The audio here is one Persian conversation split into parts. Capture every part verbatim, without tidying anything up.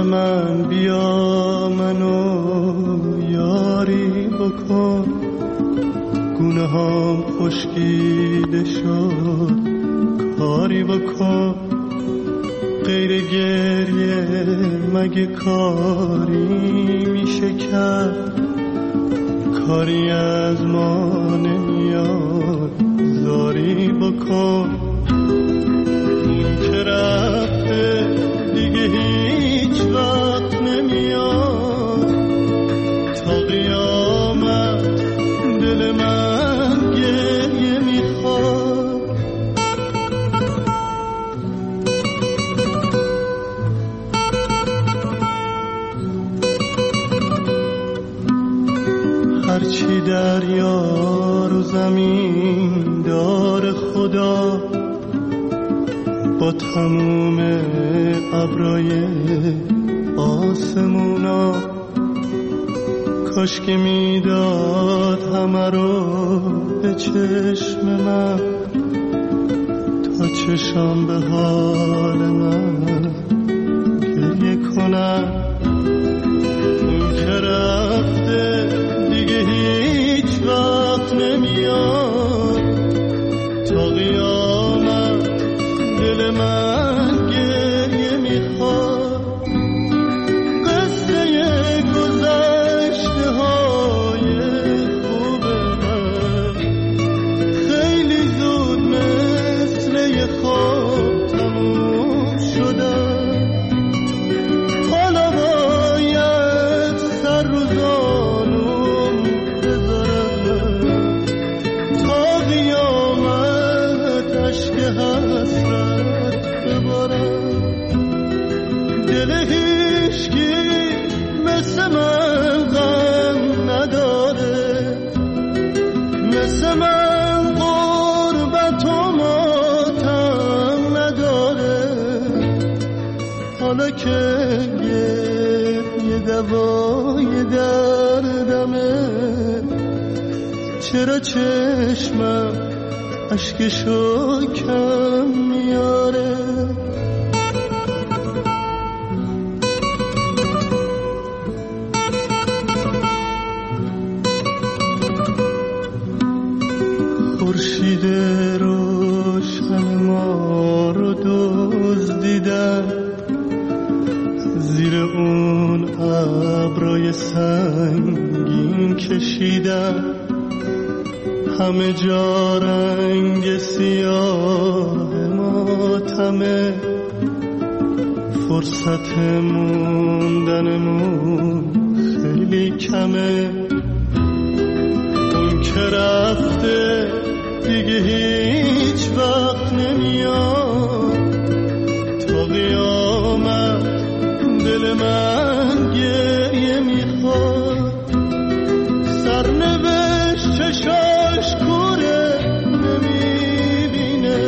من بیا منو یاری بکن، گونه هم خشکیده شد کاری بکن، غیر گریه مگه کاری میشه کرد، کاری از ما نمیاد زاری بکن. اون که رفته دیگه هیچ وقت نمیاد، تا قیامت دل من گریه میخواد. هرچی دریا رو زمین دار خدا، با تموم ابرای آسمونا، کاش که میداد همه رو به چشم من، تا چشم به حال من گریه کنم. اون که رفته دیگه هیچ وقت نمیاد، تا قیامت دل من گریه میخواد. قصه گذشته های خوب من خیلی زود مثل یه خواب تموم شدن، حالا باید سر رو زانوم بذارم، تا قیامت عشق حسرت ببارم. دل هیچکی مثل من غم نداره، مثل من غربت و ماتم نداره، حالا که یه دوای دردمه، چرا چشمم اشکشو کم میاره. خورشید روشن ما رو دزدیدن، زیر اون ابرای سنگین کشیدن، همه جا رنگ سیاه ماتمه، فرصت موندنمون خیلی کمه. اون که رفته دیگه هیچ وقت نمیاد، تا قیامت دل من گریه میخواد. سرنوشت چشاش کوره نمیبینه،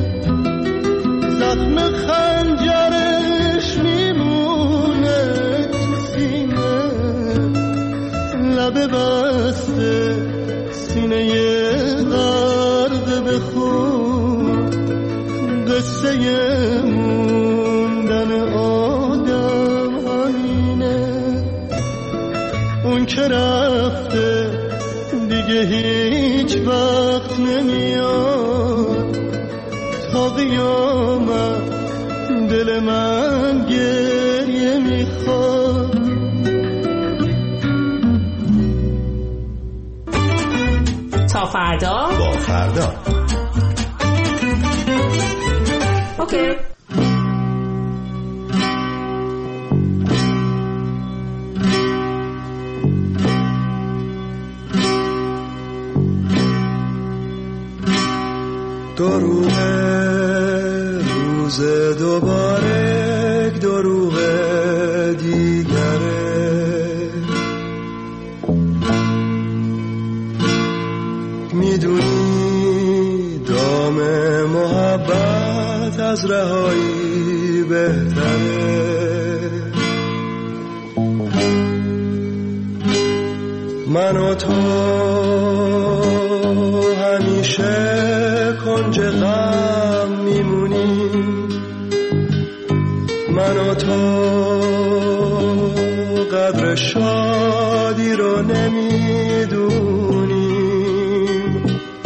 زخم خنجرش میمونه تو سینه، لبه بسته سینه غرق بخون، قصه موندن آدم همینه. اون که رفته دیگه هیچ وقت نمیاد، تا قیامت دل من گریه میخواد. تا فردا با فردا. اوکی. دروغ روز دوباره، دروغ دیگره، میدونی دام محبت از رهایی بهتره. من و تو همیشه کنج غم میمونیم، من و تو قدر شادی رو نمیدونیم.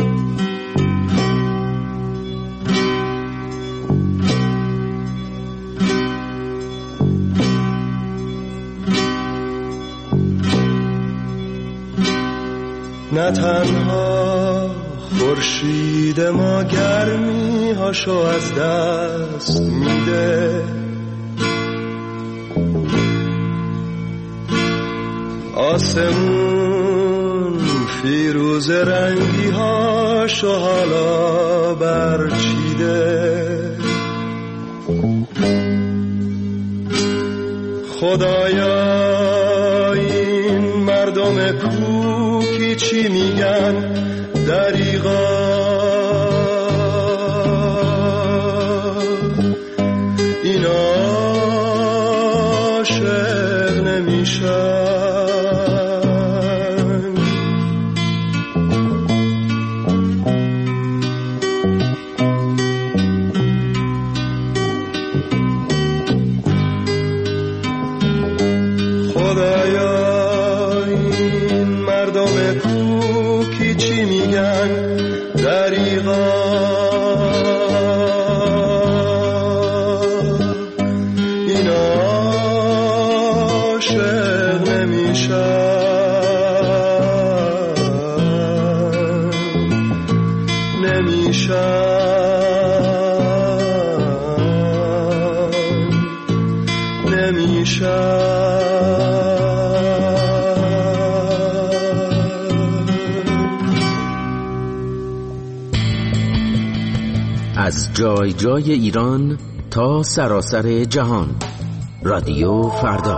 نه تنها خورشید ما گرمی هاشو از دست میده، آسمون فیروز رنگی هاشو حالا برچیده. خدایا این مردم کوکی چی میگن دریغا، این عاشق نمیشن. از جای جای ایران تا سراسر جهان، رادیو فردا.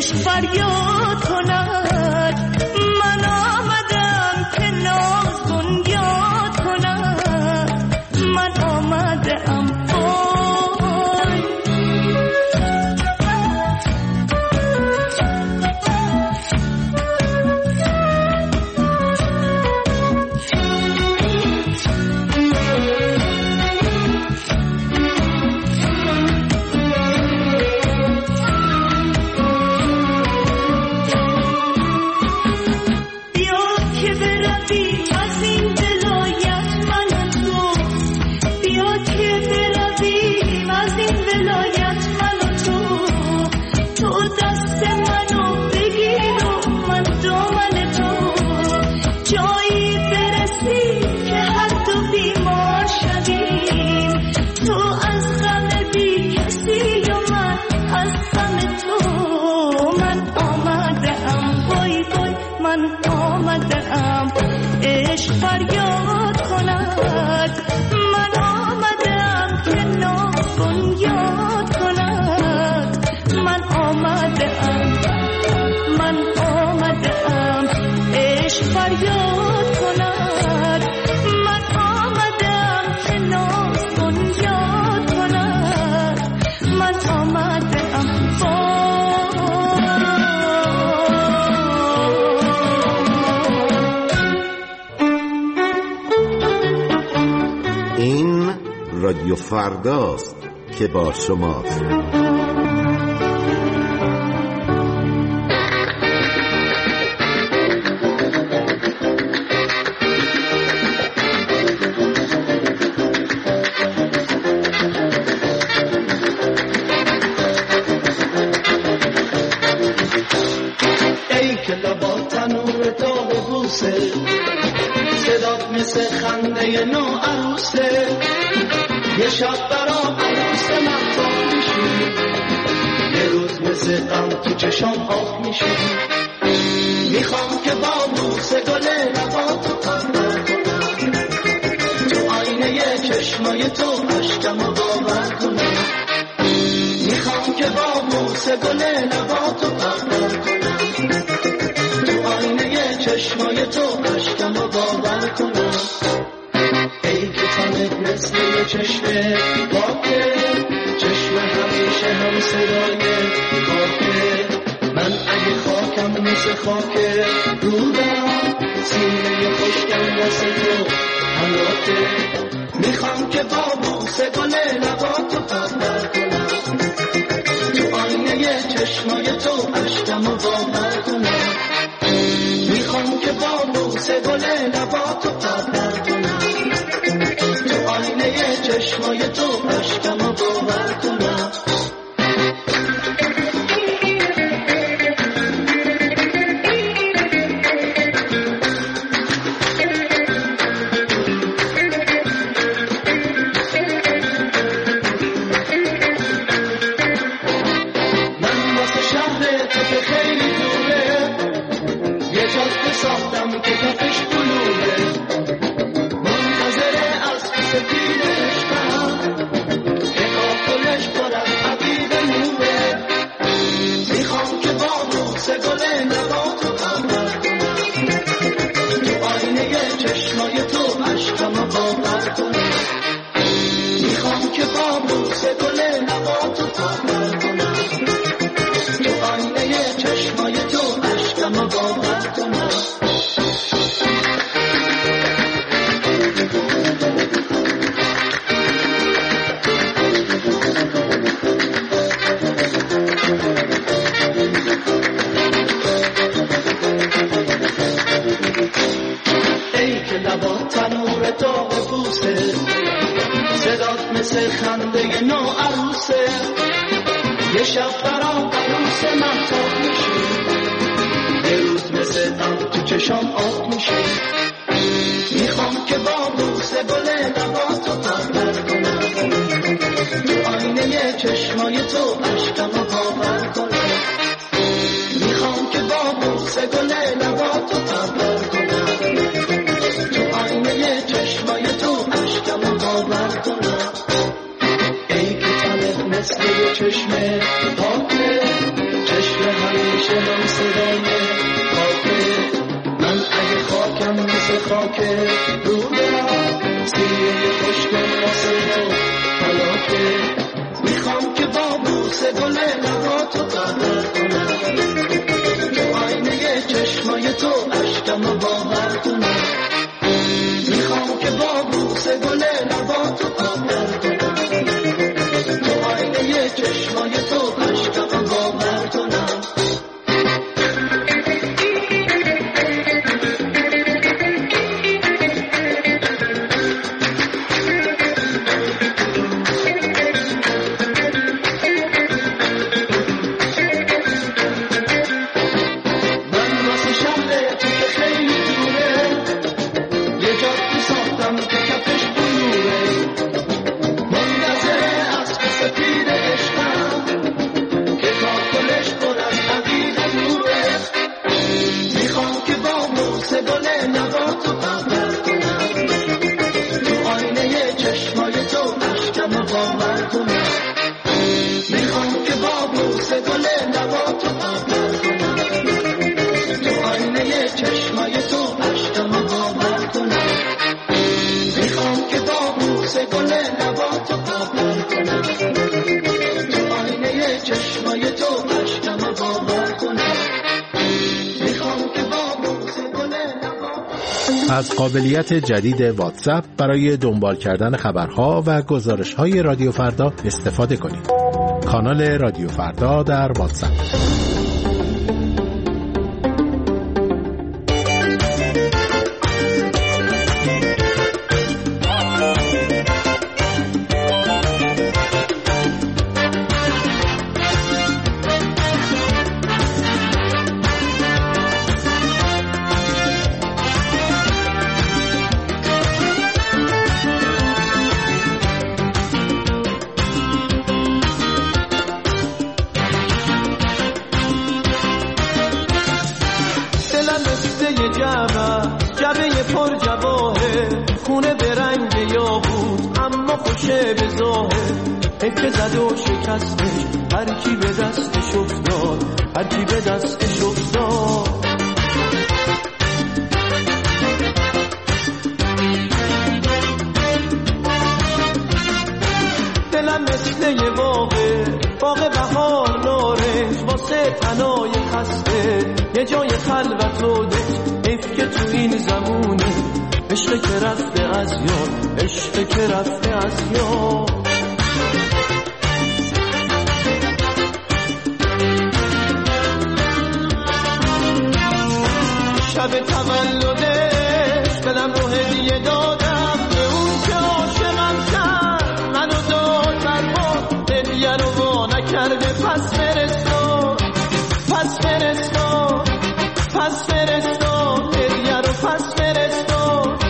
عشق فریاد کند من آمدم که ناز بنیاد کند من آمدم رادیو فرداست که با شماست. ای که لبا تنور داغ بوسه صدات مثل خنده نو عروسه یه شب برام عروس مهتاب میشی یه روز مثل غم تو چشام آب میشی میخوام که با بوسه گل لباتو قرار کنم تو آینه چشمای تو عشقمو باور کنم میخوام که با بوسه گل لباتو قرار کنم تو آینه چشمای تو عشقمو باور کنم مثل یه چشمه پاکه چشمه همیشه هم صدای خاکه من اگه خاکم مثل خاکه رودم سینه خوشگم واسه تو حیاته میخوام که با بوسه گل لباتو قدر کنم تو آینه چشمای تو عشقمو باور کنم میخوام که با بوسه گل لباتو قدر کنم آینه چشمای تو عشقمو باور کنم من واسه شهر تو که خیلی دوره یه جاده ساختم که کفش بلوره منتظره از سپیدش کنم که کافلش کنم حبیب نوره میخوام که با بوسه گل نباتو قدر کنم تو آینه چشمای تو عشقمو باور کنم میخوام که با بوسه گل نباتو قدر کنم تو آینه چشمای تو عشقمو باور کنم مثل خنده نو عروسه یه شب برام عروس مهتاب میشی یه روز مثل غم تو چشام آب میشی میخوام که با بوسه گل لباتو قدر کنم تو آینه چشمای تو عشقمو باور کنم میخوام که با بوسه گل لباتو قدر کنم تو آینه چشمای تو عشقمو باور کنم مثل یه چشمه پاکه چشمه همیشه عاشقم صدای خاکه، من اگه خاکم مثل خاکه رو برم سیه خوشگل واسه تو حلاکه. میخوام که با بوسه گل لباتو قدر کنم، تو آینه چشمای تو عشقم رو باور کنم. میخوام که با بوسه گل لباتو قدر کنم، تو آینه چشمای تو عشقم رو باور کنم. از قابلیت جدید واتساپ برای دنبال کردن خبرها و گزارش‌های رادیو فردا استفاده کنید. کانال رادیو فردا در واتساپ. جبه پر جواهه، خونه به رنگ یاقوت اما خوشه به ظاهر. حیف زد و شکستش، هر کی به دستش افتاد، هر کی به دستش افتاد. دلم مثل یه باغه، باغ بهار نارنج، واسه تنای خسته یه جای خلوت و دل. حیف که تو این زمونه عشق که رفته از یاد، عشق که رفته از یاد. شب تولدش دلم رو هدیه دادم به اون که عاشقم کرد، منو داد برباد، هدیه رو وا نکرده. پس فرستاد، پس فرستاد، پس فرستاد، هدیه رو پس فرستاد.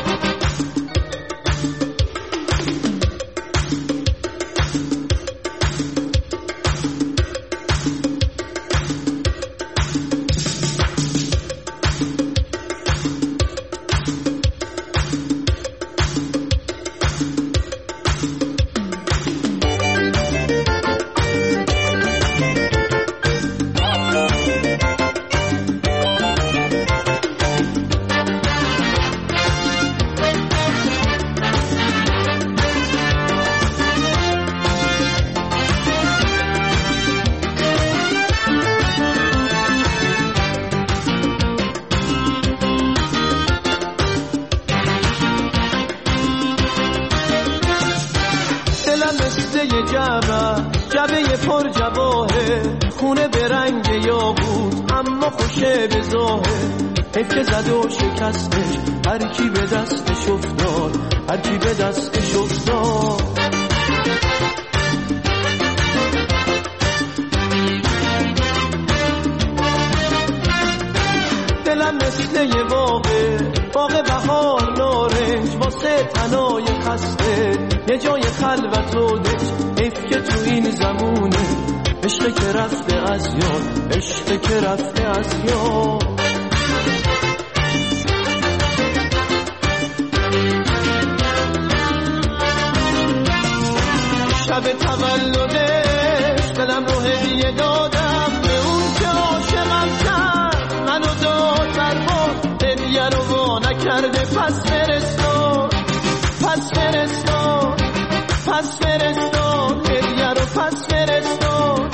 جبه پر جواهه، خونه به رنگ یاقوت اما خوشه به ظاهر. حیف که زد و شکستش، هر کی به دستش افتاد، هر کی به دستش افتاد. دلم مثل یه باغه، باغ بهار نارنج، واسه تنای خسته یه جای خلوت و دل. حیف که تو این زمونه عشق که رفته از یاد، عشق که رفته از یاد. شب تولدش دلم رو هدیه دادم به اون که عاشقم هدیه رو وا نکرده پس فرستاد پس فرستاد پس فرستاد هدیه رو پس فرستاد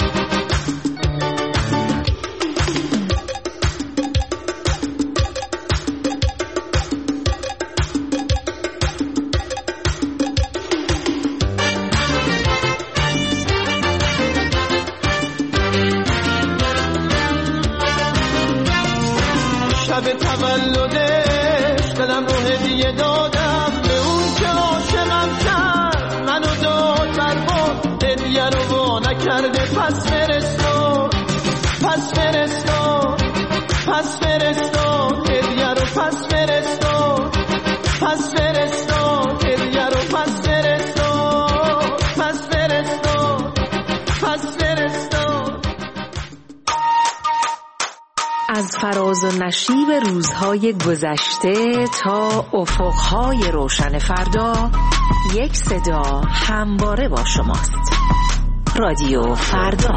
شب تولدش دلم رو هدیه دادم به اون که عاشقم کرد منو داد برباد هدیه رو وا نکرده پس فرستاد پس فرستاد پس فرستاد هدیه رو پس فرستاد پس فرستاد هدیه رو پس فرستاد پس فرستاد پس فرستاد. از فراز و نشیب روزهای گذشته تا افقهای روشن فردا، یک صدا همواره با شماست. رادیو فردا.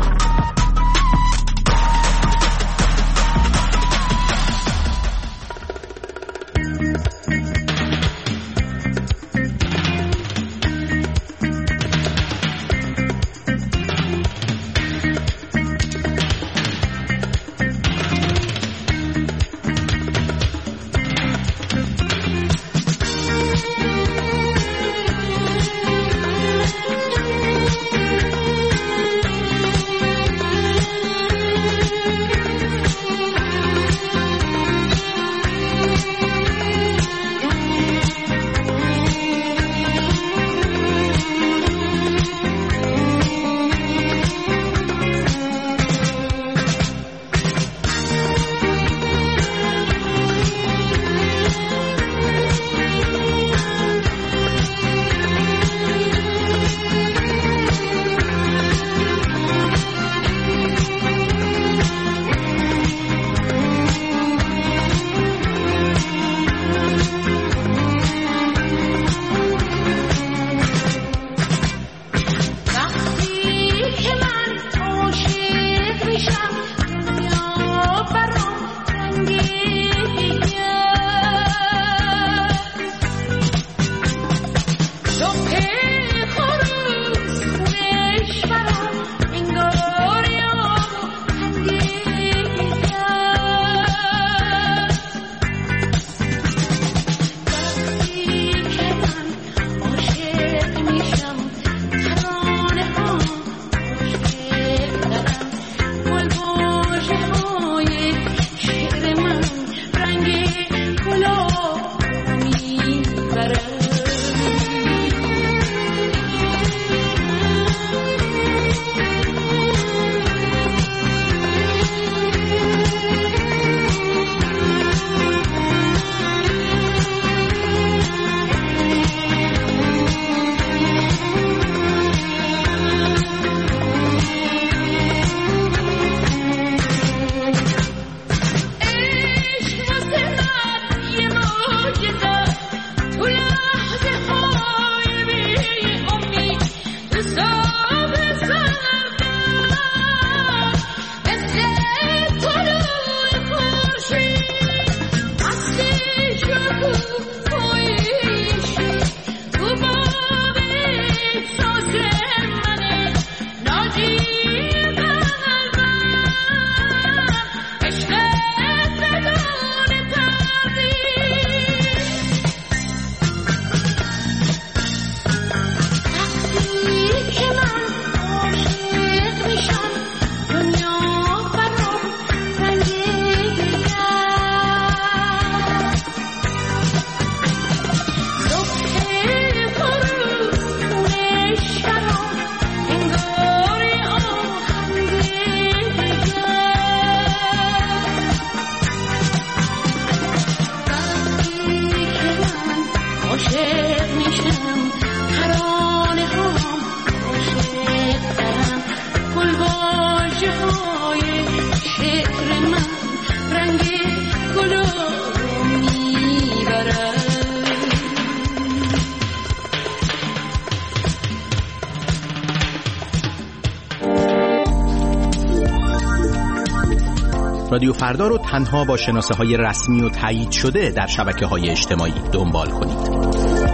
رادیو فردا رو تنها با شناسه های رسمی و تایید شده در شبکه های اجتماعی دنبال کنید.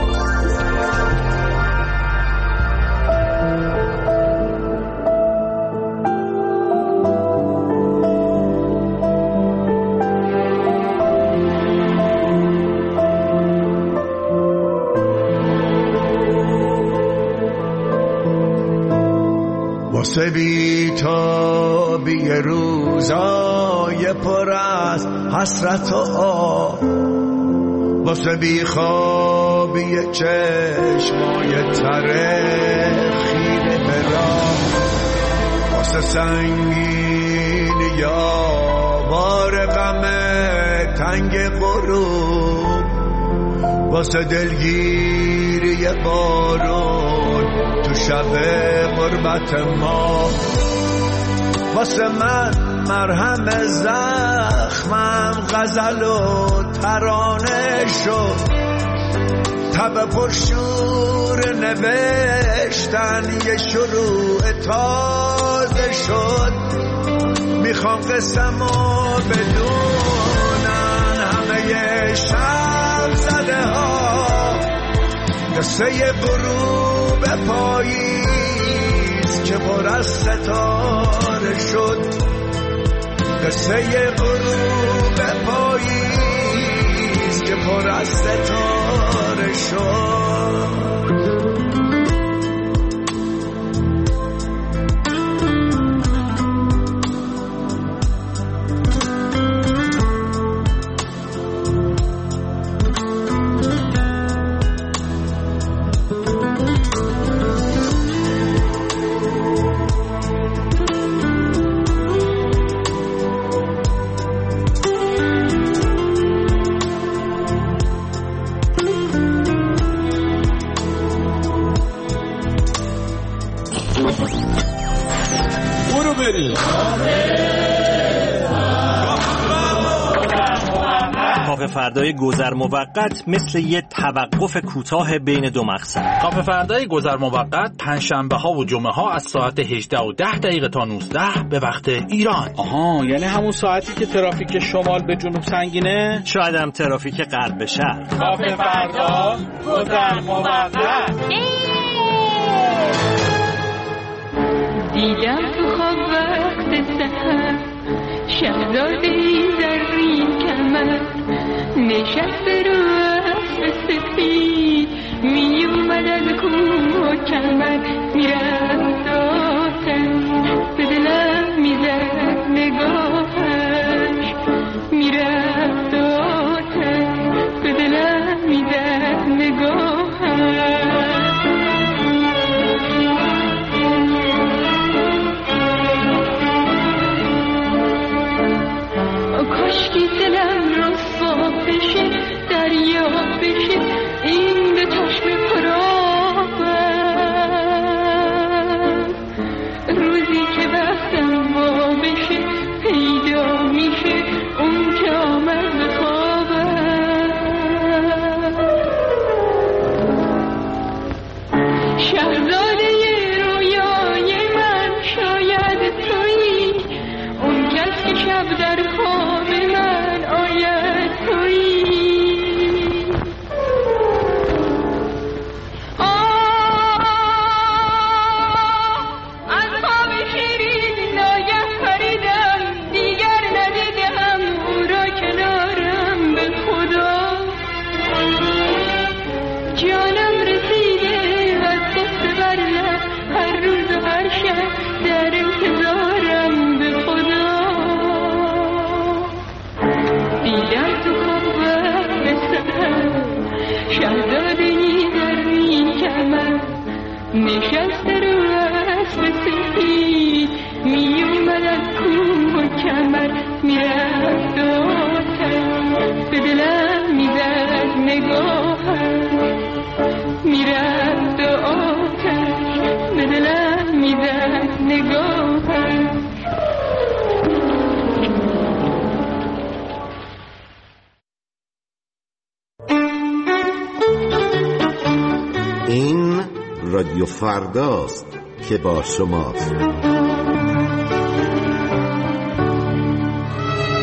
واسه بی تا بی روزای پر از حسرت و آه، واسه بی خوابی چشمای تره خیره برام، واسه سنگین یا بار غم تنگ غروب، واسه دلگیری بارون تو شب غربت ما، واسه من مرهم زخمم غزل و ترانه شد، تب پرشور نوشتن یه شروع تازه شد، میخوام قسمو بدونن همه شب زده ها، قصه غروب پاییز که پر از ستاره شد، قصه غروب پاییز که پر از ستاره شد. کافه فردای گذر موقت مثل یه توقف کوتاه بین دو مقصد. کافه فردای گذر موقت پنجشنبه ها و جمعه ها از ساعت هجده و ده دقیقه تا نوزده به وقت ایران. آها، یعنی همون ساعتی که ترافیک شمال به جنوب سنگینه؟ شاید هم ترافیک غرب به شرق. کافه فردا گذر موقت. دیدم تو خواب وقت سحر شهزاده‌ای زرین کمر نشسته رو اسب سفید می اومد از کوه و کمر میرفت آتش به دلم میزد نگاهش میرفت آتش به دلم میزد نگاهش کاشکی دلم رسوا بشه دریا بشه این به چشم پرآبم روزی که بختم وا بشه پیدا میشه اون که آمد به خوابم شهزاده رویای من شاید تویی اون کس که شب در خواب من آید تویی از خواب شیرین ناگه پریدم دیگر ندیدم او را کنارم به خدا جانم رسیده از قصه بر لب هر روز و هر شب در انتظارم به خدا دیدم تو خواب وقت سحر شهزاده‌ای زرین کمر نشسته رو اسب سفید می اومد از کوه و کمر میرفت آتش به دلم میزد نگاهش میرفت آتش به دلم میزد نگاهش. این رادیو فرداست که با شماست.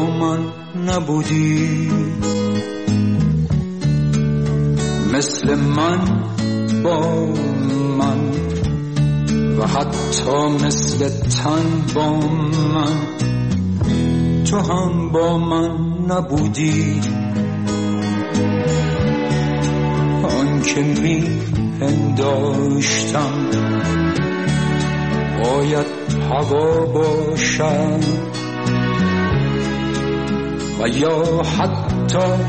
با من نبودی، مثل من با من و حتی مثل تن با من تو هم با من نبودی. آن که می پنداشتم باید هوا باشد و یا حتی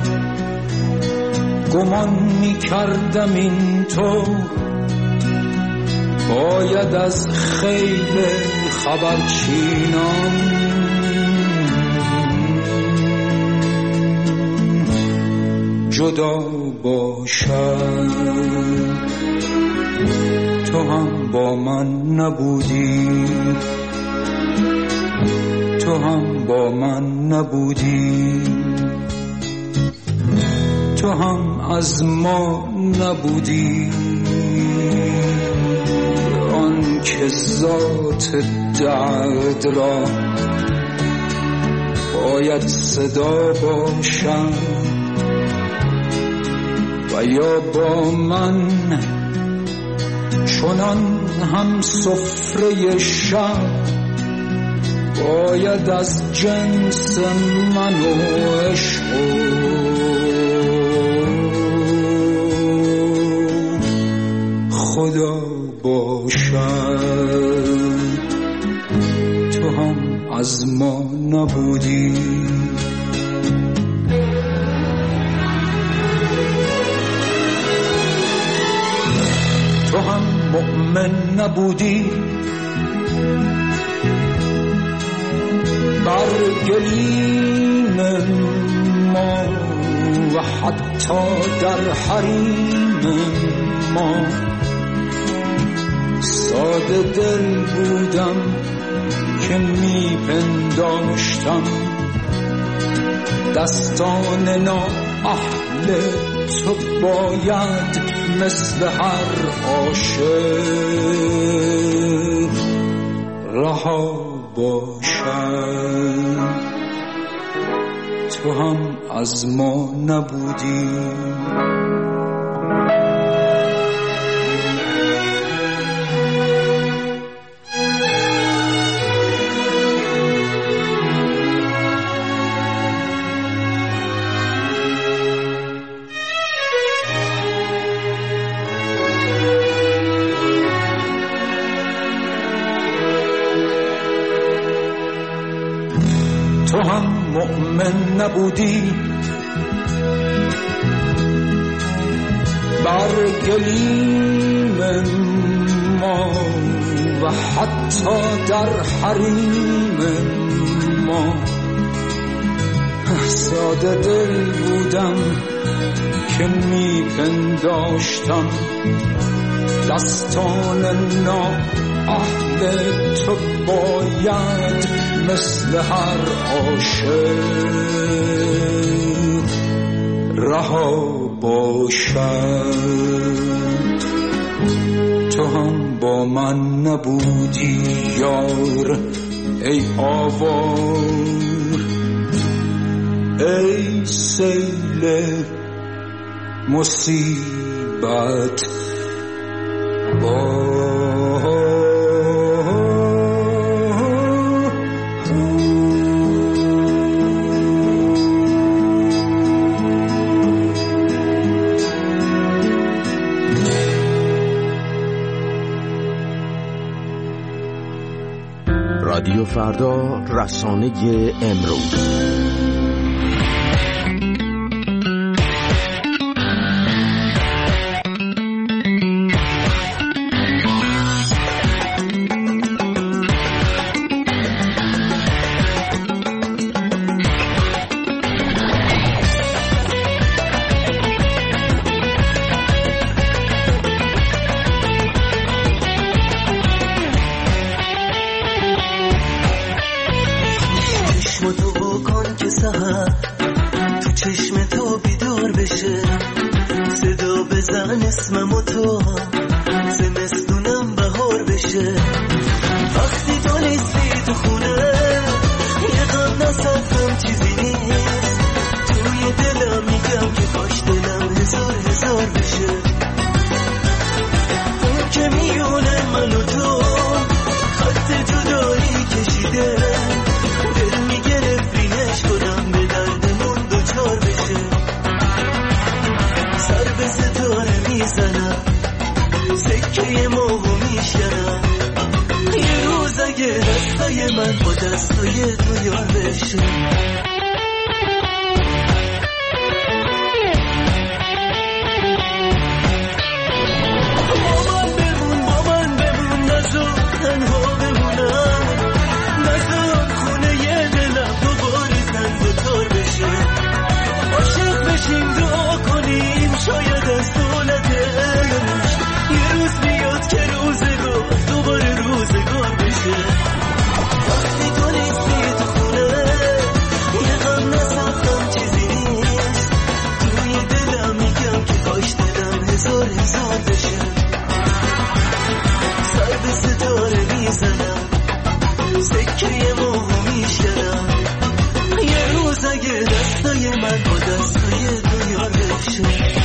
گمان می کردم این تو باید از خیل خبرچینان جدا باشد. تو هم با من نبودی، تو هم با من نبودی، تو هم از ما نبودی. آن که ذات درد را باید صدا باشم و یا با من چنان هم سفره شب باید از جنس من و عشق خدا باشد. تو هم از ما نبودی، تو هم مؤمن نبودی، بر گلیم ما و حتی در حریم ما ساده دل بودم که می پنداشتم دستان نا اهل تو باید مثل هر عاشق رها باشد. تو هم از ما نبودی، تو هم مؤمن نبودی، بر گلیم ما و حتی در حریم ما ساده دل بودم که می پنداشتم دستان نا اهل تو باید مثل هر عاشق رها باشد. تو هم با من نبودی یار ای آوار، ای سیل مصیبت با رادیو فردا، رسانه امروز. تو چشم تو بیدار بشه، صدا بزن اسمم و تو زمستونم بهار بشه. وقتی تو نیستی تو خونه یه غم نسازم چیزی میونه من و تو خط جدایی کشیده، دل میگرفت ریش کنم به دردمون دوچار بشه. سر به ستاره میزنم، سکه موهو میشنم، یه روز اگه دستای من با دستای تو یار بشه. شاید از دولتش یه روز بیاد که روزگار دوباره روزگار بشه. وقتی تو نیستی تو خونه یه غم نساختم چیزی نیست، توی دلم میگم که کاش دلم هزار هزار بشه. سر به ستاره میزنم، سکه موهو میشنم، یه روز اگه دستای من با دستای تو یار بشه.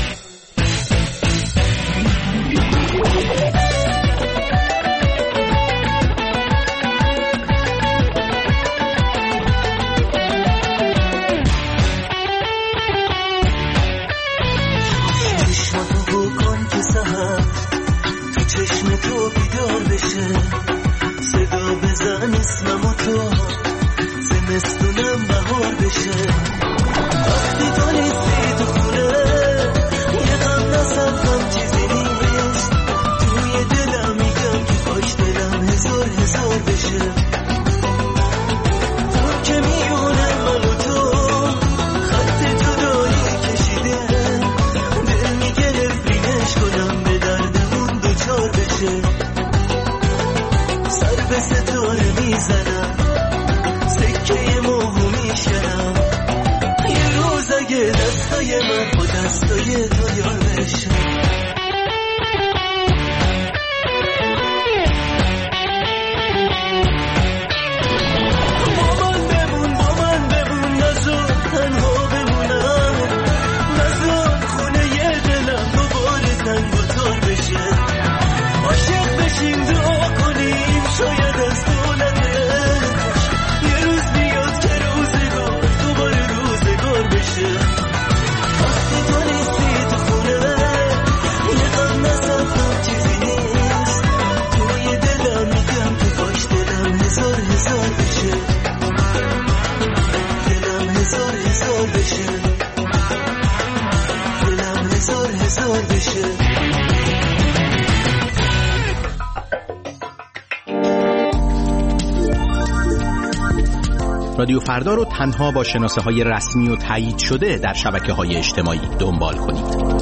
رادیو فردا رو تنها با شناسه های رسمی و تایید شده در شبکه های اجتماعی دنبال کنید.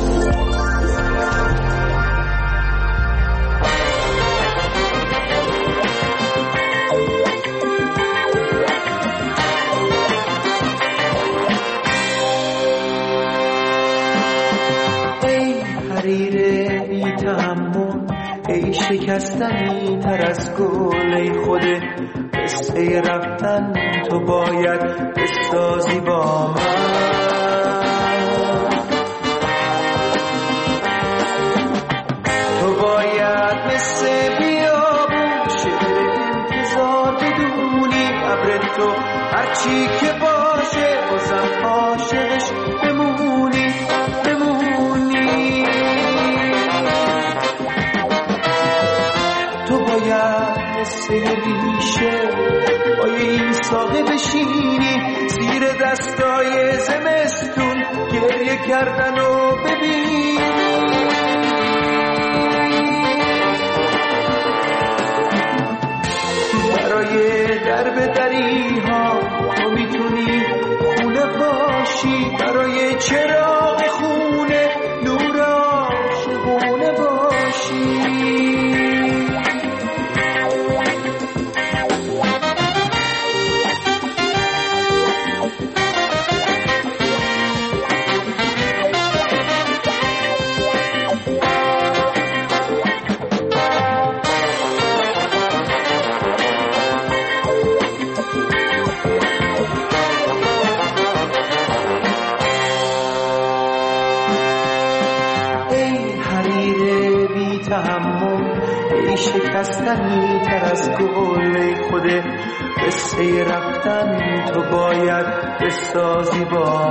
شکستنی تر از گل خوده، قصه رفتن تو باید بسازی با من. تو باید مثل بیابون شعر انتظار بدونی، ابر تو هرچی که باشه بازم عاشقش بمونی بمونی. تو باید مثل ریشه پای این ساقه بشینی، زیر دستای زمستون گریه کردن و ببینی. برای درب دری ها تو میتونی خونه باشی، برای چراغ خونه نور عاشقونه باشی. ای شکستنی تر از گل خوده قصه رفتن تو باید بسازی با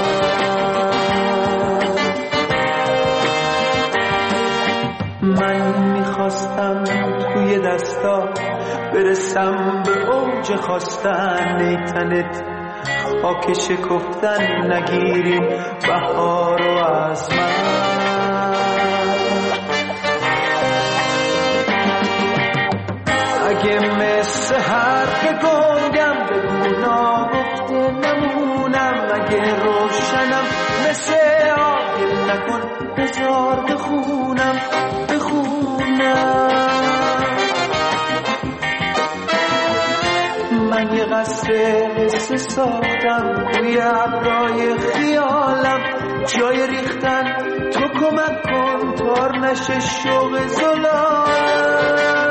من. من میخواستم توی دستا برسم به اوج خواستن ای تنت خاک شکفتن نگیریم بهارو از من. اگه مثل حرف گنگم بگو ناگفته نمونم، اگه روشنم مثل آگل نکن بذار بخونم بخونم. من یه قصه قصه ساختم توی ابرای خیالم، جای ریختن تو کمک کن تار نشه شوق زلالم.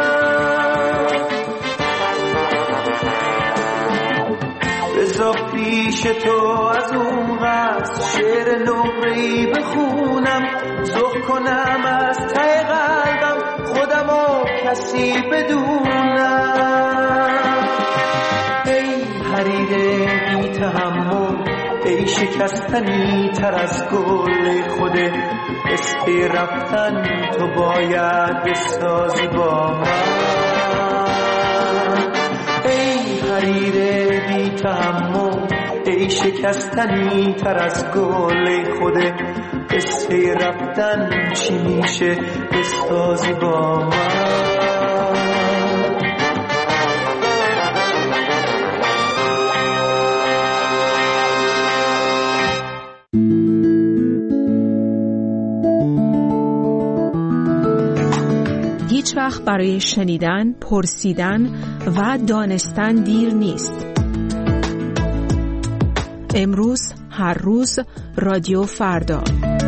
بذار پیش تو از اون قصد شعر نقره‌ای بخونم، ذوق کنم از ته قلبم خودم و کسی بدونم. ای حریر بی تحمل، ای شکستنی تر از گل خوده قصه رفتن تو باید بسازی با من. ای حریر بی تحمل، ای شکستنی تر از گل خوده قصه رفتن چی میشه بسازی با من. هیچ وقت برای شنیدن، پرسیدن و دانستن دیر نیست. امروز، هر روز، رادیو فردا.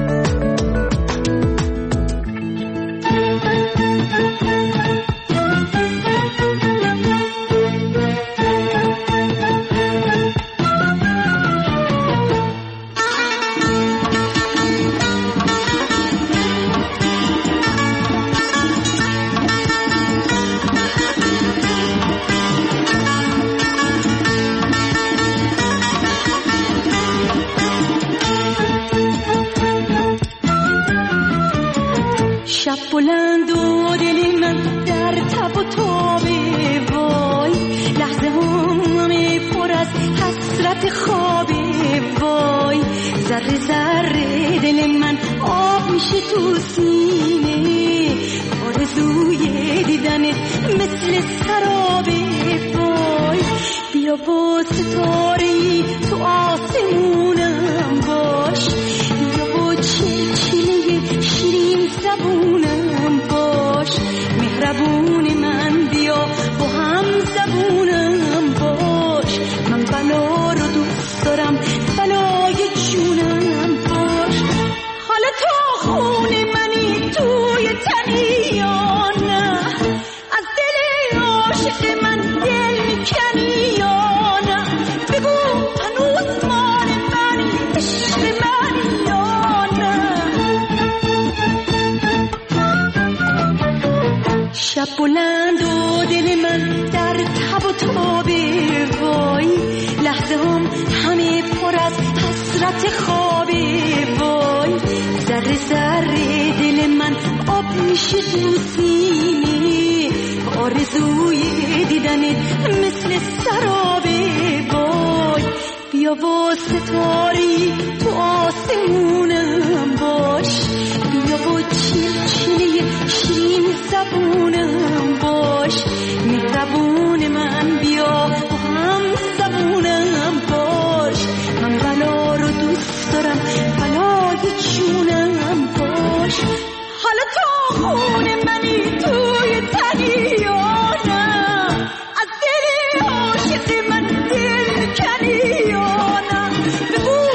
بلند و دل من در تب و تابه، وای لحظه همه پر از حسرت خوابه، وای ذره ذره دل من آب میشه تو سینه، آرزوی دیدنت مثل سرابه، وای بیا با ستاره‌ای تو آسمونم باش، بیا با چلچله شیرین زبونم باش، مهربون من بیا با هم زبونم باش، من بلا رو دوست دارم بلای جونم باش. حالا تو خون منی توی تنی یا نه، از دل عاشق من دل میکنی یا نه، بگو هنوز مال منی عشق منی یا نه. شب بلند و دل من در تب و تابه، وای لحظه هم همه پر از حسرت خوابه، وای ذره ذره دل من آب میشه تو سینه، آرزوی دیدنت مثل سرابه، وای بیا با ستاری تو آسمونم باش، بیا با چلچله شیرین زبونم باش، مهربون من بیا با هم زبونم باش، من بلا رو دوست دارم بلای جونم باش. حالا تو خون منی توی تنی یا نه، از دل عاشق من دل کنی یا نه، بگو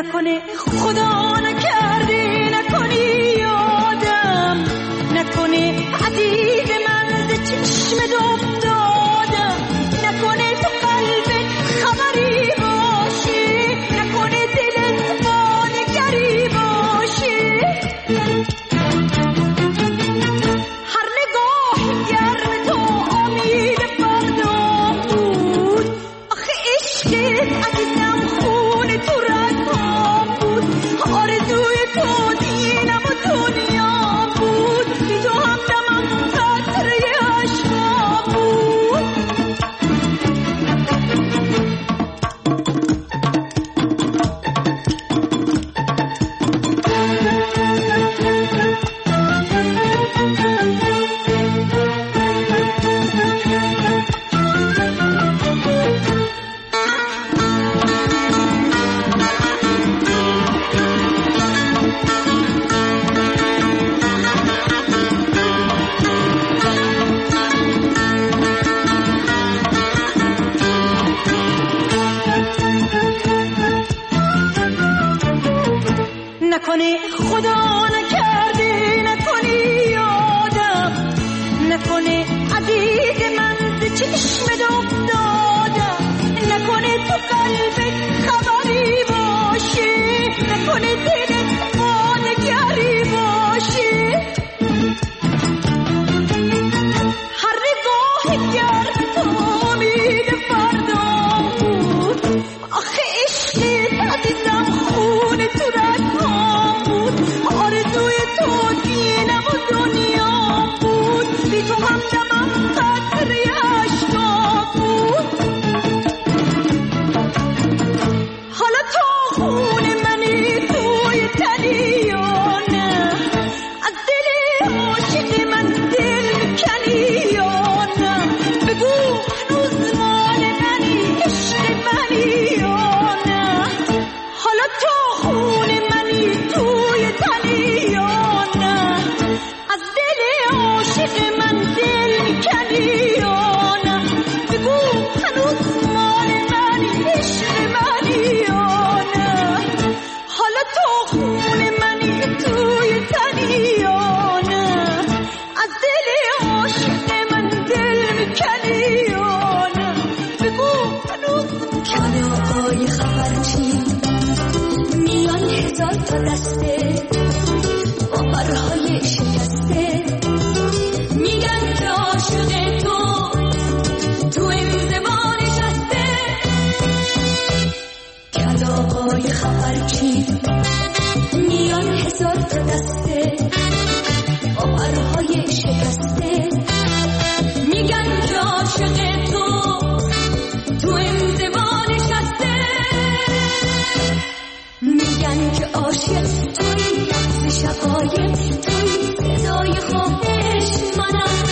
نکنه خدا نکرده نکنی یادم نکنه عزیز من ز چشم افتادم نکنه تو قلبت خبری باشه نکنه دلت با نگری باشه هر نگاه گرم تو امید فردا بود آخه عشقت عزیزم خون تو رگام بود آرزوی تو دینم و دنیا بود بی تو همدمم قطره عشقام بود نکنه خدا نکرده نکنی یادم نکنه عزیز من ز چشمت افتادم نکنه تو قلبت خبری باشه نکنه دلت با نگری باشه هر نگاه گرم تو امید فردا بود آخه عشقت عزیزم خون تو رگام بود آرزوی تو دینم و دنیا بود بی تو همدمم قطره عشقام بود حالا تو خون منی توی تنی یا نه از دل عاشق من دل میکنی یا نه بگو هنوز مال منی عشق منی یا نه حالا تو خون منی توی تنی یا نه از دل عاشق من دل میکنی یا نه بگو هنوز مال منی عشق منی یا نه حالا تو خون منی توی تنی یا نه از دل عاشق من دل میکنی یا نه بگو هنوز کلاهای خبرچی میان هزار تا دسته با پرهای شکسته میگن که عاشق تو تو این زمان نشسته کلاهای خبرچی میان هزار تا دسته با پرهای شکسته میگن که عاشق تو تو این زمان نشسته میگن که عاشق توی ز شقایق توی صدای خواهش منم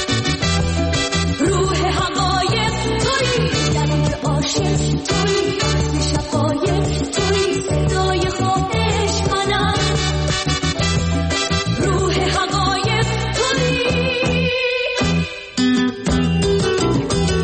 روح حقایق توی میگن که عاشق توی ز شقایق توی صدای خواهش منم روح حقایق توی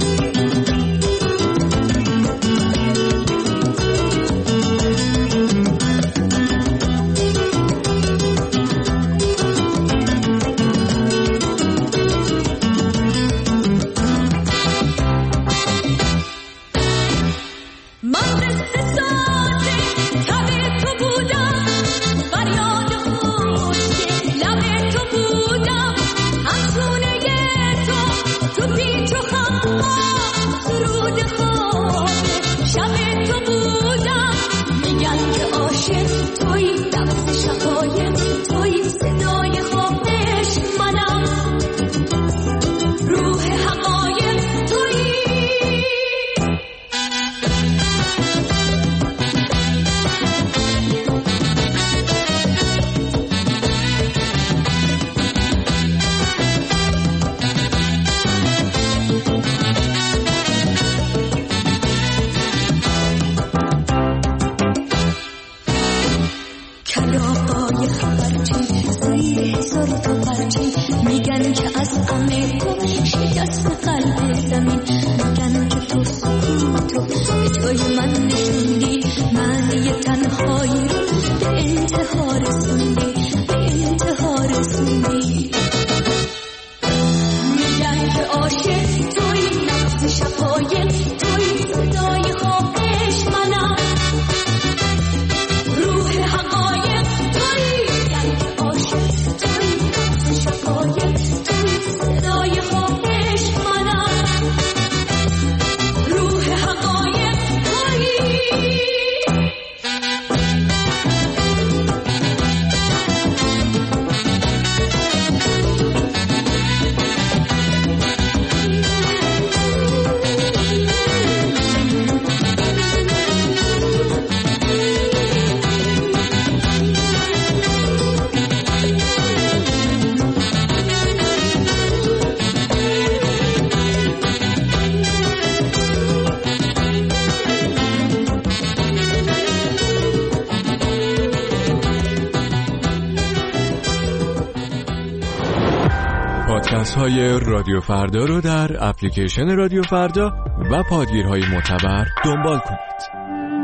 پادکست‌های رادیو فردا رو در اپلیکیشن رادیو فردا و پادگیرهای معتبر دنبال کنید.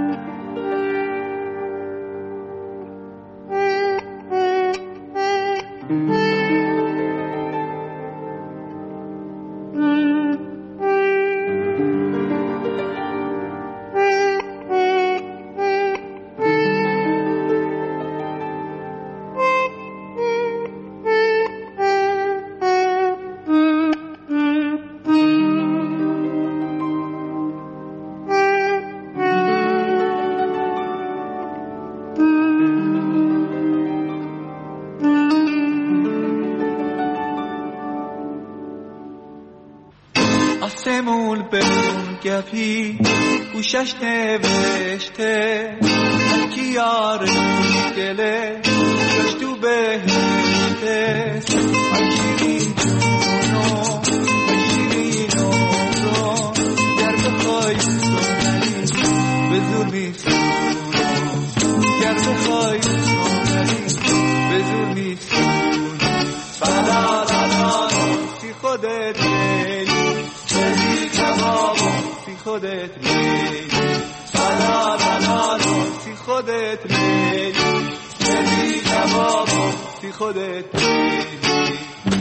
آسمون بمون گپی گوشش نوشته کی یار دله جاش تو بهشته آی شیرین جونو آی شیرین عمرو گر بخوای سنری به زور میسونو گر بخوای سنری به زور میسونو بلا بلا سی خودت بی کبابو سی خودت میلی بلا بلا سی خودت میلی بی کبابو سی خودت میلی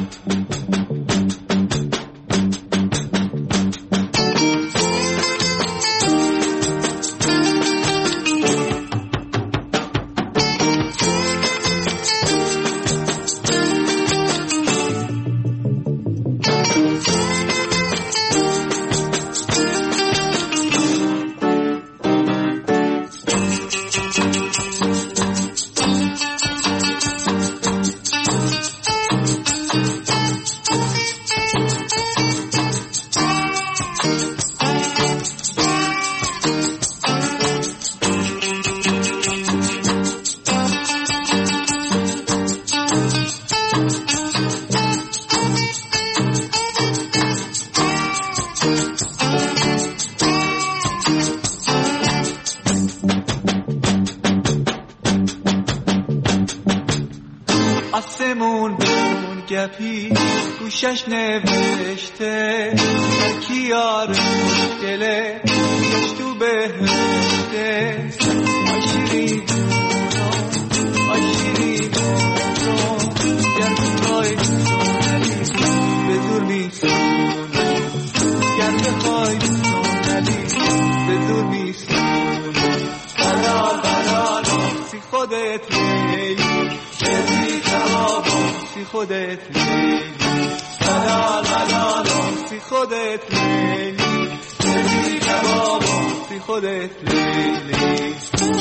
آسمون بمون گپی گوشش نوشته کی یار دله جاش تو بهشته آی شیرین آی شیرین گر بخوای سنری به زور میسونو گر بخوای سنری به زور میسونو بلال بلال سی خودت میلی بی کبابو سی خودت میلی بلال بلال سی خودت میلی بی کبابو سی خودت میلی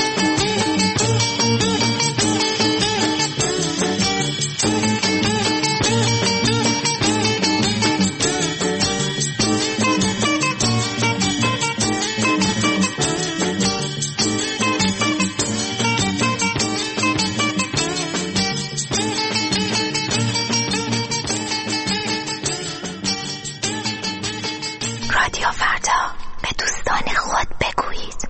رادیو فردا به دوستان خود بگویید.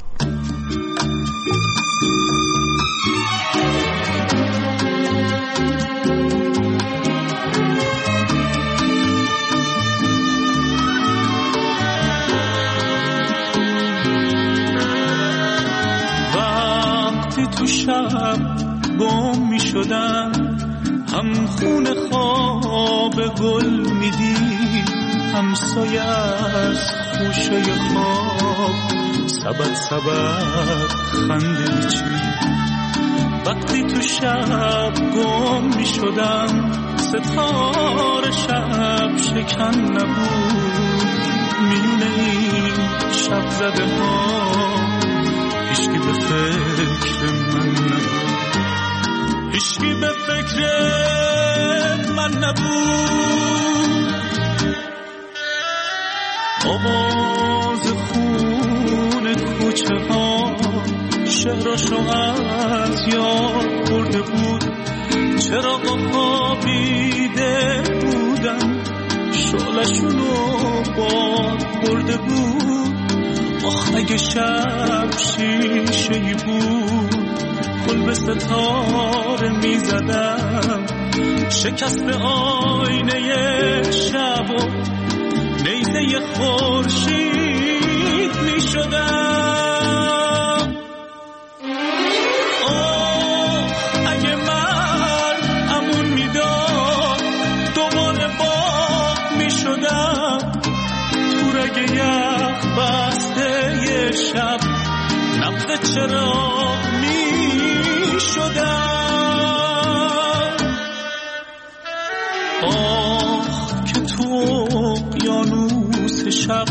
وقتی تو شب گم می شدم هم خون خواب گل می دید همسایه از خوشه خواب سبد سبد خنده میچید وقتی تو شب گم می شدم ستاره شب شکن نبود میونه این شب زده ها هیچکی به فکر من نبود هیچکی به فکر من نبود آواز خون کوچه ها شهرشو از یاد برده بود چراغا خوابیده بودن شعلشونو باد برده بود آخ اگه شب شیشه‌ای بود گل به ستاره می زدم شکست آینه شب و نیزه خورشید می شدم. آه اگه من امون میداد دوباره باغ می شدم، تو رگ یخ بسته یه شب نبض چراغ می شدم. آه که تو اقیانوس شب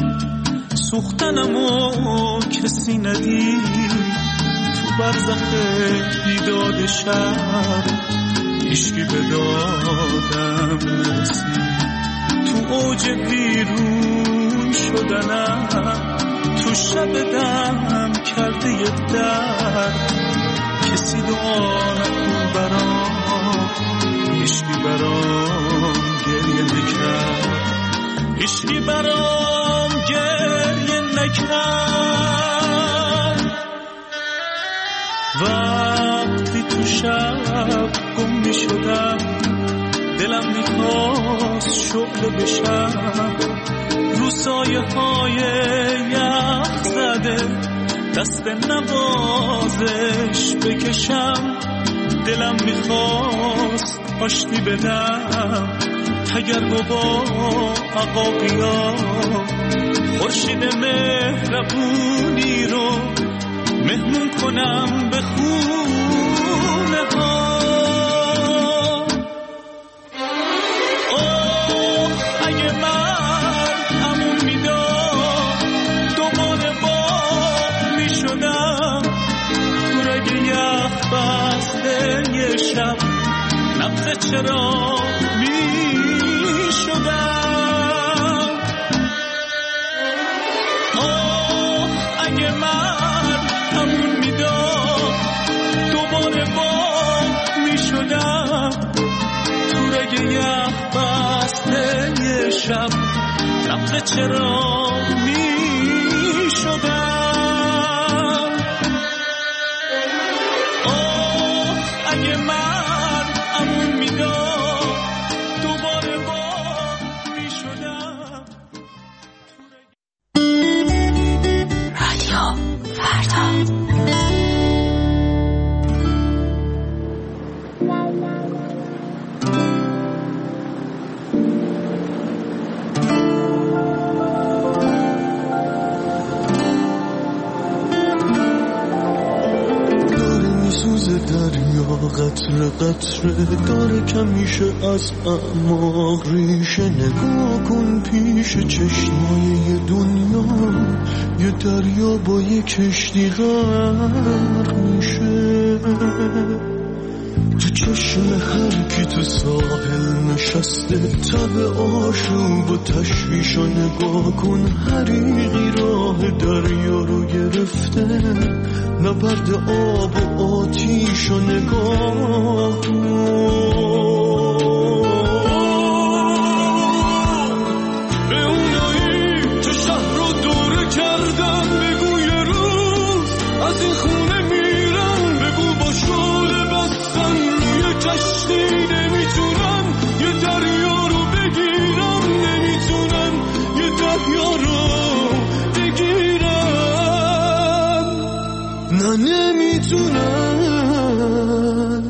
سوختنمو کسی ندید، تو برزخ بیداد شب هیچکی به دادم نرسید. تو اوج بیرون شدنم، تو شب دم کرده یه درد، کسی دعا نکن برام، هیچکی برام گریه نکرد، هیچکی برام گریه نکرد. وقتی تو شب گم می شدم، دلم میخواست شعله بشم، رو سایه های یخ زده دست نوازش بکشم. دلم میخواست آشتی بدم تگرگ و با عقاقیا، خورشید مهربونی رو مهمون کنم به خونه ها. اوه اگه من امون میداد دوباره باغ میشدم، تو رگ یخ بسته یه شب نبض چراغ میشدم. آه اگه من امون میداد دوباره باغ میشدم، تو رگ یخ بسته یه شب نبض چراغ میشدم. آه اگه من امون میداد دوباره باغ میشدم. رادیو فردا. قطره قطره داره کمیشه از اعماق ریشه. نگاه کن پیش چشمای یه دنیا، یه دریا با یه کشتی غرق میشه. تو چشم هر کی تو ساحل نشسته، تب آشوب و تشویش و نگاه کن حریقی راه دریا رو گرفته. نبرد آب و آتیش و نگاه به اونایی که شهر رو دوره کردن، بگو یه روز از این خونه میرن. بگو با شعله بستن روی کشتی نمیتونن یه دریا رو بگیرن، نمیتونن یه دریا رو بگیرن، نه نمیتونن.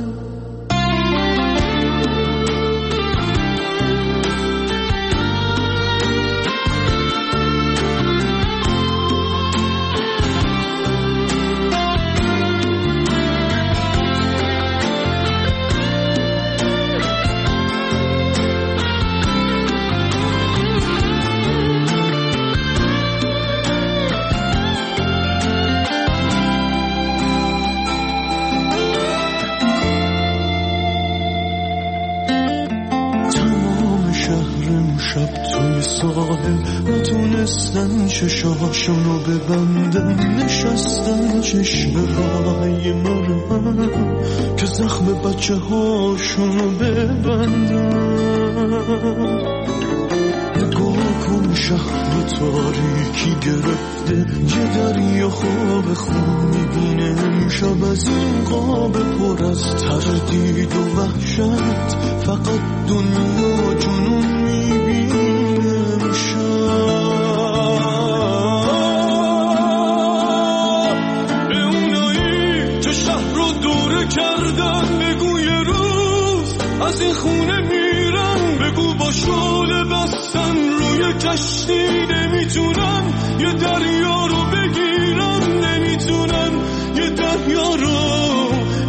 نتونستن چشاشونو ببندن، نشستن چشم رای مرم که زخم بچه هاشونو ببندن. نگاه کن من شهر تاریکی گرفته، یه دریا خواب خون میبینه امشب از این قاب پر از تردید و وحشت، فقط دنیا جنون میبینه امشب. به اونایی که شهر رو دوره کردن بگو یه روز از این خونه میرن، بگو با شعله بستن روی کشتی نمیتونن یه دریا رو بگیرن، نمیتونن یه دریا رو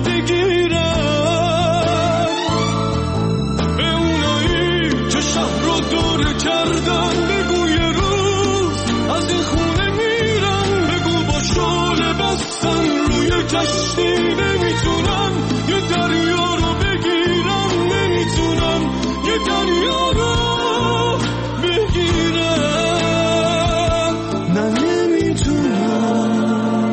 بگیرن. به اونایی که شهر رو دوره کردن بگو یه روز از این خونه میرن، بگو با شعله بستن روی کشتی نمیتونن یه دریا رو بگیرن، نمیتونن یه دریا رو بگیرن، نه نمیتونن.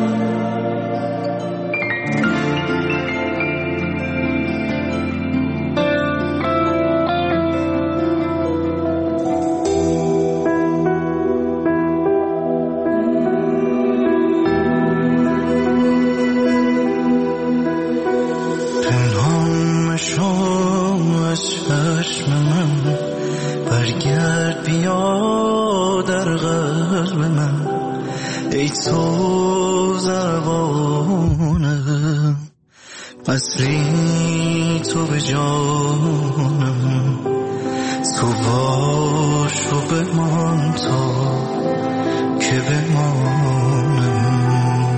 اصلی تو به جانم، تو باش و بمان تا که بمانم.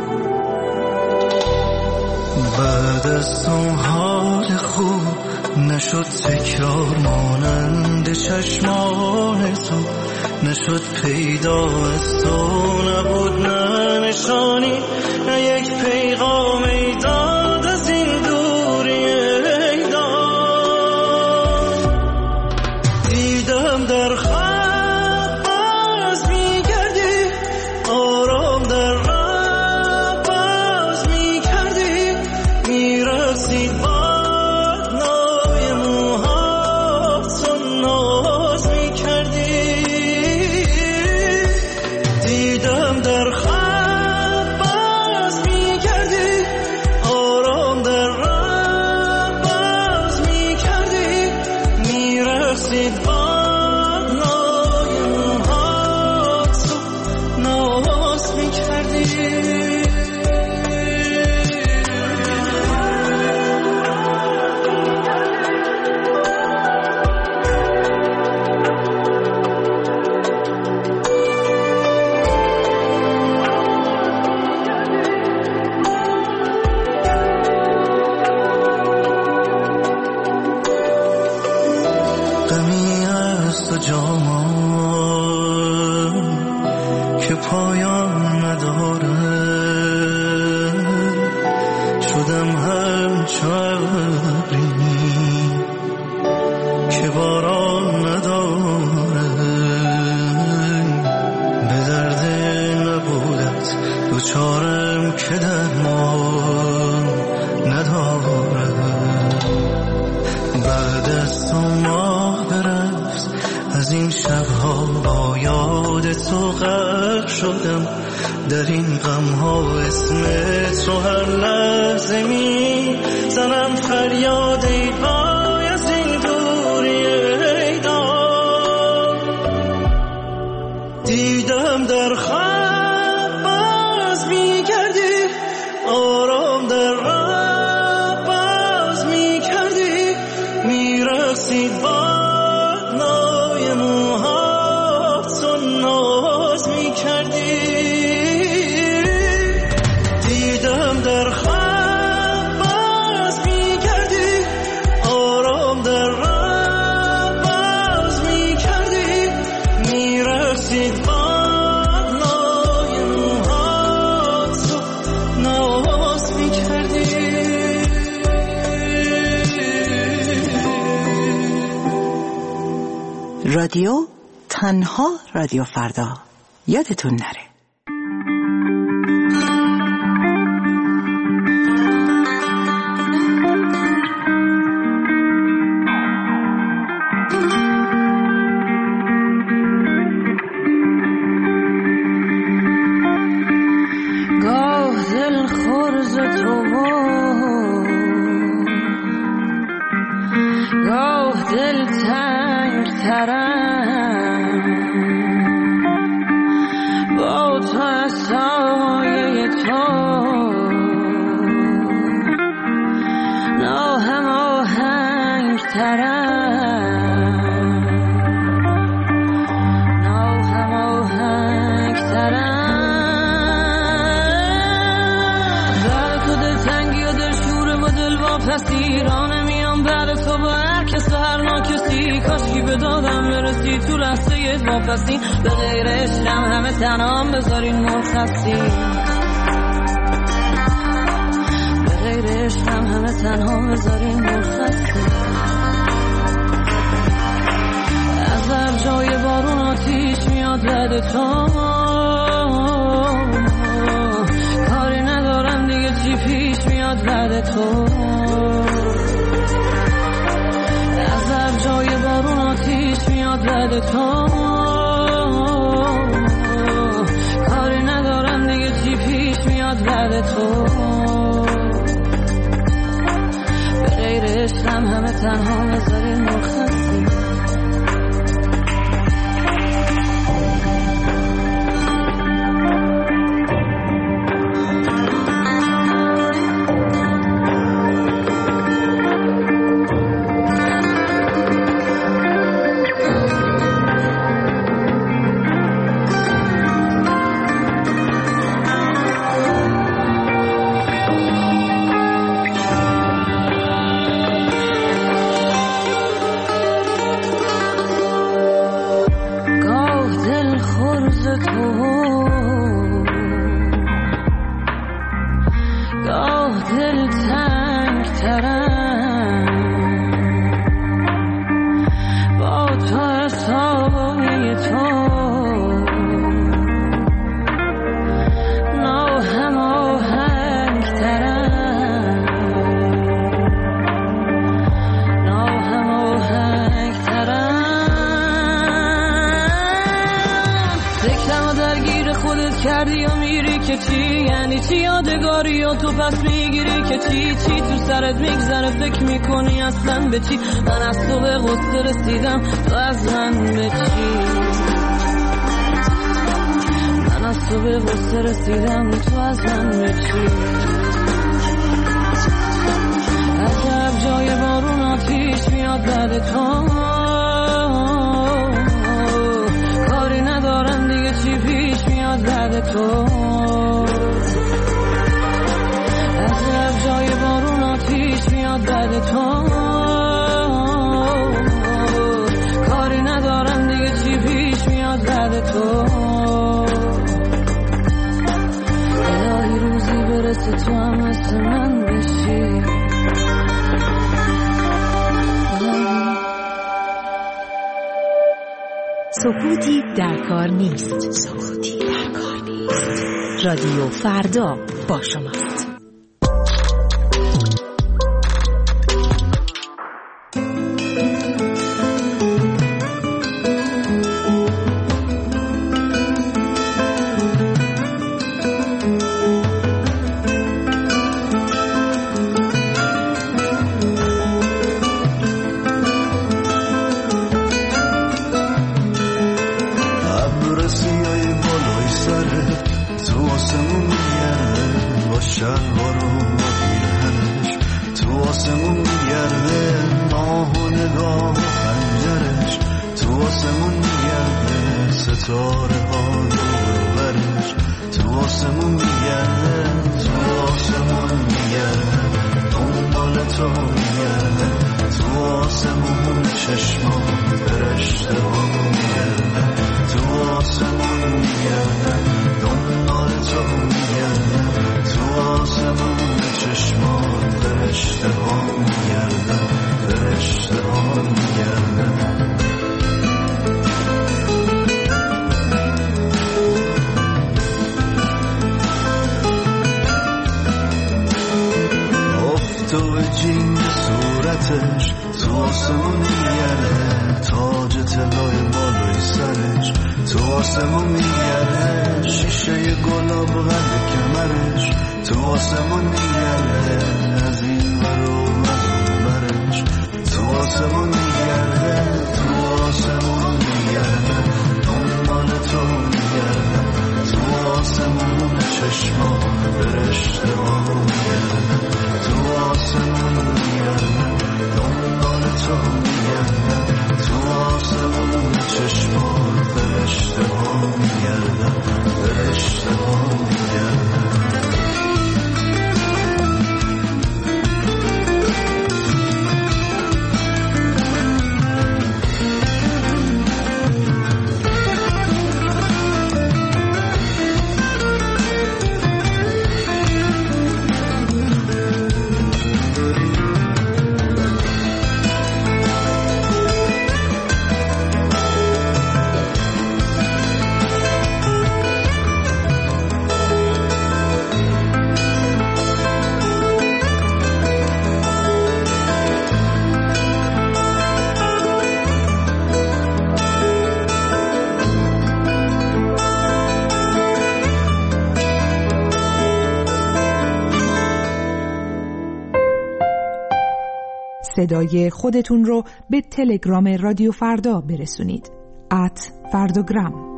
بعد از اون حال خوب نشد تکرار مانند چشمان تو، نشد پیدا از تو، نبود نه نشانی نه یک پیغام ایداد از این دوری ایداد. دیدم در خواب باز میگردی، آرام در راه باز میکردی، میرسید باد نای موهات و ناز میکردی. دیدم در خواب در این غم ها اسم تو هر لحظه می زنم فریاد ای وای از این دوری ایداد. دیدم در خواب باز می کردی، آرام در راه باز می کردی، می رسید باد نای موهات و ناز می کردی. در خواب باز می‌کردی، آرام در راه باز می‌کردی، می‌رسید باد نای موهات و ناز می‌کردی. رادیو تنها رادیو فردا، یادتون نره. دادم برسی تو لحظه واپسی به غیر عشقم همه تنام بذارین مرخصی به غیر عشقم همه تنها بذارین مرخصی از هر جای بارون آتیش میاد رد تو کاری ندارم دیگه چی پیش میاد رد تو از هر جای بارون آتیش میاد رد تو کاری ندارم دیگه چی پیش میاد رد تو به غیر عشقم همه تنها بذارین مرخصی تو پس میگیری که چی چی تو سرت میگذره فکر میکنی اصلا به چی من از تو به غصه رسیدم تو از من به چی من از تو به غصه رسیدم تو از من به چی عجب جای بارون آتیش میاد بعد تو کاری ندارم دیگه چی پیش میاد بعد تو عجب جای بارون آتیش میاد بعد تو کاری ندارم دیگه چی پیش میاد بعد تو الهی روزی برسه تو هم مثل من بشی سکوتی در کار نیست سکوتی در کار نیست رادیو فردا با شماست. صدای خودتون رو به تلگرام رادیو فردا برسونید. ات فرداگرام.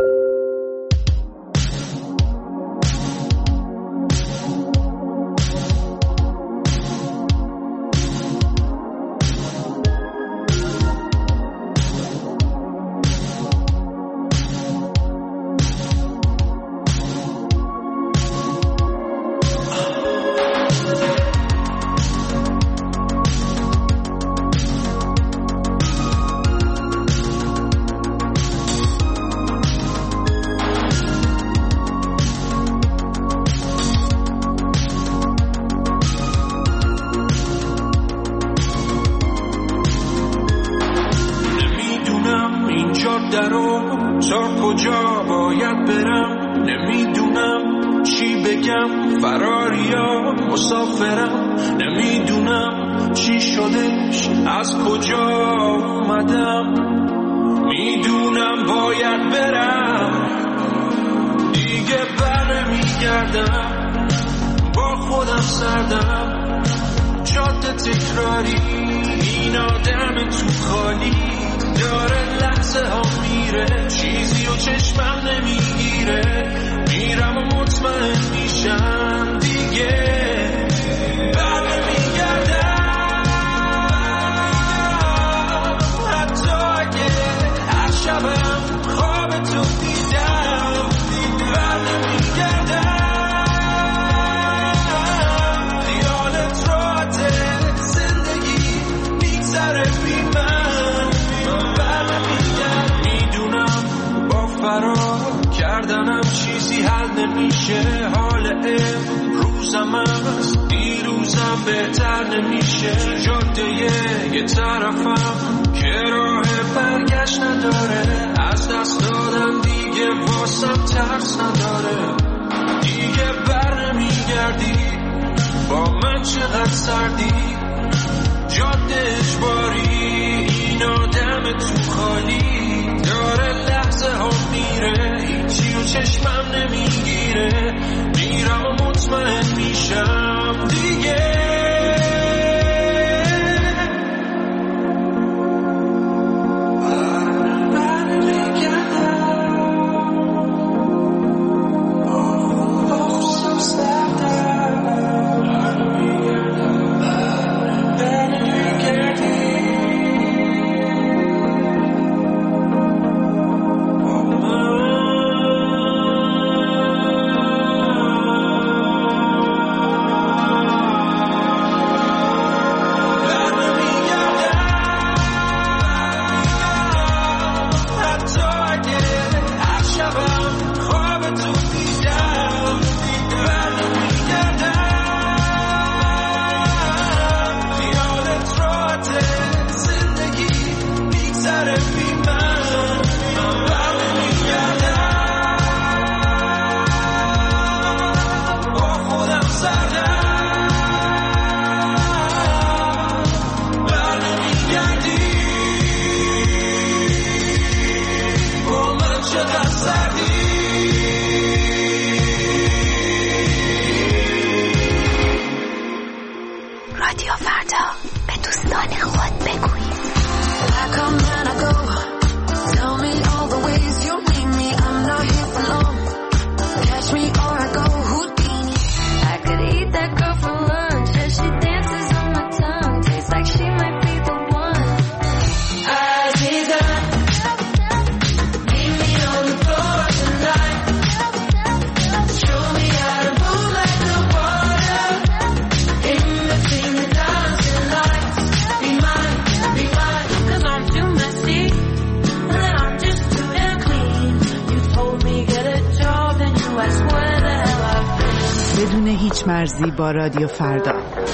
بدون هیچ مرزی با رادیو فردا.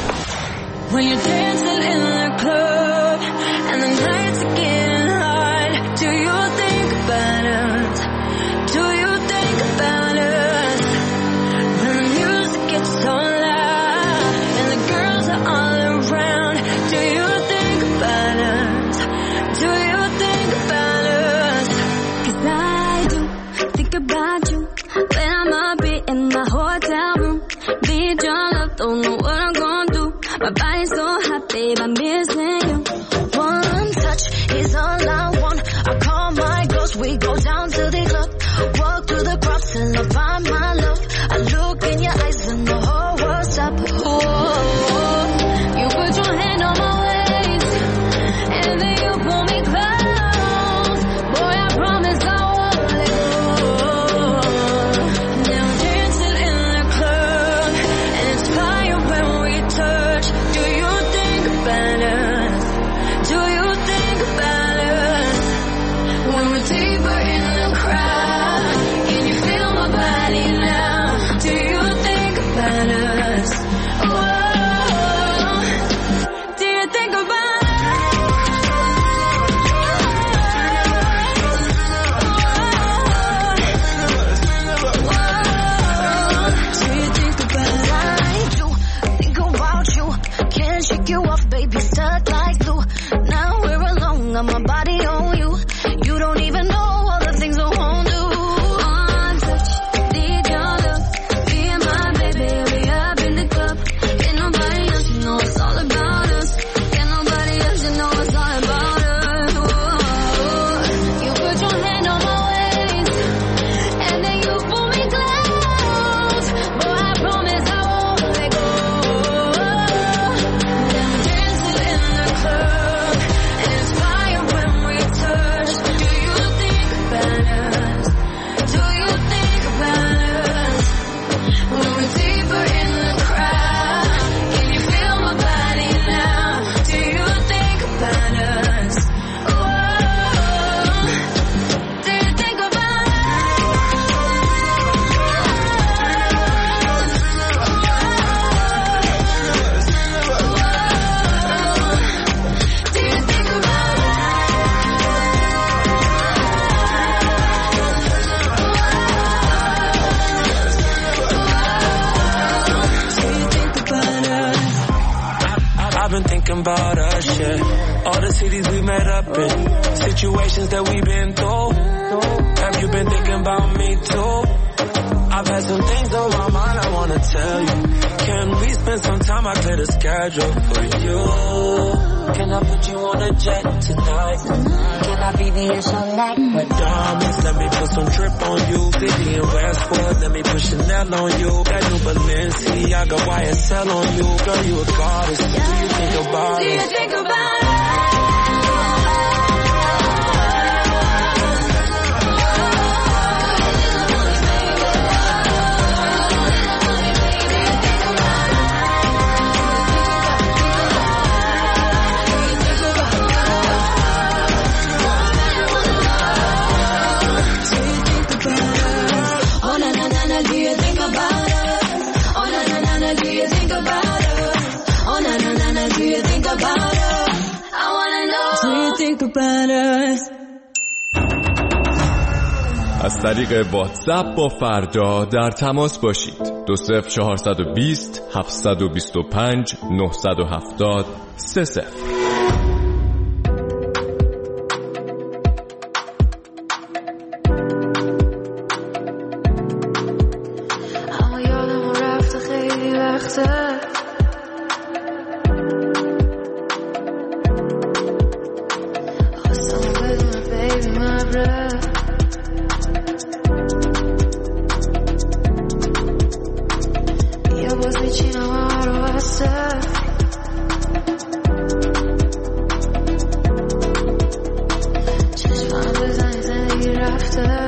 When you're dancing in the club and the nights are getting hard, do you think about us? Do you think about us? When the music gets so loud and the girls are all around, do you think about us? Do you think about us? 'Cause I do think about you when I'm up in my hotel room, being drunk up, don't know what I'm gonna do. My body's so hot, babe, I miss it. thinking about us, yeah. All the cities we met up in, situations that we've been through. Have you been thinking about me too? I've had some things on my mind I wanna tell you. Can we spend some time? I clear the schedule for you. Can I put you on a jet tonight? Can I be the Chanel with diamonds? Let me put some drip on you. City in Westwood, let me put Chanel on you. That new Balenciaga Y S L on you. Girl, you a goddess. Do you think about it? Do you think about it? از طریق واتساپ با فردا در تماس باشید. دو صفر چهارصد و بیست هفتصد و بیست و پنج نهصد و هفتاد سه صفر. اما یادم رفته خیلی وقته خواستم بدون بیبی مبره یا باز میچینم همه رو بسته چشمم بزنی زندگی رفته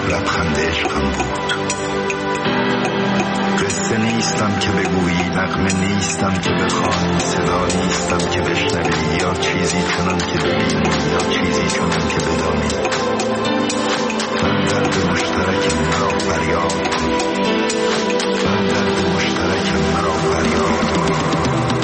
لبخند عشقم بود. قصه نیستم که بگویی، نغمه نیستم که بخوانی، صدا نیستم که بشنوی، یا چیزی چنان که ببینی یا چیزی چنان که بدانی. من درد مشترک مرا فریاد کن، من درد مشترک مرا فریاد کن.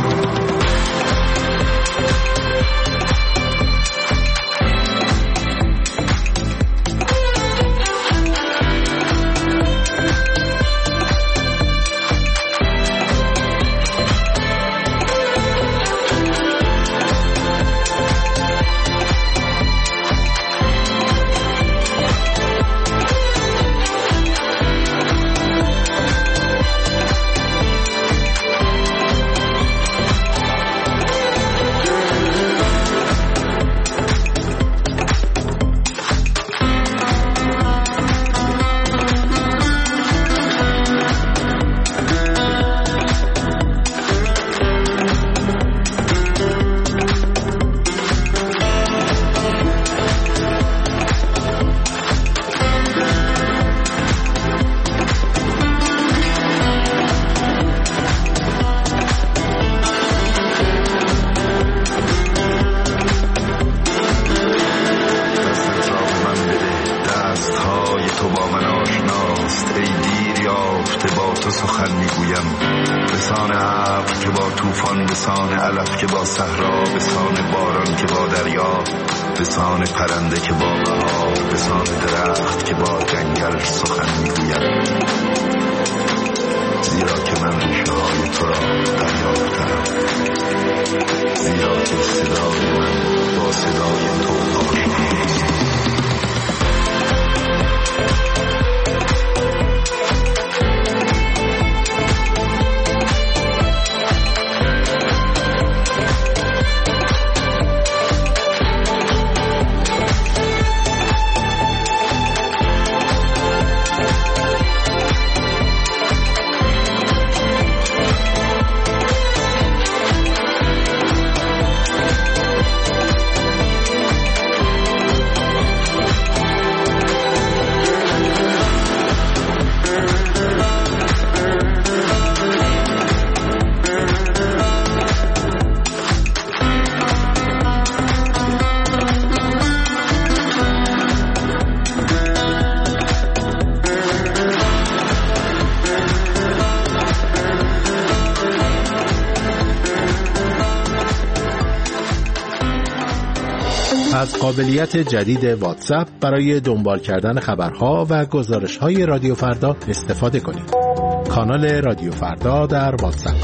از قابلیت جدید واتساپ برای دنبال کردن خبرها و گزارش‌های رادیو فردا استفاده کنید. کانال رادیو فردا در واتساپ.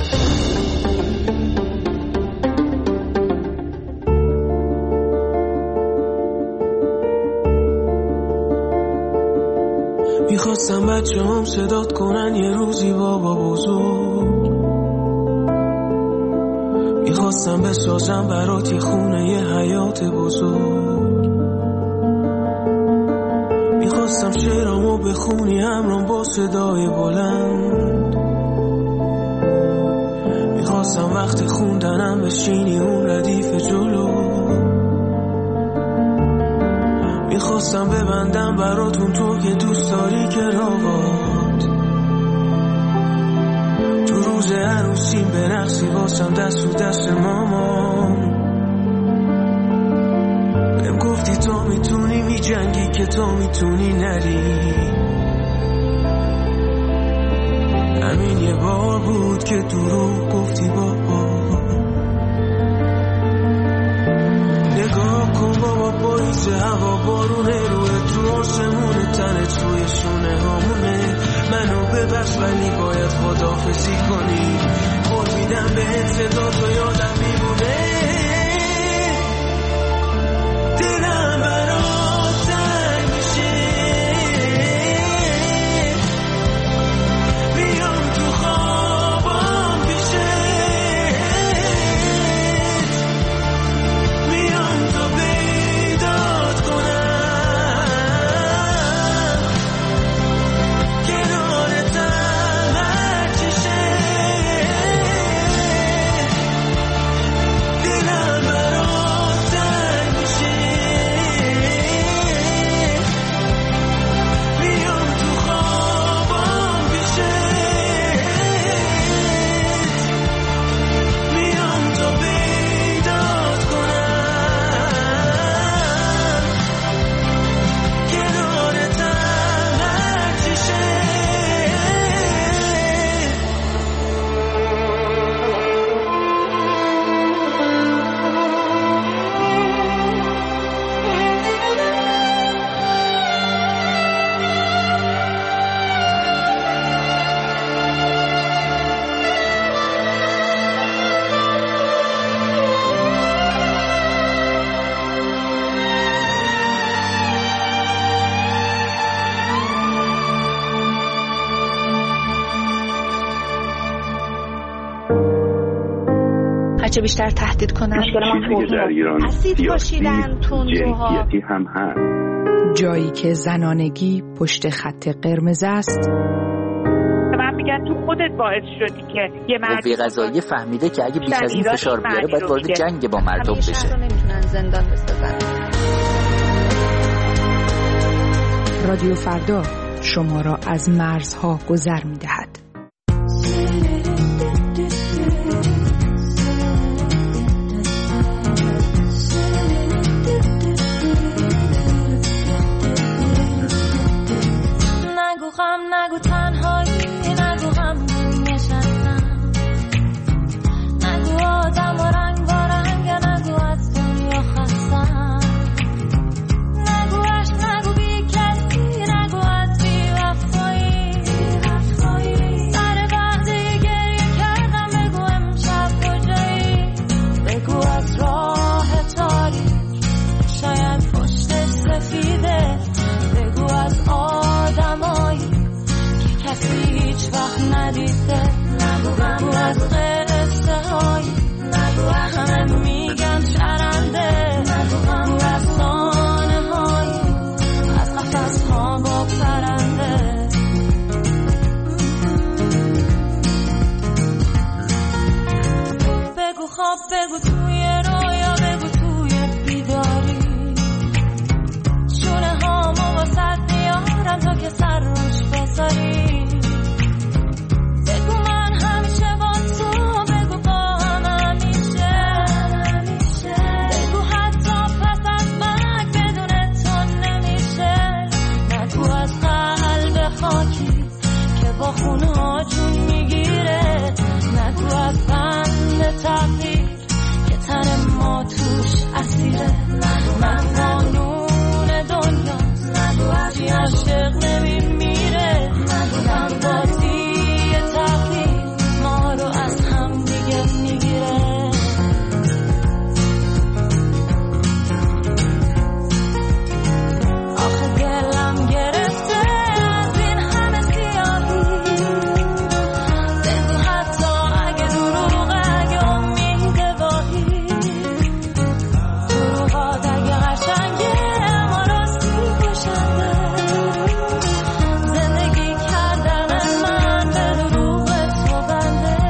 میخواستم بچه هم صدات کنن یه روزی بابا بزرگ، میخواستم بسازم برات یه خونه یه حیات بزرگ، میخواستم شعرامو بخونی همرام با صدای بلند، میخواستم وقت خوندنم بشینی اون ردیف جلو، میخواستم ببندم براتون تو که دوست داری کراوات، تو روز عروسیم به رقصی واسم دست و دست مامان، بهم گفتی تو میتونی می جنگی که تو میتونی نری، همین یه بار بود که دروغ گفتی بابا، نگاه کن بابا پاییز هوا بارونه روی تو آسمونه، تنت روی شونه هامونه، منو ببخش ولی باید خداحافظی کنی، قول میدم بهت صدا تو یادم میمونه، دلم برات تنگ میشه، بیام تو خوابم پیشه، میام تو بیداد کنم، کنارتم هر چی شه، چه بیشتر تهدید کنن. مشکل ما در ایران اسید پاشیدن، تندروها، جنسیتی هم هست. جایی که زنانگی پشت خط قرمز است. من میگن تو خودت باعث شدی که یه مرد قوه قضاییه فهمیده که اگه بیش از این فشار بیاره باید وارد جنگ با مردم بشه. همیشه رو نمیتونن زندان بسازن. رادیو فردا شما را از مرزها گذر می‌دهد. نگو غم، نگو تنهایی، نگو غم نشستم، نگو آدم و رنگ با رنگ، نگو از دنیا خستم، نگو عشق، نگو بی کسی، نگو از بی وفایی، سر وقتی گریه کردم بگو امشب کجایی، بگو از راه تاریک شاید پشتش سفیده، بگو از آدمایی که کسی هیچ وقت ندیده، نگو از قصه هایی، نگو همه میگن شرنده، نگو رسانه هایی از قفس ها با پرنده. بگو خواب، بگو توی رویا، بگو توی بیداری، شونه هامو واسد میارم تا که سر روش بذاری، بگو من همیشه با تو، بگو با هم همیشه، بگو حتی پس از مرگ بدون تو نمیشه، نگو از قلب خاکی که با خونها جون میگیره، نگو از بند تقدیر که تن ما توش اسیره، من قانون دنیا نگو چی عاشق نمیمیره، من بازی تقدیر ما رو از هم دیگه میگیره. آخه دلم گرفته از این همه سیاهی، بگو حتی اگه دروغه، اگه امید واهی، دروغات اگه قشنگه اما راستی کشنده، زندگی کردن من به دروغ تو بنده.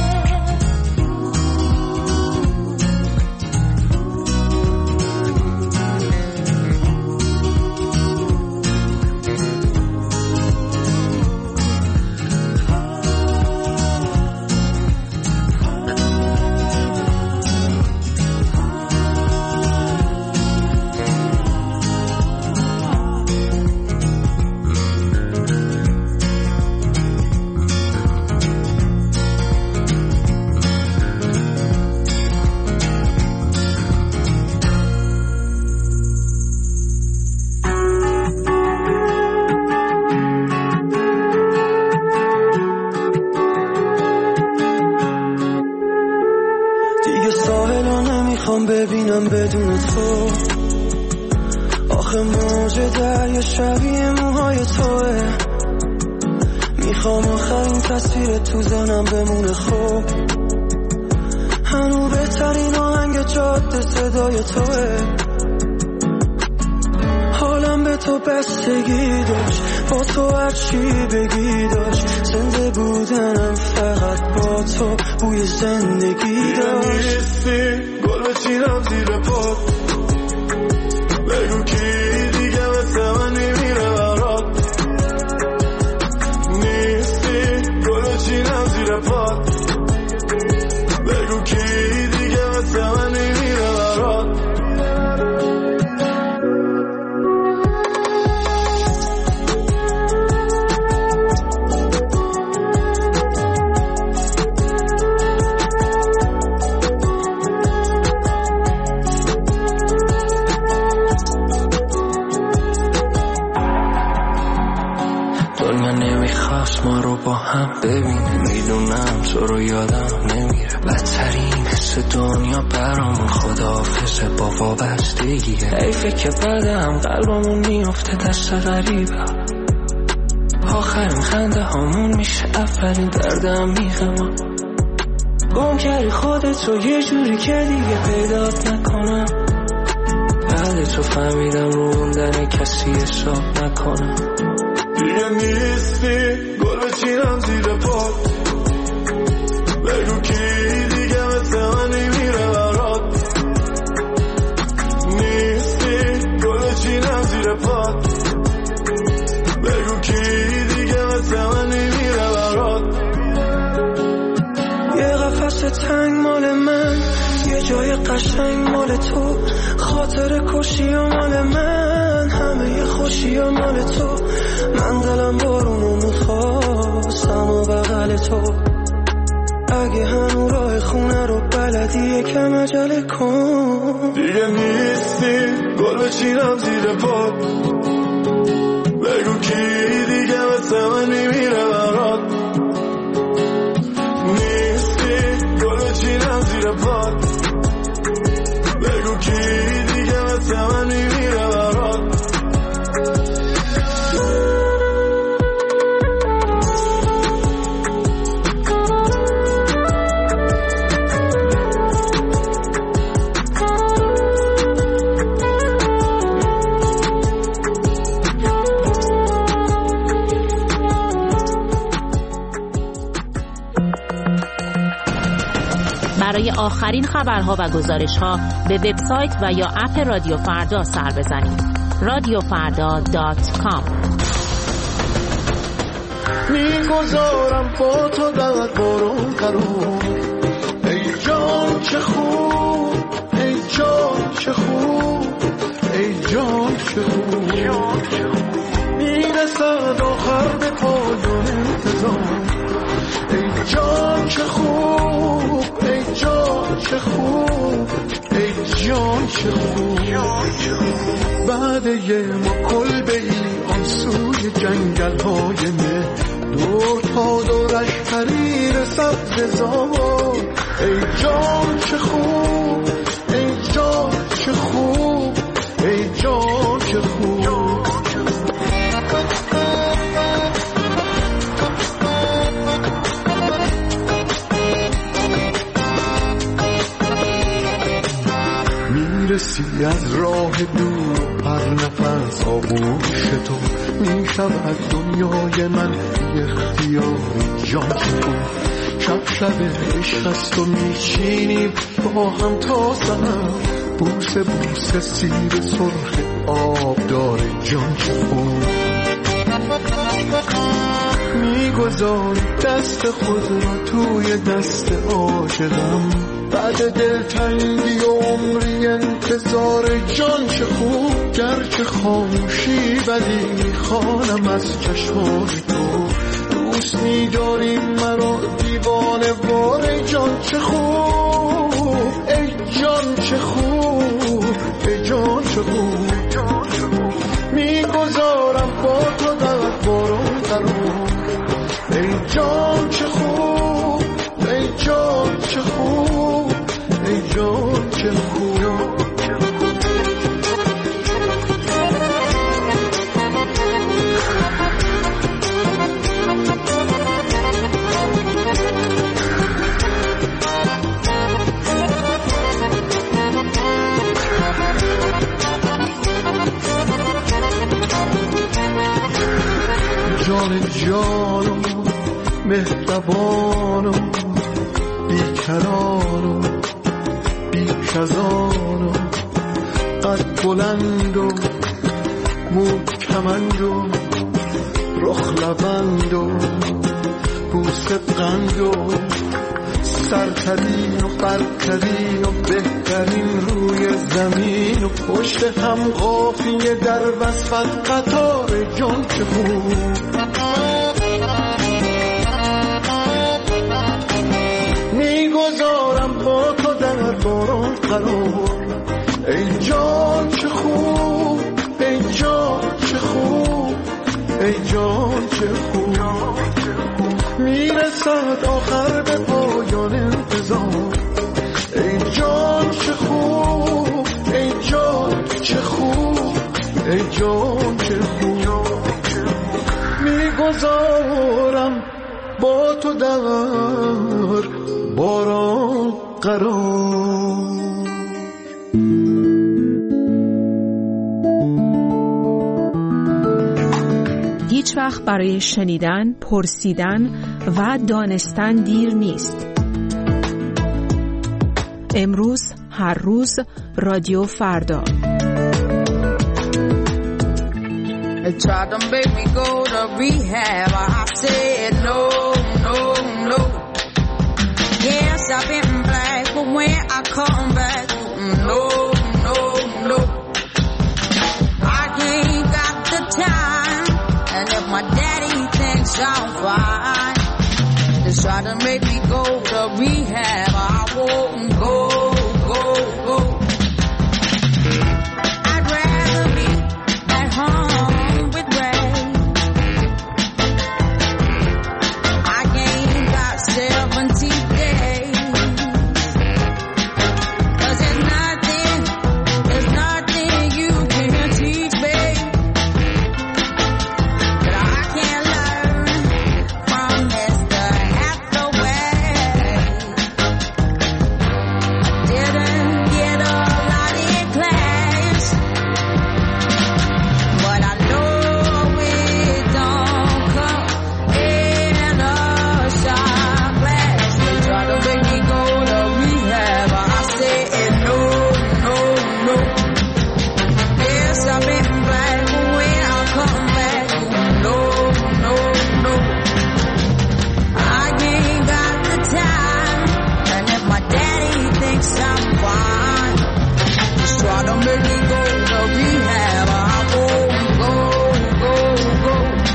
دیگه ساحلو نمیخوام ببینم بدون تو، آخه موج دریا شبیه موهای توه، میخوام آخرین تصویر تو ذهنم بمونه خوب، هنو بهترین آهنگ جاده صدای توه، حالم به تو بستگی داشت، با تو هرچی بگی داشت، زنده بودنم فقط با تو بوی زندگی داشت. نیستی گل بچینم زیر پات، بگو کی دیگه مثل من نمیره برات، نیستی گل بچینم زیر پات، بگو کی دیگه مثل من نمیره برات. دنیا نمیخواست ما رو با هم ببینه، میدونم تو رو یادم نمیره، بدترین حس دنیا برامون خداحافظه با وابستگیه، حیفه که بعدم قلبمون میفته دست غریبه، آخرین خنده هامون میشه اولین درد عمیق ما، گم کردی خودتو یه جوری که دیگه پیدات نکنم. بعد تو فهمیدم رو موندن کسی حساب نکنم. دیگه نیستی گل بچینم زیر پات، بگو کی دیگه مثل منی میره برات. نیستی گل بچینم زیر پات، بگو کی دیگه مثل منی میره برات. یه قفس تنگ مال من، یه جای قشنگ مال تو، خاطر کشی و مال من، همه یه خوشی و مال تو. من دلم بارونو میخواستم و بغل تو، اگه همون راه خونه رو بلدی یکم عجله کن. دیگه نیستی گل بچینم زیر پات، بگو کی دیگه مثل منی میره برات. نیستی گل بچینم زیر پات، بگو کی دیگه مثل منی میره برات. برای آخرین خبرها و گزارش‌ها به وبسایت و یا اپ رادیو فردا سر بزنید. رادیو فردا دات کام. میگذارم با تو در بارون قرار، ای جان چه خوب، ای جان چه خوب، ای جان چه خوب. میرسد آخر به پایان انتظار، ای جان چه خوب، ای جان چه خوب، ای جان چه خوب. بعد یه ما کلبه ای آن سوی جنگل های مه، دور تا دورش حریر سبز زار. ای جان چه خوب، ای جان چه خوب، ای جان چه خوب. میرسی از راه دور پر نفس آغوش تو، میشود دنیای من بی اختیار جان تو. شب شب عشق است و میچینی با هم تا سحر، بوسه بوسه سیر سرخ آب داره جان چو. میگذاری دست خود را توی دست عاشقم، بعد دلتنگی و عمری انتظار جان چه خوب. گرچه خاموشی ولی میخوانم از چشمان تو، دوست می‌داری مرا دیوانه وار. جان چه خوب، ای جان چه خوب، ای جان چه خوب. میگذارم با تو در بارون قرار، ای جان چه خوب، ای جان چه خوب، ای جان چه خوب. جان جانم مهربانم بیکرانم بیکزانم، قد بلند و موکمند و رخ لبند و بوسه قند و سرترین و برترین و بهترین روی زمین و پشت هم قافیه در وصفت قطار جان چه خوب. میگذارم با تو در بارون قرار، ای جان چه خوب، ای جان چه خوب، ای جان چه خوب. میرسد آخر به پایان انتظار، ای جان چه خوب، ای جان چه خوب، ای جان چه خوب. میگذارم با تو در باران قرار. هیچ وقت برای شنیدن، پرسیدن و دانستن دیر نیست. امروز، هر روز، رادیو فردا. They tried to make me go to rehab. I said no, no, no. Yes, I've been black, but when I come back, no, no, no. I ain't got the time, and if my daddy thinks I'm fine, they try to make me go to rehab. I won't go, go, go. I'd rather be at home with Ray. I ain't got seventy days. 'Cause there's nothing, there's nothing you can teach me that I can't learn from Mister Hathaway. I didn't get a lot in class, but I know it don't come in a shot glass. They try to make me go to rehab. I said no, no, no. Yes, I've been black, but when I come back, no, no, no. I ain't got the time, and if my daddy thinks I'm fine, just try to make me go to rehab. I won't go, go, go.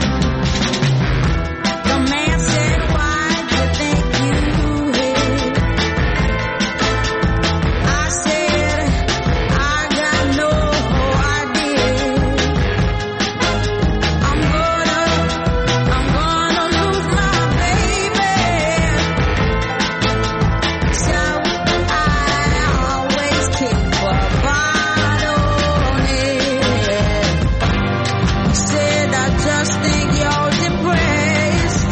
The man said, why do you think you hit? I said, I got no idea. I'm gonna, I'm gonna lose my baby. So I always keep a bottle on it. Said I just think you're depressed.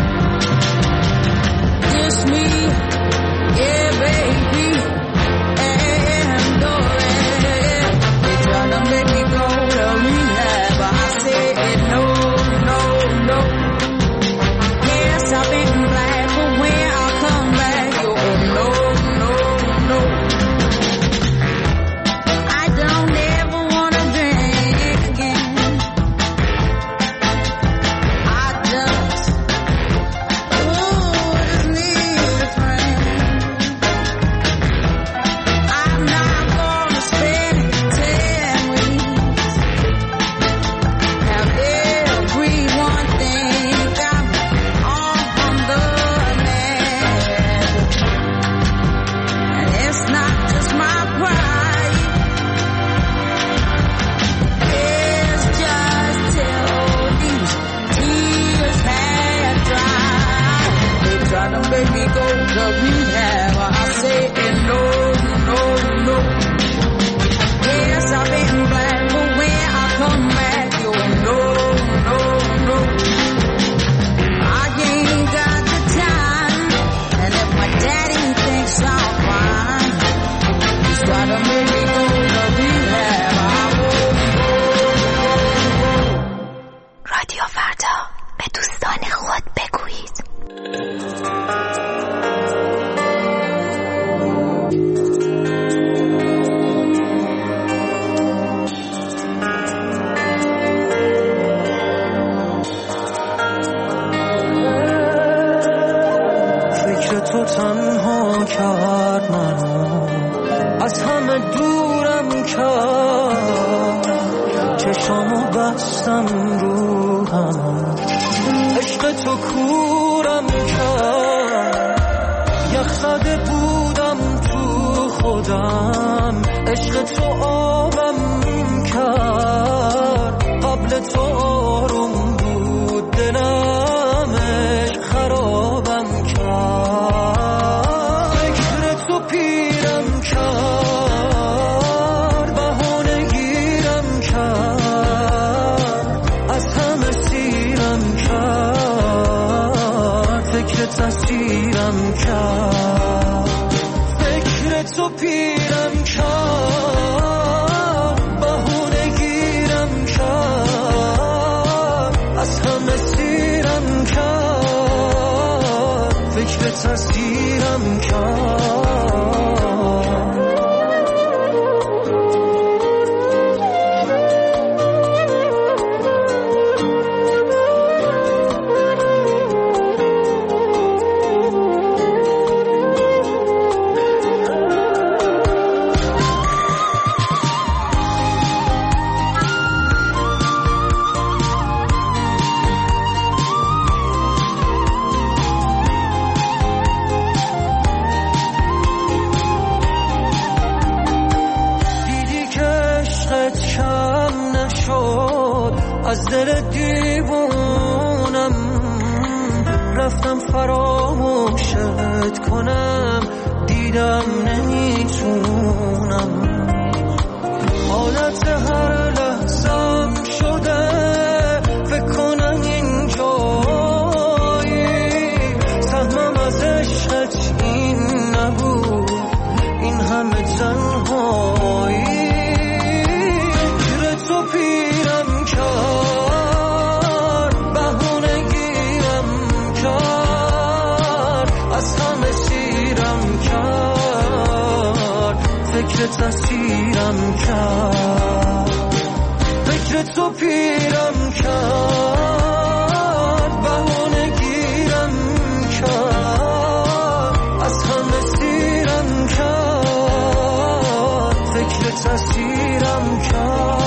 Just me, yeah, baby, and go ahead. They try to make me go to rehab. I said no, no, no. Yes, I've been black, but when I come back, oh no, no, no. I don't ever wanna drink again. I just, ooh, just need a friend. I'm not gonna spend ten weeks. Have everyone think I'm on the net. And it's not just my pride. It's just till these tears had dried. They try to make me go to rehab. I say no, no, no. Yes, I've been black, but when I come back, you no, no, no. I ain't got the time, and if my daddy thinks I'm fine, he's try to make me go to rehab. I won't go, go, go. رادیو فردا، به دوستان خود بگویید. فکر تو تنها کرد منو، از همه دورم کرد. چشامو بستم رو هم، عشق تو کورم کرد. یخ زده بودم تو خودم، عشق تو آبم کرد. قبل تو آروم بود دلم، عشق خرابم کرد. فکر تو پیرم کرد، بهانه گیرم کرد. از همه سیرم کرد، فکر تسیرم کرد. پیرم کرد، بهونه گیرم کرد، از همه سیرم کرد، فکر تصویرم کرد. از دل دیوونم رفتم فراموشت کنم، دیدم نمیتونم. حالت هر لحظم شده فکر کنم اینجایی، سهمم از عشقت این نبود، این همه تنهایی. پیرم کرد، بهونه گیرم کرد، از همه سیرم کرد، فکر تصویرم کرد. فکر تو پیرم کرد، بهونه گیرم کرد، از همه سیرم کرد، فکر تصویرم کرد.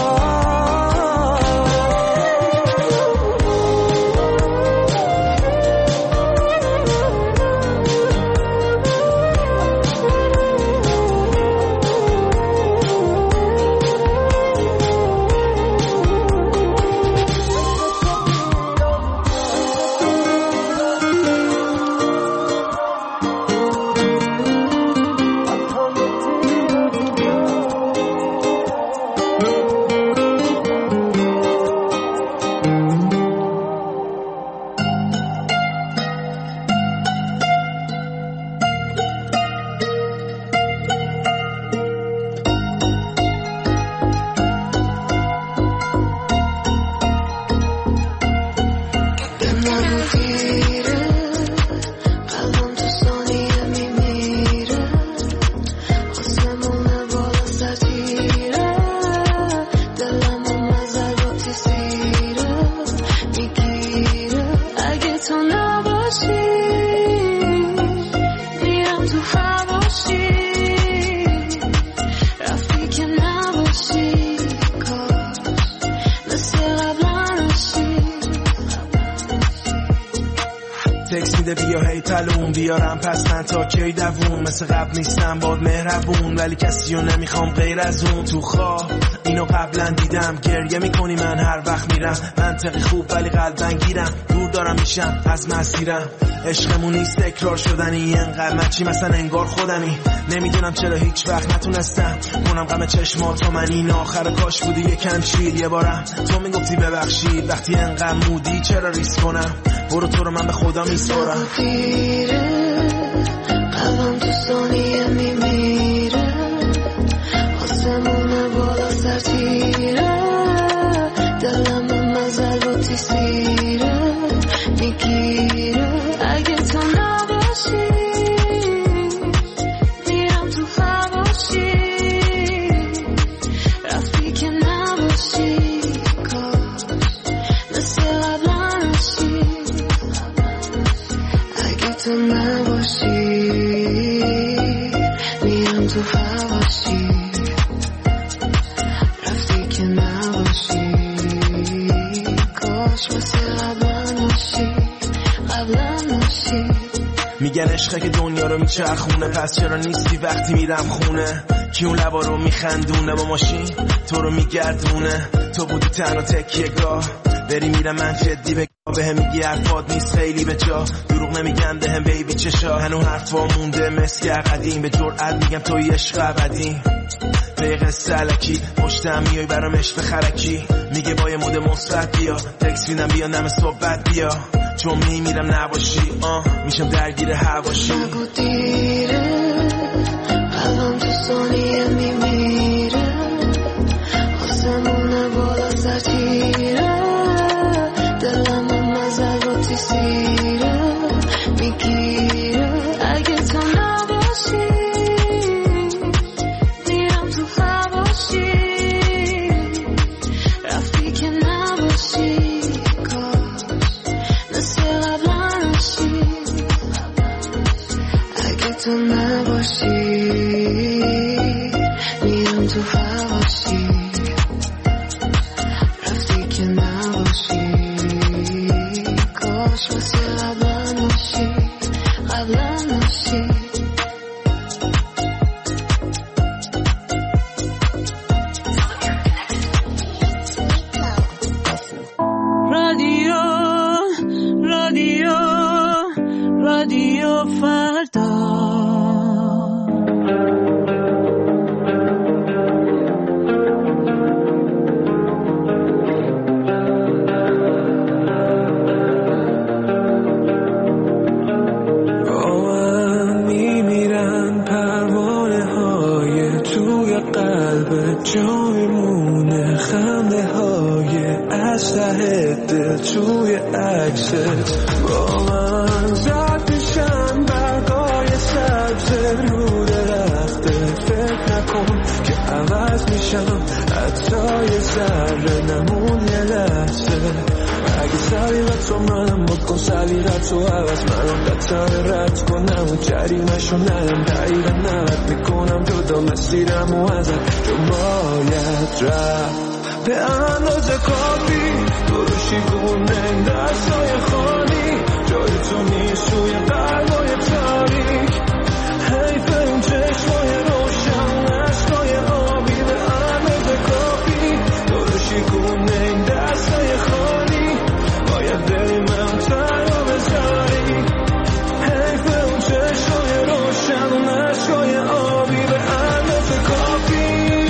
بیارم پس من تا کی دووم، مثل قبل نیستم باد مهربون، ولی کسی رو نمیخوام غیر از اون. تو خواب اینو قبلا دیدم، گریه میکنی من هر وقت میرم، منطقی خوب ولی قلبن گیرم، دور دارم میشم از مسیرم. عشقمون نیست تکرار شدنی، انقدر مچی مثلا انگار خودمی. نمیدونم چرا هیچ وقت نتونستم کنم غم چشماتو من، این آخر کاش بودی یکم شیر. یه بارم تو میگفتی ببخشید، وقتی انقدر مودی چرا ریس کنم؟ برو تو رو من به خدا میسپارم. قلبم تو ثانیه میمیره، آسمون بالا سر تیره، دلم مزل و تیسیره میگیره. اگه تو نباشی میرم تو هواشی، رفتی که نباشی کاش مثل قبلا نشی. اگه تو نباشی میرم تو هواشی، رفتی که نباشی کاش مثل قبلا نشی، قبلا نشی. میگن عشقه که دنیا رو میچرخونه، پس چرا نیستی وقتی میرم خونه؟ کی اون لبا رو میخندونه با ماشین تو رو میگردونه؟ تو بودی تنها تکیه گاه، بری میرم من جدی بگاه، به هم میگی حرفات نیست خیلی به جا، دروغ نمیگن به هم بیبی چشا، هنو حرفا مونده مثل قدیم، به جرئت میگم توی عشق ابدی. به قصه علکی پشتم میای برام عشق خرکی، میگه با یه مود مثبت بیا، تکس میدم بیا نم صحبت بیا، چون میمیرم نباشی آه میشم درگیر هواشی. نگو دیره قلبم تو ثانیه میمیره آسمون بالا سر تیره دلم مزل رو تیسیره میگیره اگه تو نباشی میرم تو هواشی رفتی که نباشی کاش مثل قبلا نشی اگه تو نباشی میرم تو هواشی رفتی که نباشی کاش مثل قبلا نشی قبلا نشی رادیو رادیو رادیو فردا جا میمونه خنده های اسلحه دل توی عکست با من زد میشن برگای سبز رو درخته فکر نکن که عوض میشم حتی یه ذره نمون یه لحظه اگه سلیقت رو منم بکن سلیقت رو عوض منم قطعه رد کنم و جریمش رو ندم دقیقا نوت میکنم جدا مسیرم و ازت چون باید رفت به اندازه کافی دروشی گونه این دستای خالی جای تو نیست روی قلبای تاریک حیف این چشمای روشن عشقای آبی به اندازه کافی دروشی گونه این دستای خالی باید دلی من تنها بذاری حیف اون چشمای روشن عشقای آبی به اندازه کافی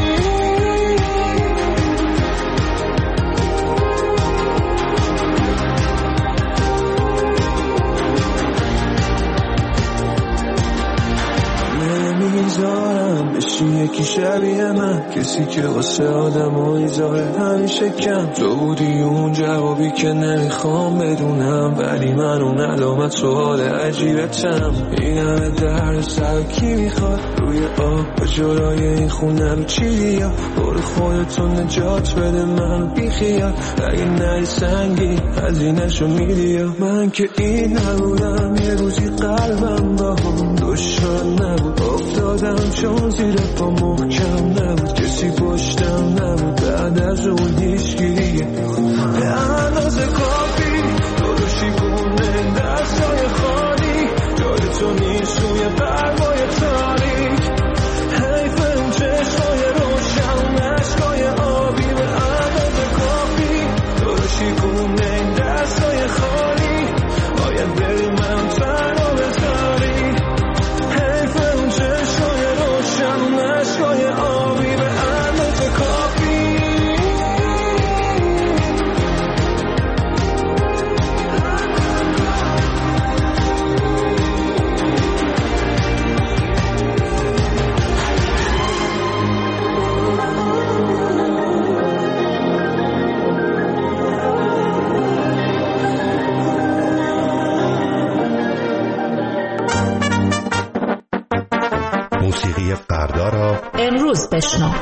نمیذارم بشی یکی شبیه من کسی که واسه آدم های زاره همیشه کم تو بودی اون جوابی که نمیخوام بدونم ولی من اون علامت سوال عجیبتم این همه درد سر کی میخواد روی آب به جلای این خونه رو چی بیا برو خودتو نجات بده من بیخیال اگه نری سنگی هزینه‌شو میدی من که این نبودم یه روزی قلبم با هم دشمن نبود افتادم چون زیر پا محکم نبود کسی پشتم نبود بعد از اون هیچگیریه به اندازه کافی دروشی گونه دستای خالی جای تو نیست روی برگای تاریک حیف این چشمای روشن عشقای آبی به اندازه کافی دروشی گونه این دستای خالی باید بری من تنها بذاری حیف اون چشمای روشن عشقای آبی به اندازه کافی موسیقی فردا را امروز بشنو.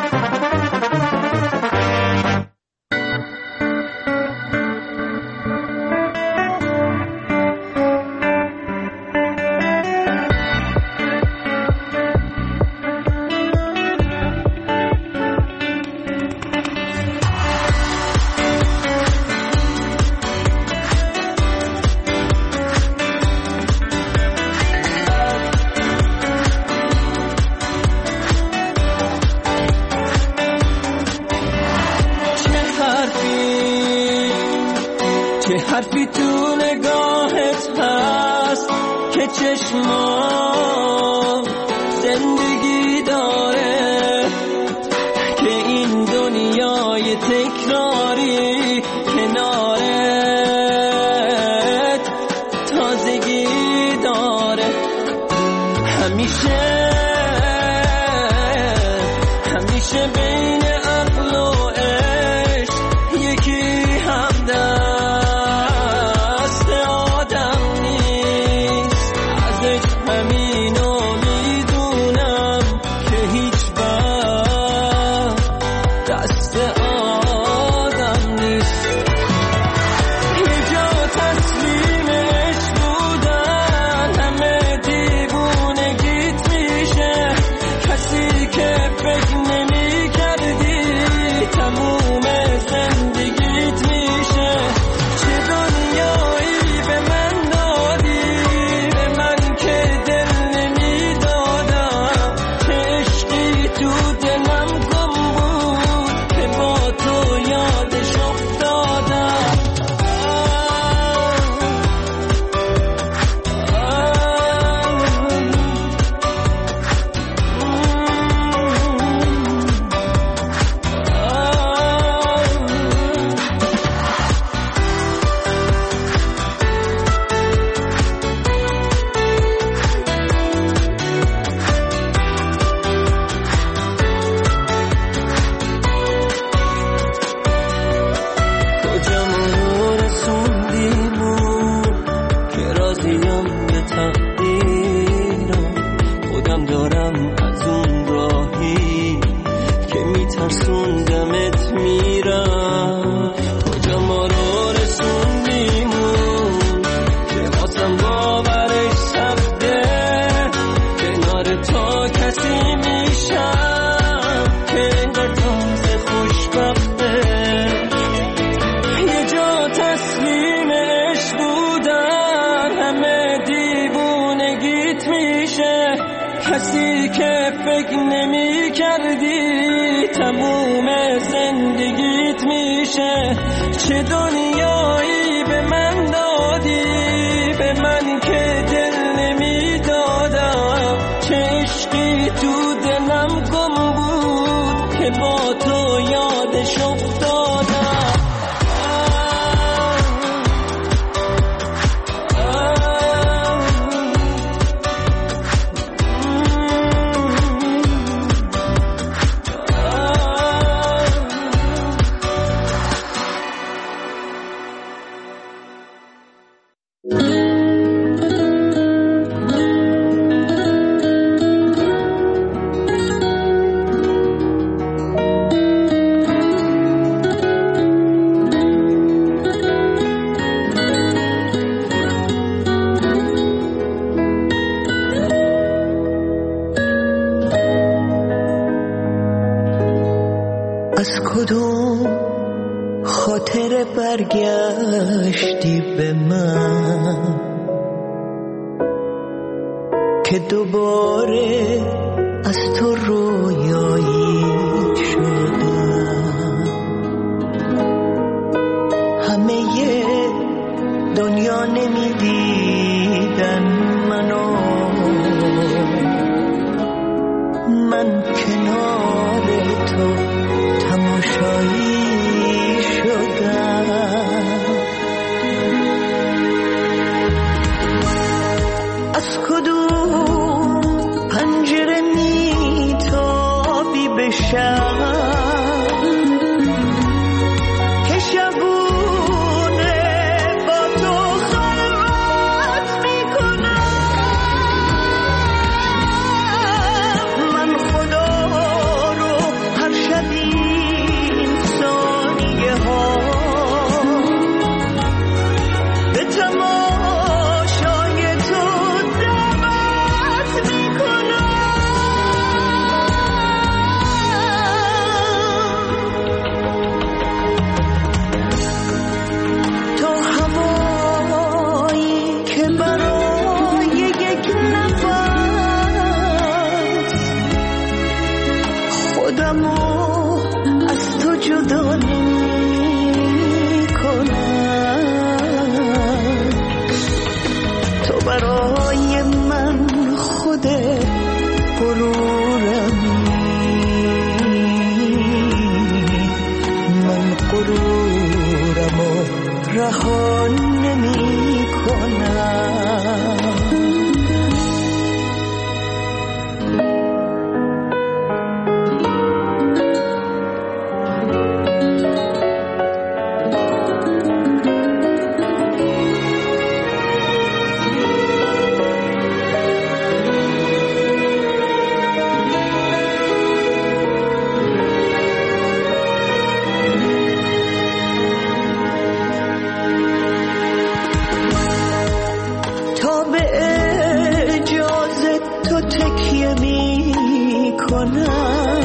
حرفی تو نگاهت هست که چشمام زندگی داره که این دنیای تکراری کنارت تازگی داره همیشه فکر نمی کردی تموم زندگیت میشه، چه دنیایی به من دادی، به من که دل نمی دادم، چه عشقی تو دلم گم بود که با تو یادش افتادم. برگشتی به من که دوباره از تو رویایی شدم، همه دنیا نمیدیدن منو، من کنار تو تماشایی شدم. از کدوم پنجره میتابی به شب که شبونه با تو خلوت میکنم؟ من خدا رو هر شبی ثانیه ها به تماشای تو دعوت میکنم. تو هوایی که برای یک نفس خودمو از تو جدا نمی‌کنم. تو برای من خود غرورمی، من غرورمو رها نمی‌کنم. تا به اجازه تو تکیه می‌کنم،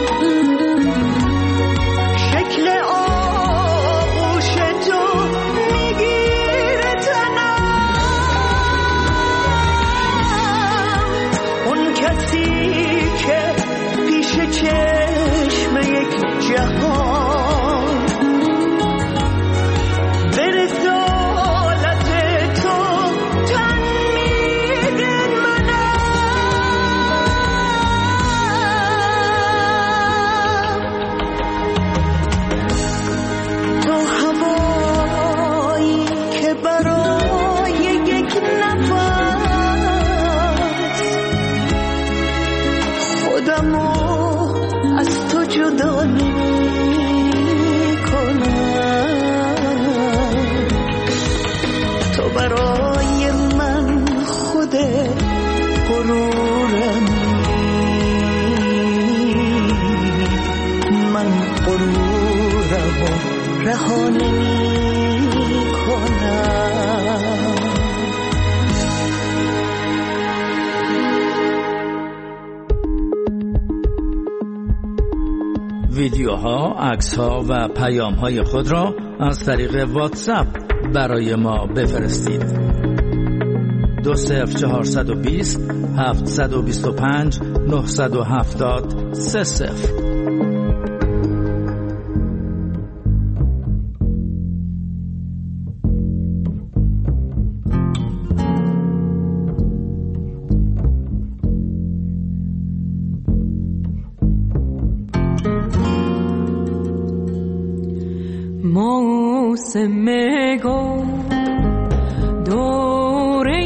شکل آغوش تو میگیره تنم، اون کسی که پیش چشم یک جهان به رسالت تو تن میده منم. تو هوایی که برای یک نفس خودمو از تو جدا نمی‌کنم. تو برای من خود غرورمی، من غرورمو رها نمی‌کنم. ویدیوها، عکس‌ها و پیام‌های خود را از طریق واتساپ برای ما بفرستید. دو صفر چهارصد و بیست هفتصد و بیست و پنج نه هفت صفر صفر. موسم گل دوره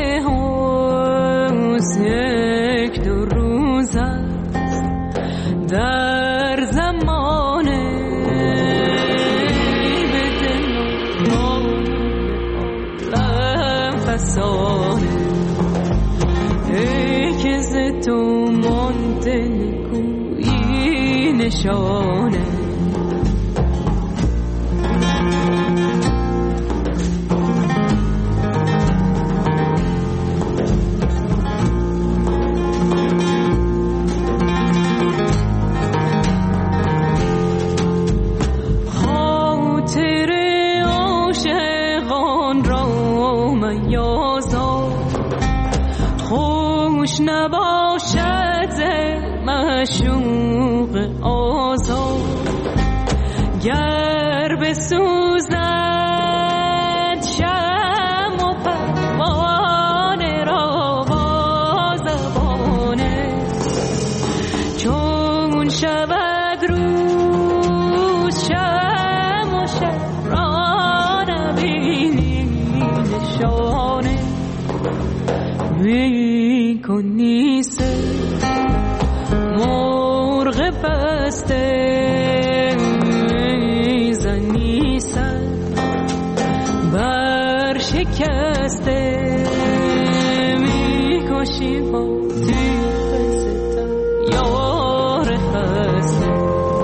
حسن یک دو روز است در زمانه به دل عالم فسانه ای که ز تو مانده نکویی نشانه نباشد معشوق آزاد گر بسوزد شم و پروانه را با زبانه چون شود روز شم و شب را نبینی نشانه می کنی سه مرغ بسته زنی سر بر شکسته می کشی با تیغ ستم یار خسته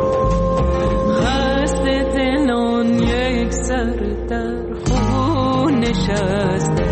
خسته دلان یک سر در خون نشسته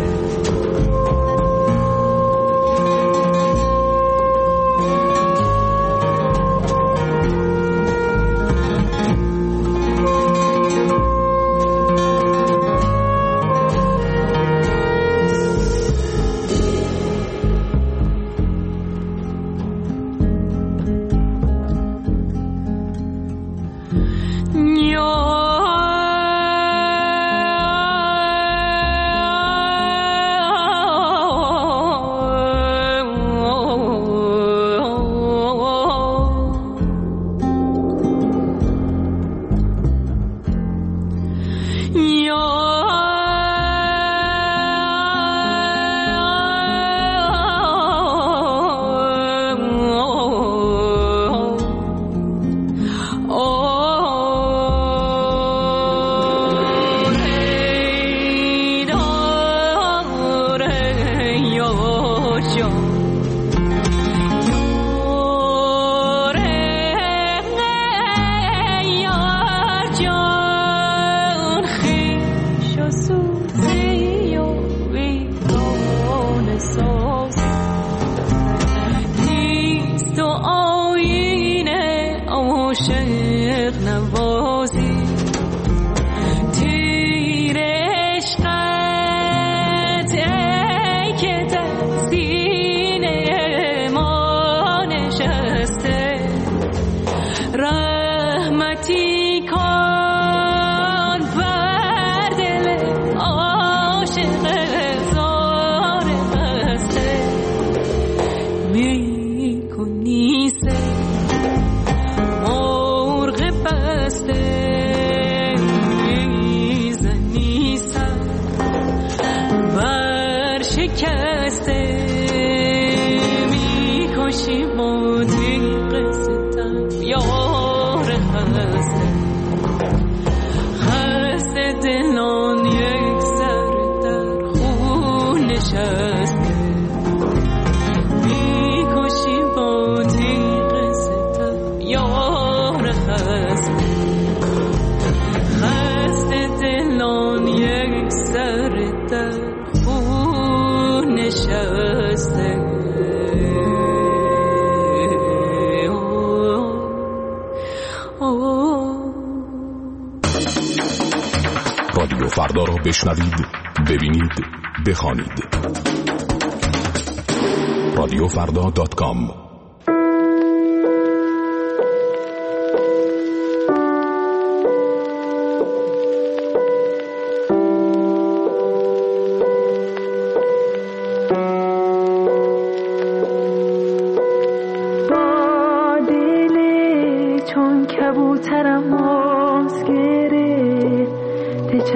رادیو فردا را بشنوید، ببینید، بخوانید. رادیو فردا دات کام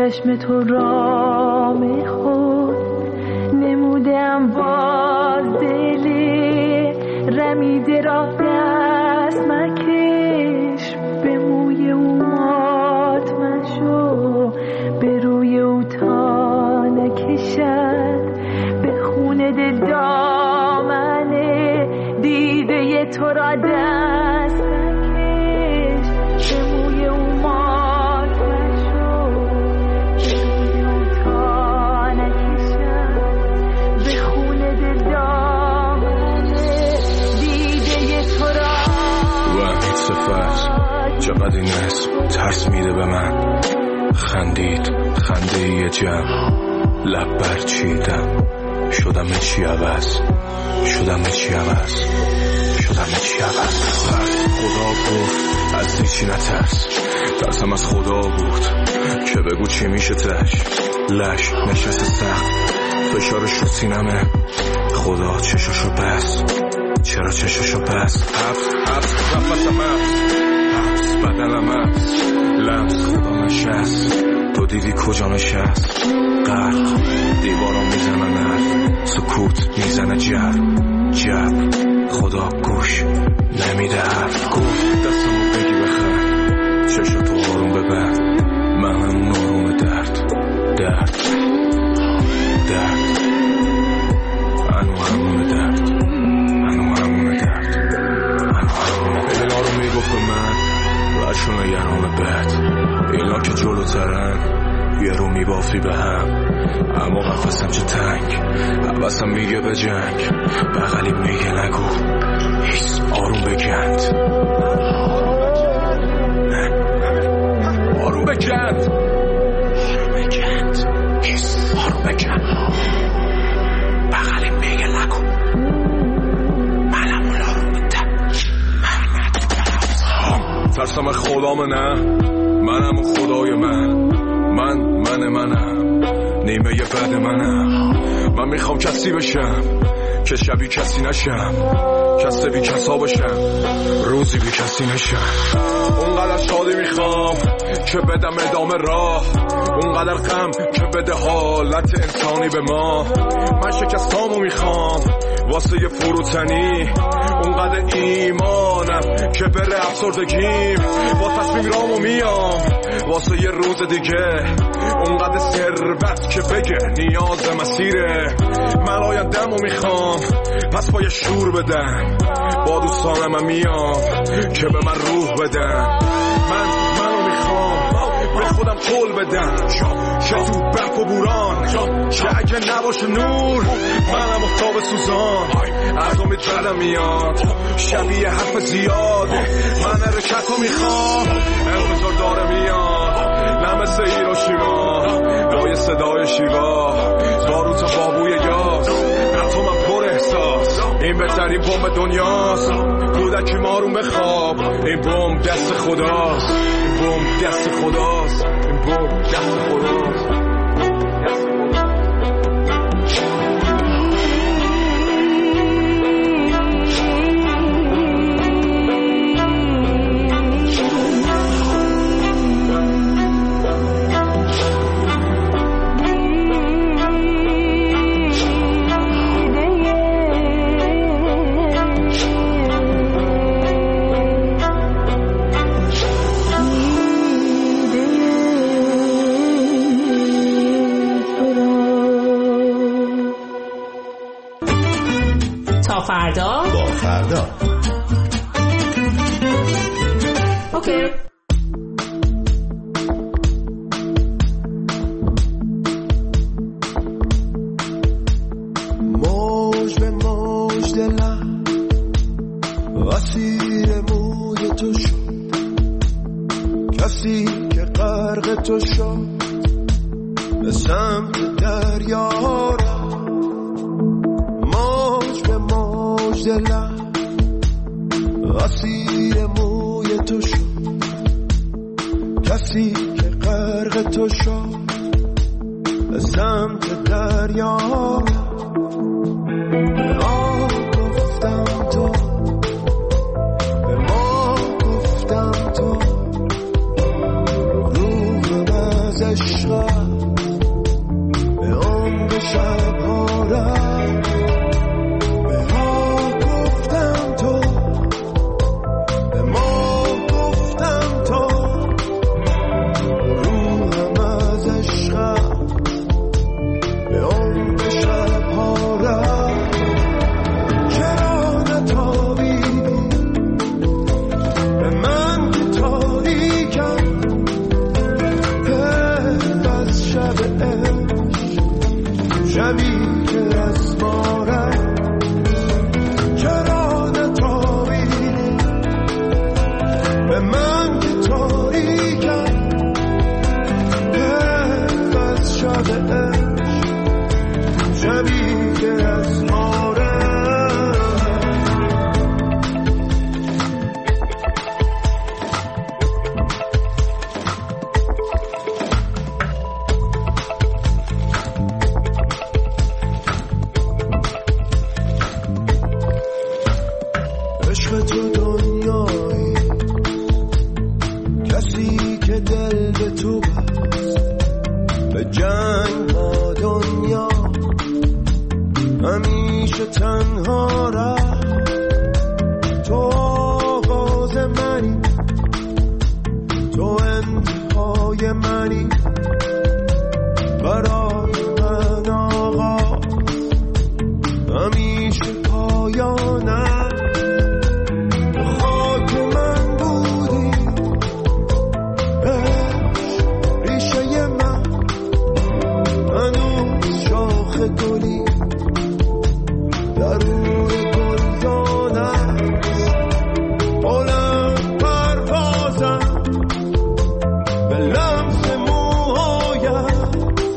چشم تو رام خود نمودم باز دلی رمیده را دست مکش به موی او مات مشو به روی او تا نکشد به خونه دل دامنه دیده تو را دست مکش به موی او مات مشو به روی او تا نکشد به خونه دل دامنه دیده تو را. وحید صفت چقدر این اسم ترس میده به من. خندید خنده یه جمع لب برچیدم شدم چی عوض شدم چی عوض شدم چی عوض. پس خدا گفت از هیچی نترس ترسم از خدا بود که بگو چی میشه تش لش نشست سخت فشارش رو سینمه خدا چشاشو بس چرا چشاشو بس حبس حبس نفسم حبس حبس بدنم حبس لمس خدا نشست تو دیدی کجا نشست غرق دیوارا میزنن حرف سکوت میزنه جر جر خدا گوش نمیده حرف گفت دستمو بگی بخر چشم تو آروم ببر من همون آروم درد درد درد انو همون درد انو همون درد انو همون درد اینا رو میگفت به من برشون نگران بد اینا که جلوترن یه رو میبافی به هم اما قفصم چه تنگ حوثم میگه به جنگ بغلی میگه نگو هیس آروم بگند آروم بگند آروم بگند هیس آروم بگند بغلی میگه نگو منم اون آروم بده من ترسم خدام نه منم اون خدای من من من منم نیمه یه بعد منم من میخوام کسی بشم که شبی کسی نشم کسی بی کسا بشم روزی بی کسی نشم اونقدر شادی میخوام که بدم ادامه راه اونقدر غم که بده حالت انسانی به ما من شکستامو میخوام واسه یه فروتنی اونقدر ایمانم که بره افسردگیم با تصمیم رامو میام واسه یه روز دیگه اونقدر ثروت که بگه نیاز مسیره من آینده‌مو میخوام پس با یه شور بدم با دوستانم هم میام که به من روح بدن من منو میخوام به خودم قول بدم که تو برف و بوران که اگه نباشه نور منم افتاب سوزان از امید بدم میاد شبیه حرف زیاده من حرکتو میخوام انتظار داره میاد نه مثل هیروشیما با یه صدای شیوا باروت بابوی یاس اتمم پر احساس این بهترین بمب دنیاست کودکی مارون بخواب این بمب دست خداست این بمب دست خداست این بمب دست خداست فردا با فردا اوکی. موج به موج دلم اسیر موی تو شد کسی که غرق تو شد به سمت دریا رفت موج به موج دلم اسیر موی تو شد کسی که غرق تو شد به سمت دریا به ما گفتم تو به ما گفتم تو روحم از عشق شبها رفت به ها گفتم تو به ما گفتم تو روحم از عشقم به عمق شبها رفت چرا نتابیدی به من که تاریکم از شب عشق شبی که از ما رفت چرا نتابیدی به من که تاریکم از شب عشق شبی که از ما رفت عشق تو دنیایی کسی که دل به تو بست به جنگ با دنیا همیشه تنها رفت تو آغاز منی تو انتهای منی برای من آغاز همیشه پایانم به خاک من بودی عشق ریشه من هنوز شاخ گلی درون گلدان است بلند پروازم به لمس موهایت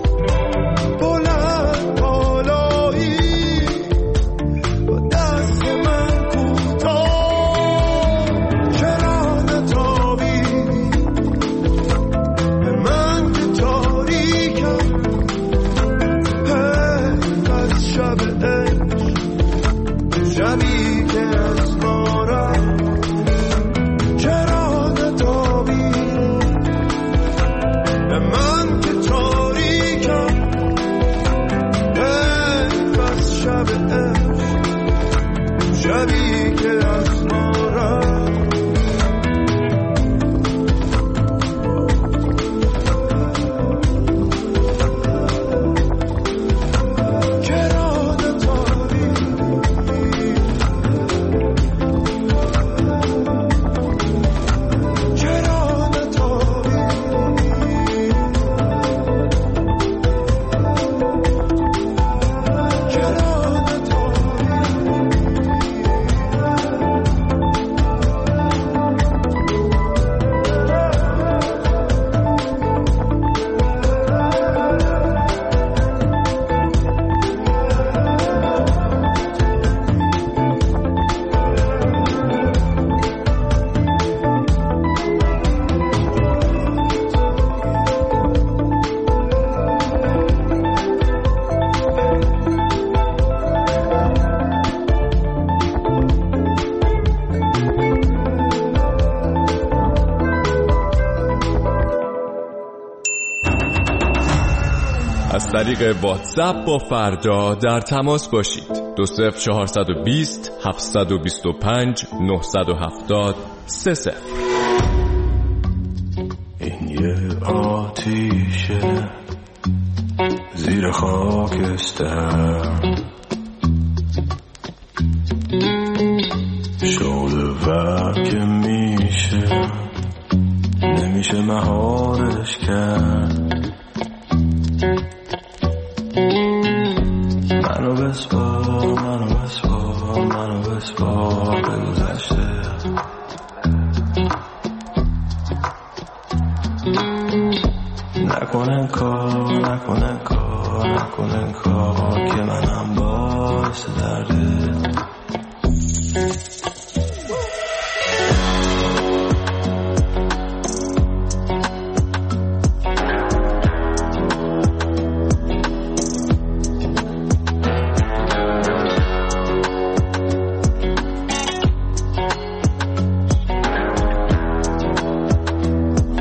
بلند بالایی با دست من کوتاه چرا نتابیدی به من که تاریکم حیف از شب عشق شبی که از ما رفت چرا نتابیدی به من که تاریکم حیف از شب عشق شبی که از ما رفت چرا نتابیدی چرا نتابیدی چرا از طریق واتساپ با فردا در تماس باشید. دو صفر چهارصد و بیست هفتصد و بیست و پنج نهصد و هفتاد سه صفر. این یه آتیشه زیر خاکستر شعله ور که میشه نمیشه مهارش کرد منو بسپار منو بسپار منو بسپار به گذشته نکنن کار نکنن کار نکنن کار که منم باعث درده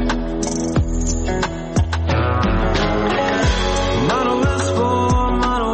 منو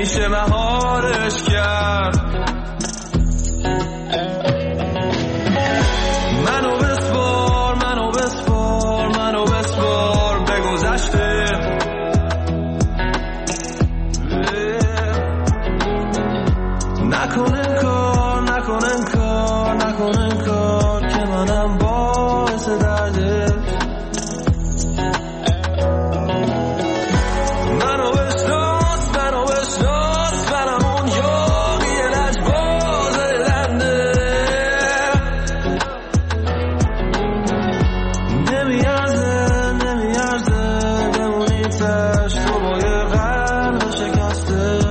نمیشه مهارش کرد. منو بسپار منو بسپار منو بسپار به گذشته. نکن انکار نکن انکار نکن انکار که منم باعث درده. منو بشناس منو بشناس منم اون یاقی لجباز لنده. نمیارزه نمیارزه بمونی تش تو با یه قلب شکسته.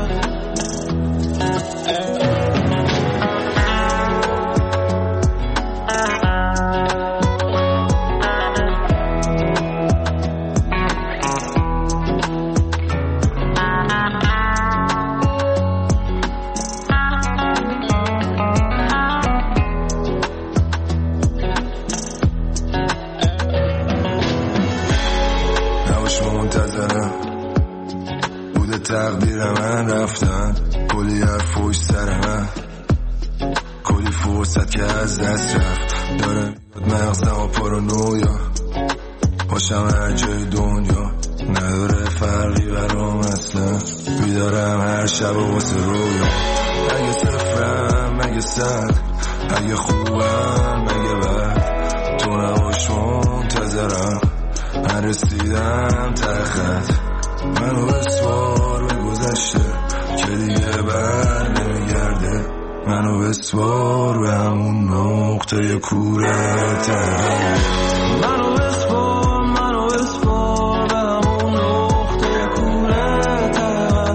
تقدیر من رفتن کلی حرف پشت سر من، کلی فرصت که از دست رفت. داره مغزم و پارانویا باشم هر جای دنیا، نداره فرقی برام اصلا. بیدارم هر شب و واسه رویا. اگه صفرم مگه صد، اگه خوبم مگه بد، تو نباش منتظرم من رسیدم ته خط. منو بسوار به گذشته که دیگه بر نمیگرده. منو بسوار به همون نقطه کوره ته. منو بسپار منو بسپار به همون نقطه کوره ته.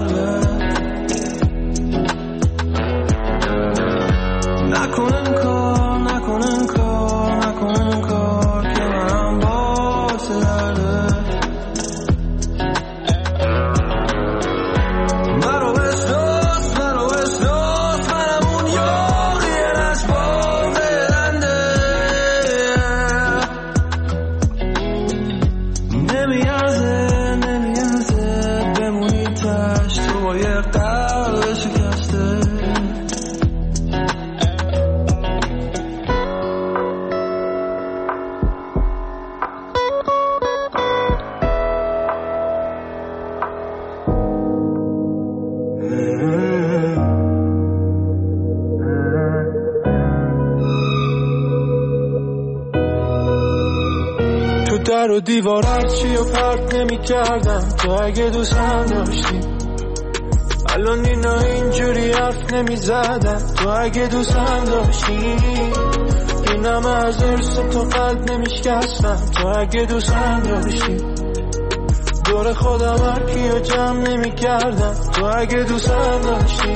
نکن انکار نکن انکار نکن انکار که منم باعث درده. در و دیوارت چی و پرت نمی کردم تو اگه دوستم داشتی. الان اینا اینجوری حرف نمی زدم تو اگه دوستم داشتی. اینم از ارس تو قلب نمی شکستم تو اگه دوستم داشتی. دور خودم هر کیو جمع نمی کردم تو اگه دوستم داشتی.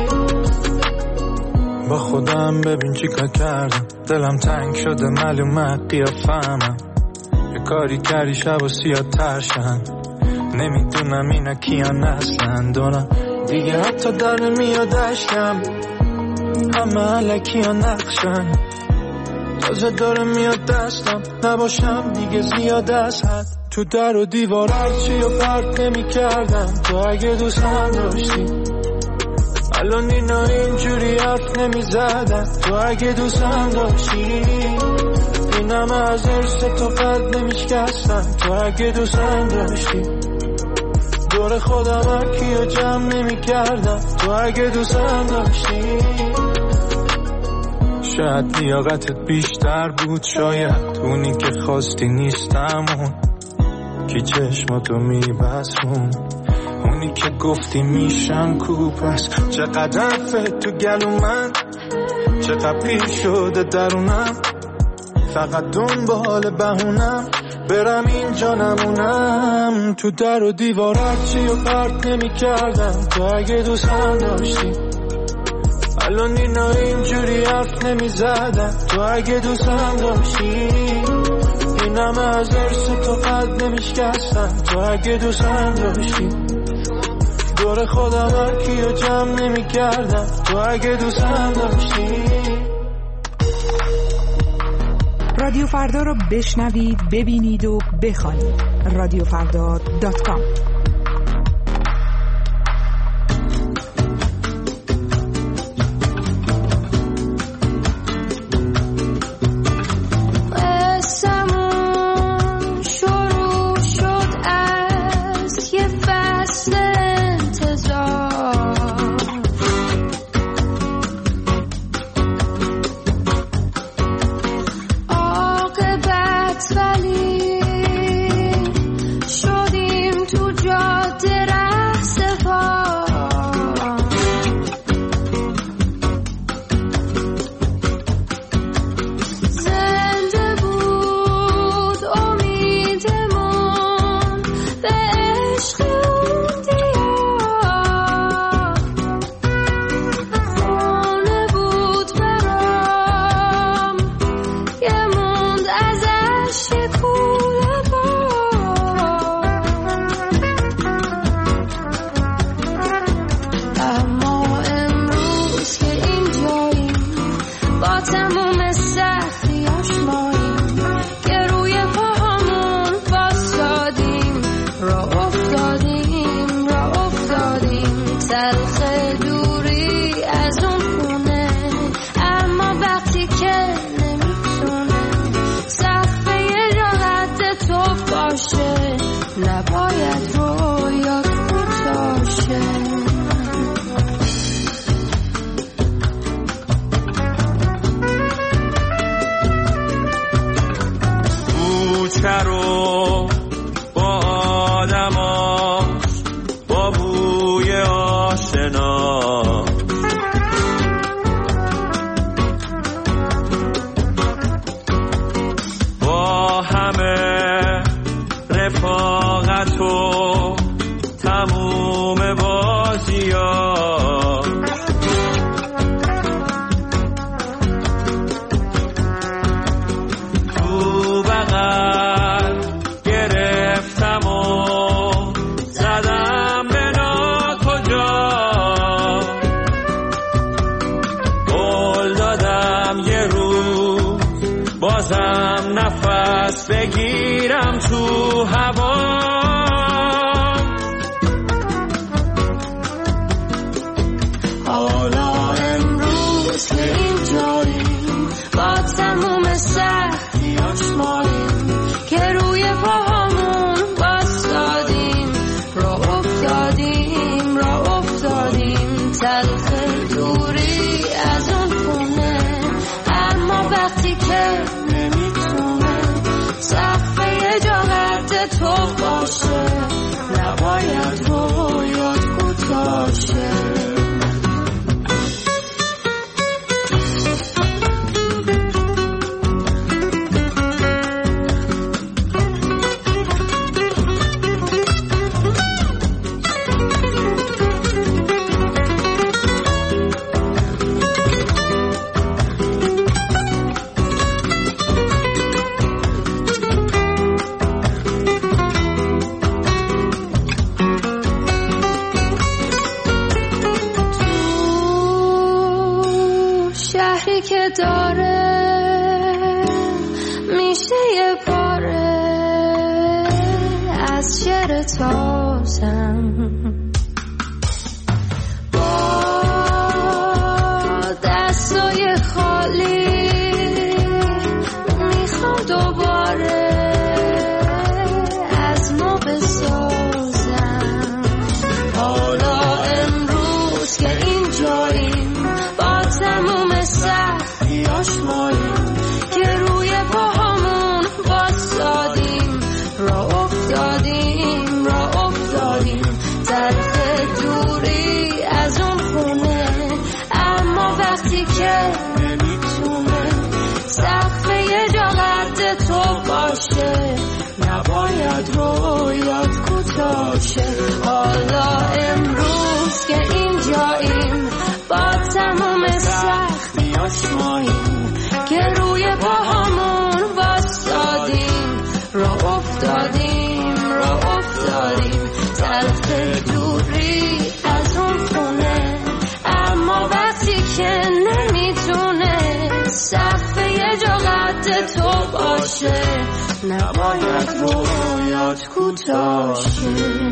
با خودم ببین چی کار کردم، دلم تنگ شده معلومه قیافه‌ام. کاری کردی شب و سیاه ترشن، نمیدونم اینا کیان اصلا. دونم دیگه حتی در نمیاد اشکم، همه علکی ها نقشن. تازه داره میاد دستم نباشم دیگه زیاد از حد. تو در و دیوار هرچی و پرت نمی کردم تو اگه دوستم داشتی. الان اینا اینجوری حرف نمی زدم تو اگه دوستم داشتی. اینم از ارس تو قلب نمیشکستم تو اگه دوستم داشتی. دور خودم هر کیو جمع نمی کردم تو اگه دوستم داشتی. شاید لیاقتت بیشتر بود، شاید اونی که خواستی نیستم. اون کی چشماتو میبسون، اونی که گفتی میشم کو. پس چقدر حرفت تو گلو من، چقدر پیر شده درونم. فقط دنبال بهونم برم اینجا نمونم. تو در و دیوار هرچی و پرت نمی کردم تو اگه دوستم داشتی. الان اینا اینجوری حرف نمی زدم تو اگه دوستم داشتی. اینم از ارس تو قلب نمی شکستم تو اگه دوستم داشتی. دور خودم هر کیو جمع نمی کردم تو اگه دوستم داشتی. رادیو فردا رو بشنوید، ببینید و بخوانید. رادیو فردا دات کام. نباید رویا کوتاه شه. کوچه رو با آدماش با بوی آشنا با همه رفاقت و تموم بازی ها تو بغل گرفتم و زدم به ناکجا قول دادم یه روز بازم نفس بگیرم تو هوا حالا امروز که اینجاییم با تموم سختیاش ماییم که روی پاهامون بایستادیم را افتادیم را افتادیم تلخ دوری از اون خونه اما وقتی که نمیتونه سقف یه جا قد تو باشه نباید رویات کوتاه شه. شهری که داره میشه یه باره از شعر تازم با دستای خالی میخوام دوباره از ما بسازم. حالا امروز که اینجاییم با تموم سختیاش ماییم که روی پاهامون بایستادیم را افتادیم را افتادیم تلخ دوری از اون خونه اما وقتی که نمیتونه سقف یه جا قد تو باشه نباید رویات کوتاه شه. حالا امروز که اینجاییم با تموم سختیاش ماییم که روی پاهامون بایستادیم را افتادیم را افتادیم تلخ دوری از اون خونه اما وقتی که نمیتونه سقف یه جا قد تو باشه نباید رویات کوتاه شه.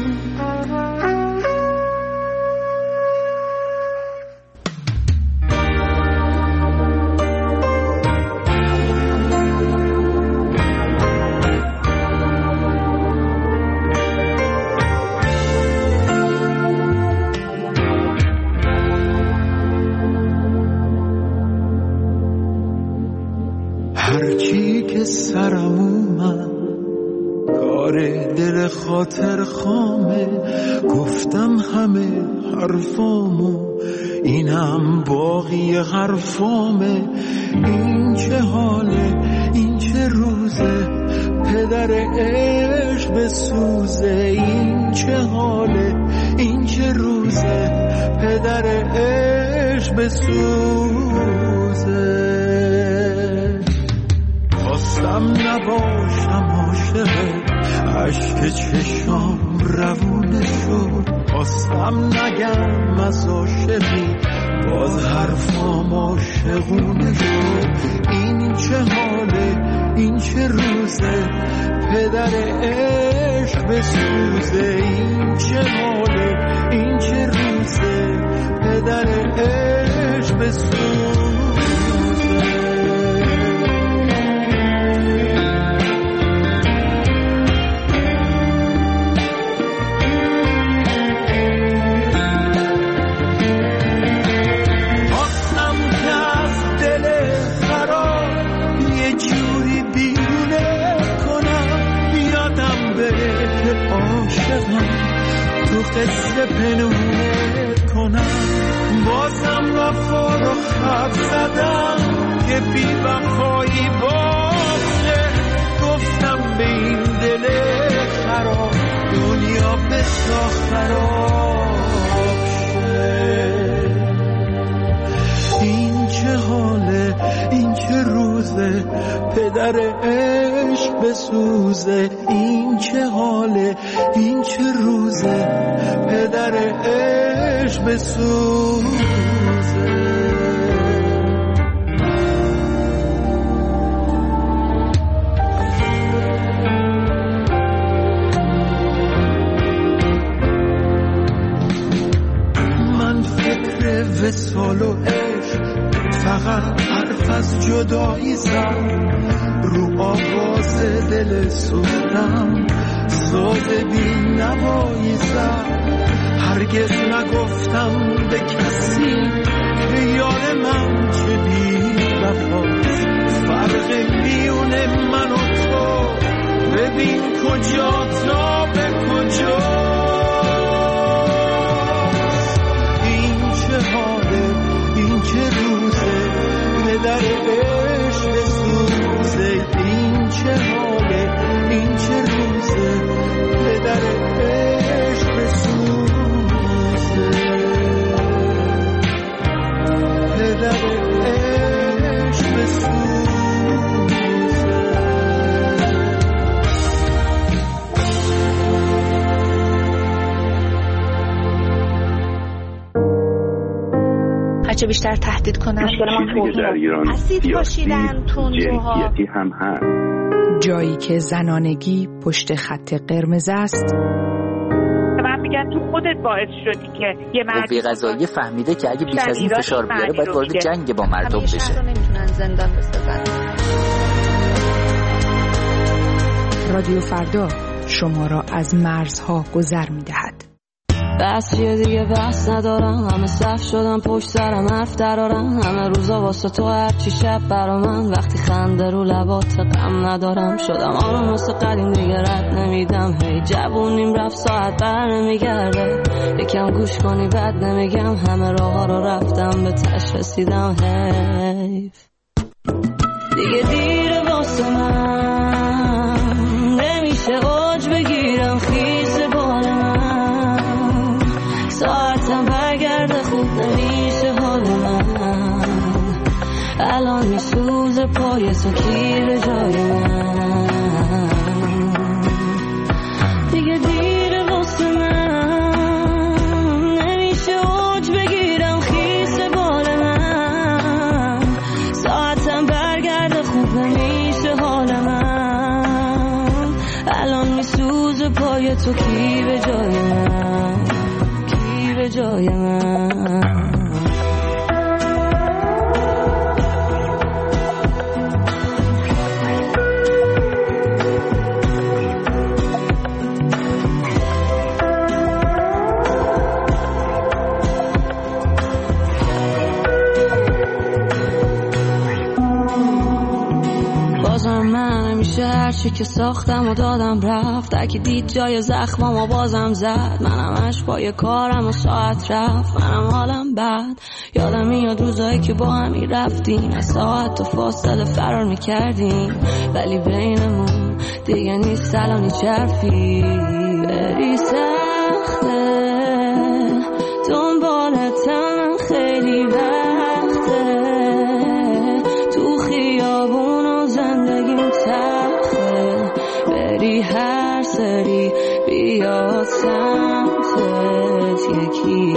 هرچی که سرم اومد کار دل خاطر خامه گفتم همه حرفامو اینم باقی حرفامه. این چه حاله این چه روزه پدر عشق بسوزه. این چه حاله این چه روزه پدر عشق بسوزه. خواستم نباشم عاشقت عشق چشام روونه شد. خواستم نگم از عاشقی باز حرفام عاشقونه شد. این چه حاله این چه روزه پدر عشق بسوزه. این چه حاله این چه روزه پدر عشق بسوزه. تو قصه پنهونت کنم، بازم وفا رو خط زدم که بی وفایی باشه. گفتم به این دل خراب دنیا بسا خراب شه. این چه حاله، این چه روزه، پدر عشق بسوزه. این چه حاله، این چه روزه، پدر عشق بسوزه. من فکر وصال و عشق فقط حرف از جدایی زد، رو آواز دل سوختم ساز بی نوایی زد. هرگز نگفتم به کسی که یار من چه بی وفاست. فرق میون من و تو ببین کجا تا به کجاست. این چه حاله، این چه روزه، پدر عشق بسوزه. این چه حاله، این چه روزه، پدر عشق بسوزه. پدر عشق بسوزه. هرچه بیشتر تهدید کنن چیزی در ایران اسید پاشیدن تندروها هم هست. جایی که زنانگی پشت خط قرمز است. من میگن تو خودت باعث شدی که یه مردی قضایی فهمیده که اگه بیش از این فشار بیاره باید وارد جنگ با مردم بشه. شهر رو نمیتونن زندان بسازن. رادیو فردا شما را از مرزها گذر میدهد. بس چیه دیگه بس ندارم، همه صف شدم پشت سرم حرف درارم. همه روزا واسه تو هرچی شب برا من، وقتی خنده رو لبات غم ندارم. شدم آروم واسه قدیم دیگه رد نمیدم. هی جوونیم رفت ساعت بر نمیگرده، یکم گوش کنی بد نمیگم. همه راه ها رو رفتم به تش رسیدم. حیف دیگه دیره واسه من، نمیشه اوج بگیرم خیس بال من. ساعتم برگرده خوب نمیشه حال من. الان میسوزه پای تو کی به جای من. دیگه دیره واسه من، نمیشه اوج بگیرم خیس بال من. ساعتم برگرده خوب نمیشه حال من. الان میسوزه پای تو کی به جای من، به جای من. بازم من همیشه هرچی که ساختم و دادم رفت. اگه دید جای زخمم و بازم زد. منم همش پای کارم و ساعت رفت. منم حالم بد، یادم میاد روزایی که با همی رفتیم، از ساعت و فاصله فرار میکردیم. ولی بینمون دیگه نیست الان هیچ حرفی. بری سخته دنبالتم خیلی وقته. تو خیابون و زندگیم تخته. بری هر سری بیاد سمتت یکی.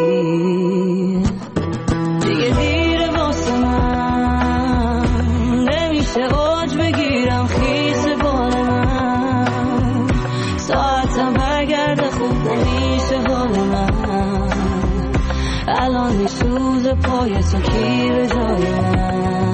دیگه دیره واسه من، نمیشه اوج بگیرم خیس بال من. ساعتم برگرده خوب نمیشه حال من. الان میسوزه پای تو کی به جای من.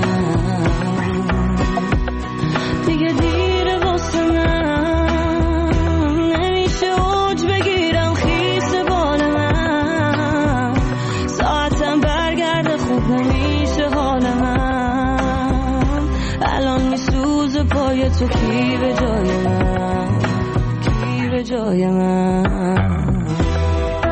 دیگه دیره واسه من، نمیشه اوج بگیرم خیس بال من. ساعتم برگرده خوب نمیشه حال من. الان میسوزه پای تو کی به جای من، کی به جای من.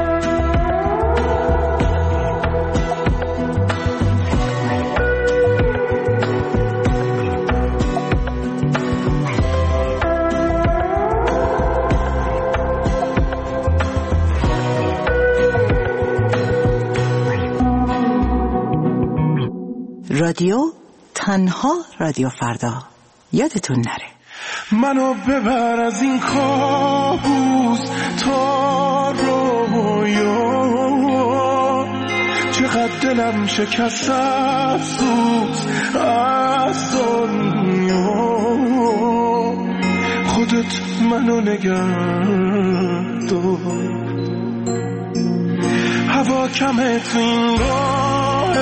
رادیو، تنها رادیو فردا. یادتون نره منو ببر از این کابوس تا رویا، چقدر دلم شکست افسوس از دنیا. خودت منو نگه دار، هوا کمه تو این راه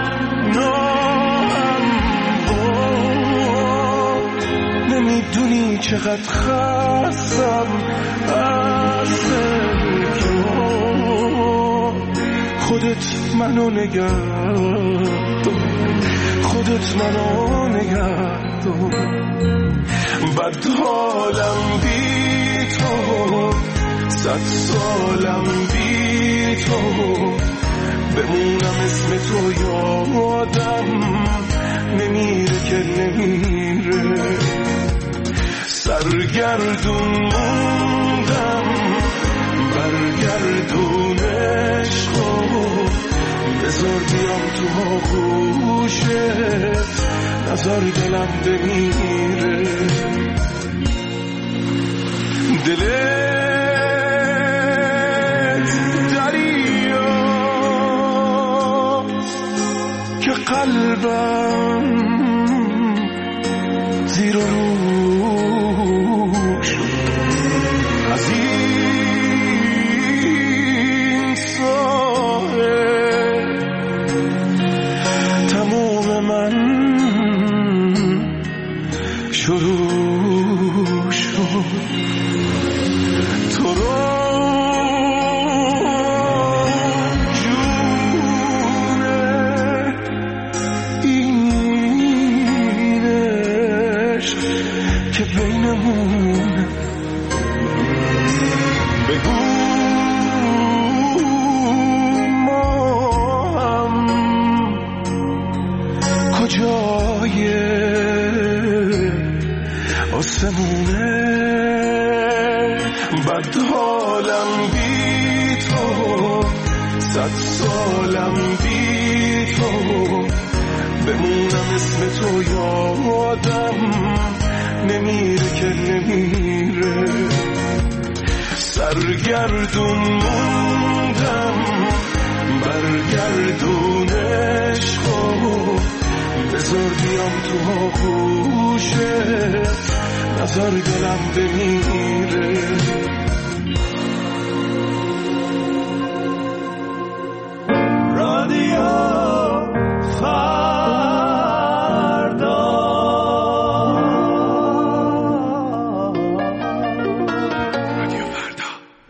ناهموار. نمیدونی چقدر خستم از فکر، خودت منو نگه دار، خودت منو نگه دار. بد حالم بی تو، صد سالم بی تو، بمونم اسم تو یادم نمیره که نمیره. سرگردون موندم برگردون عشقو، بذار بیام تو آغوشت، نظر دلم بمیره. دلت دریاست که قلبم زیر و رو شد. از این ساحل تموم من شروع شد. تو رو جونه این عشق که بینمون، بگو ما هم کجای آسمونه. بد حالم بی تو، صد سالم بی تو، بمونم اسم تو یادم نمیره که نمیره. سرگردون موندم برگردون عشقو، بذار بیام تو آغوشت، نظر دلم بمیره. رادیو فردا، رادیو فردا.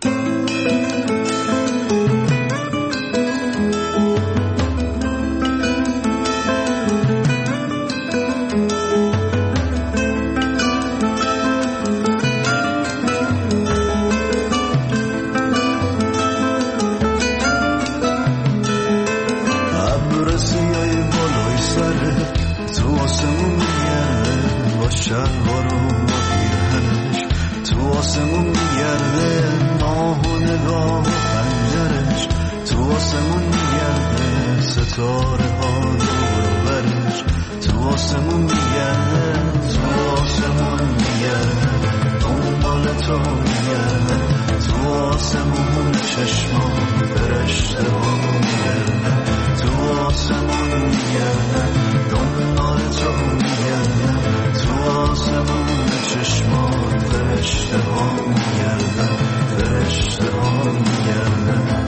شلوار و پیرهنش تو آسمون میگرده، ماه و نگاه و پنجرش تو آسمون میگرده، ستاره ها دور برش تو آسمون میگرده، تو آسمون میگرده، دنبال تو میگرده، تو آسمون چشمان فرشته ها میگرده، تو آسمون میگرده، دنبال تو میگرده، تو آسمون چشمان فرشته ها میگردن، فرشته ها میگردن.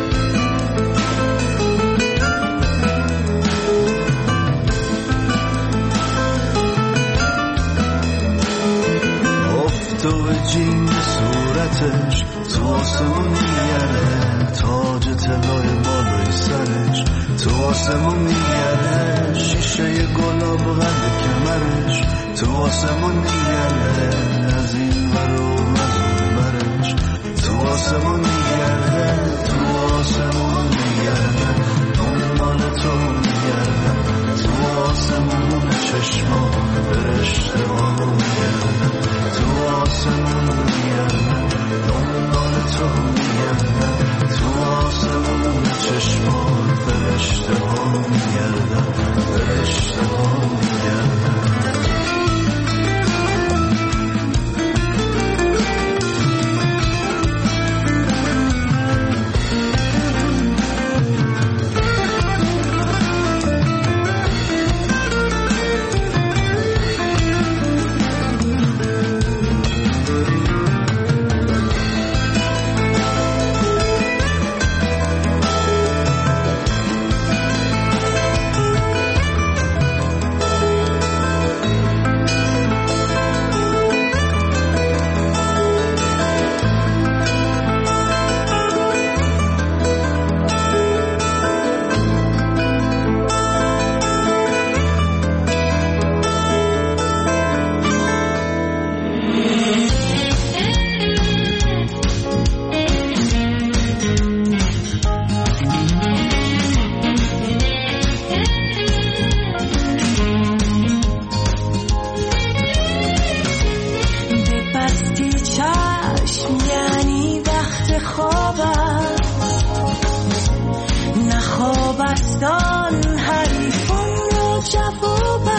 افتو جین صورتش تو آسمون میگرده، تاج طلای بالای سرش تو آسمون میگرده، شیشه گلاب قد کمرش تو آسمون میگرده، از این ورو از اون برش تو آسمون میگرده، تو آسمون میگرده، دنبال تو میگرده، تو آسمون چشمان فرشته ها میگرده، تو آسمون میگرده، دنبال تو میگرده، تو آسمون چشمان فرشته ها میگرده، فرشته داستان حریفان را جواب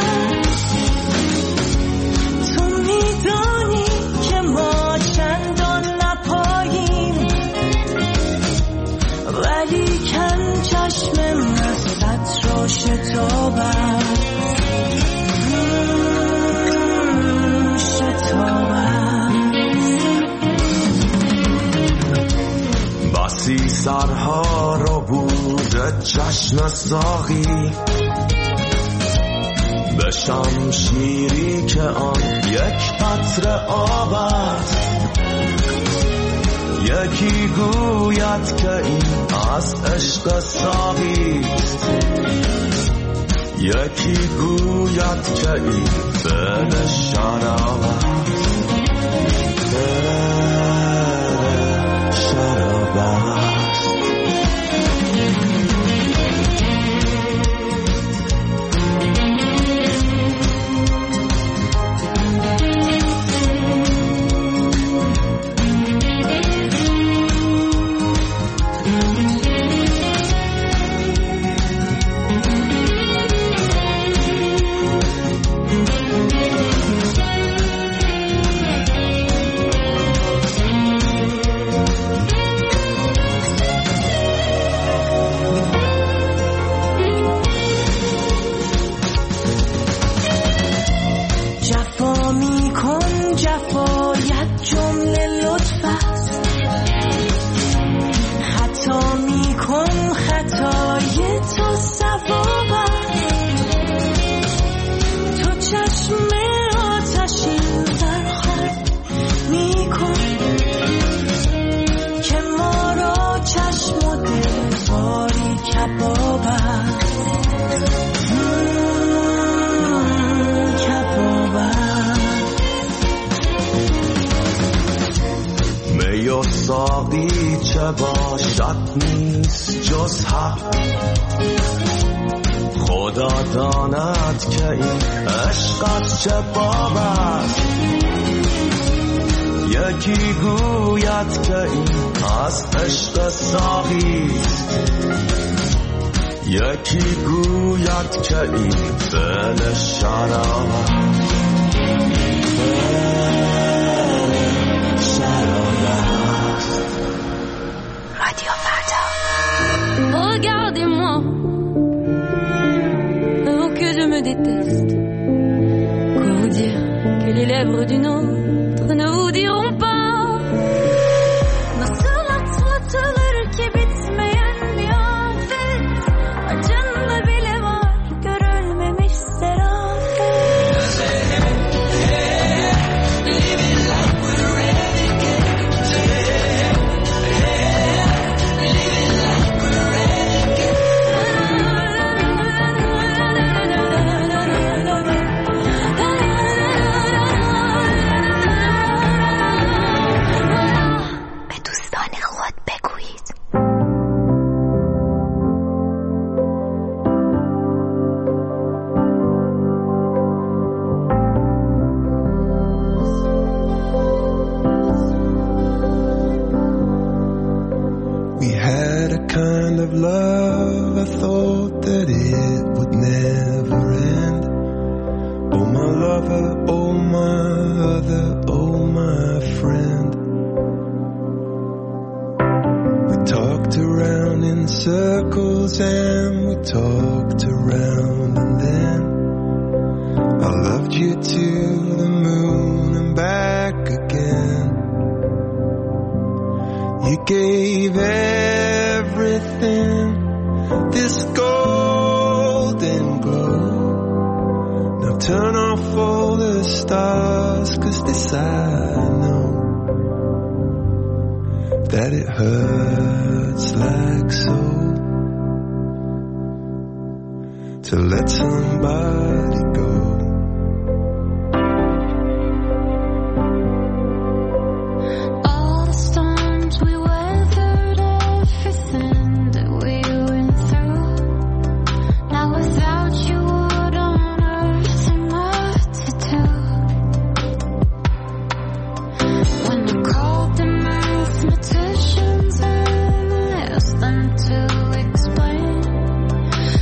تو میدانی که ما چندان نپاییم ولی کن چشم مستت را شتابد بسی سرها رو بوده چشم ساقی به شمشیری که آن یک قطره آب است یکی گوید که این از عشق ساقی است یکی گوید که این دل شراب است شراب است ساقی چه باشد نیست جز حق خدا داند که این عشق از چه باب است یکی گوید که این از عشق ساقی است یکی گوید که این دل شراب است Regardez-moi, avant que je me déteste. Quoi vous dire que les lèvres d'une autre ne vous diront pas. Nasıl atlatılır ki bitmeyen bir afet. Acında bile var görülmemiş serafet. Living like we're renegades. Living like we're renegades. به دوستان خود بگویید. We had a kind of love, I thought that it would never end. Oh my lover, oh my other, oh my friend. We talked around in circles and we talked around and then I loved you to the moon and back again. You gave everything this golden glow. Now turn off all the stars, 'cause this I know, that it hurts like so to let somebody go. All the storms we weathered, everything that we went through. Now without you, what on earth am I to do? When I called the mathematicians and asked them to explain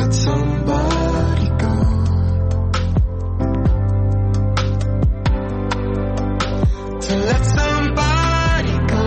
let somebody go. To let somebody go.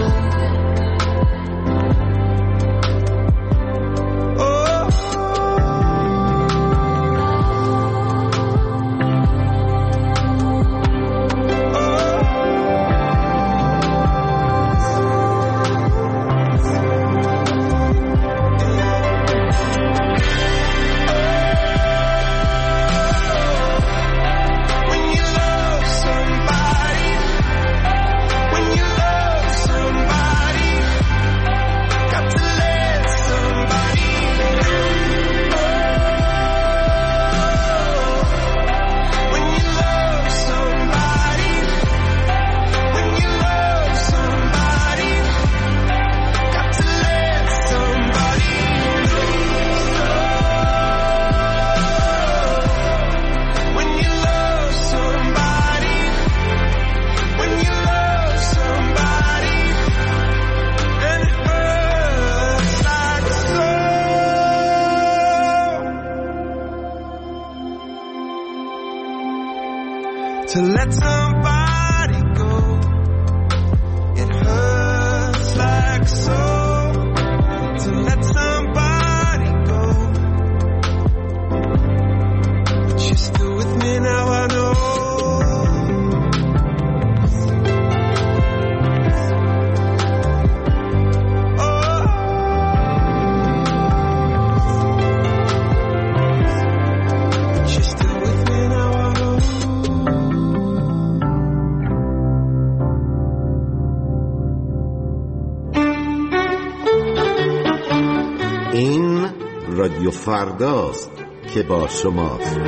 To let somebody go, it hurts like so. To let somebody go, but you're still with me now, I know. رادیو فرداست که با شماست.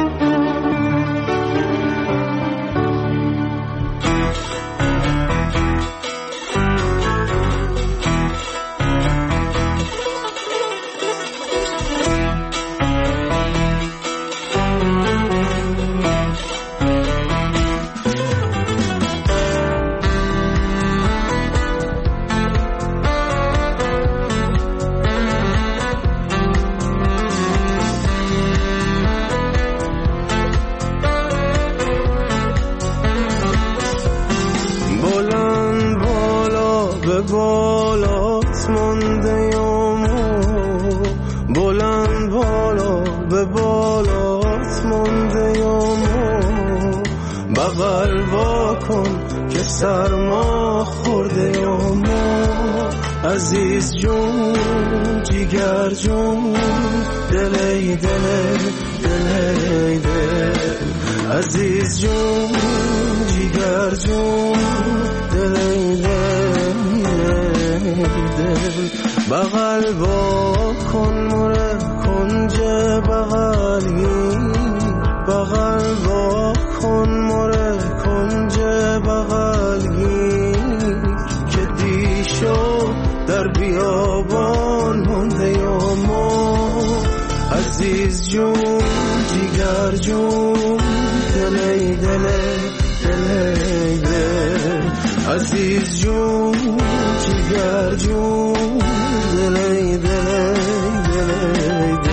سرما خورده ما عزیز جون جیگر جون دلی دل دلی دل عزیز جون جیگر جون دلی دل بغل با کن مره کنج بغلی بغل با کن مره کنج بغلی که دیشو در بیابان مونده یا ما عزیز جون جیگر جون دلی دلی دلی دل عزیز جون جیگر جون دلی دلی دلی دل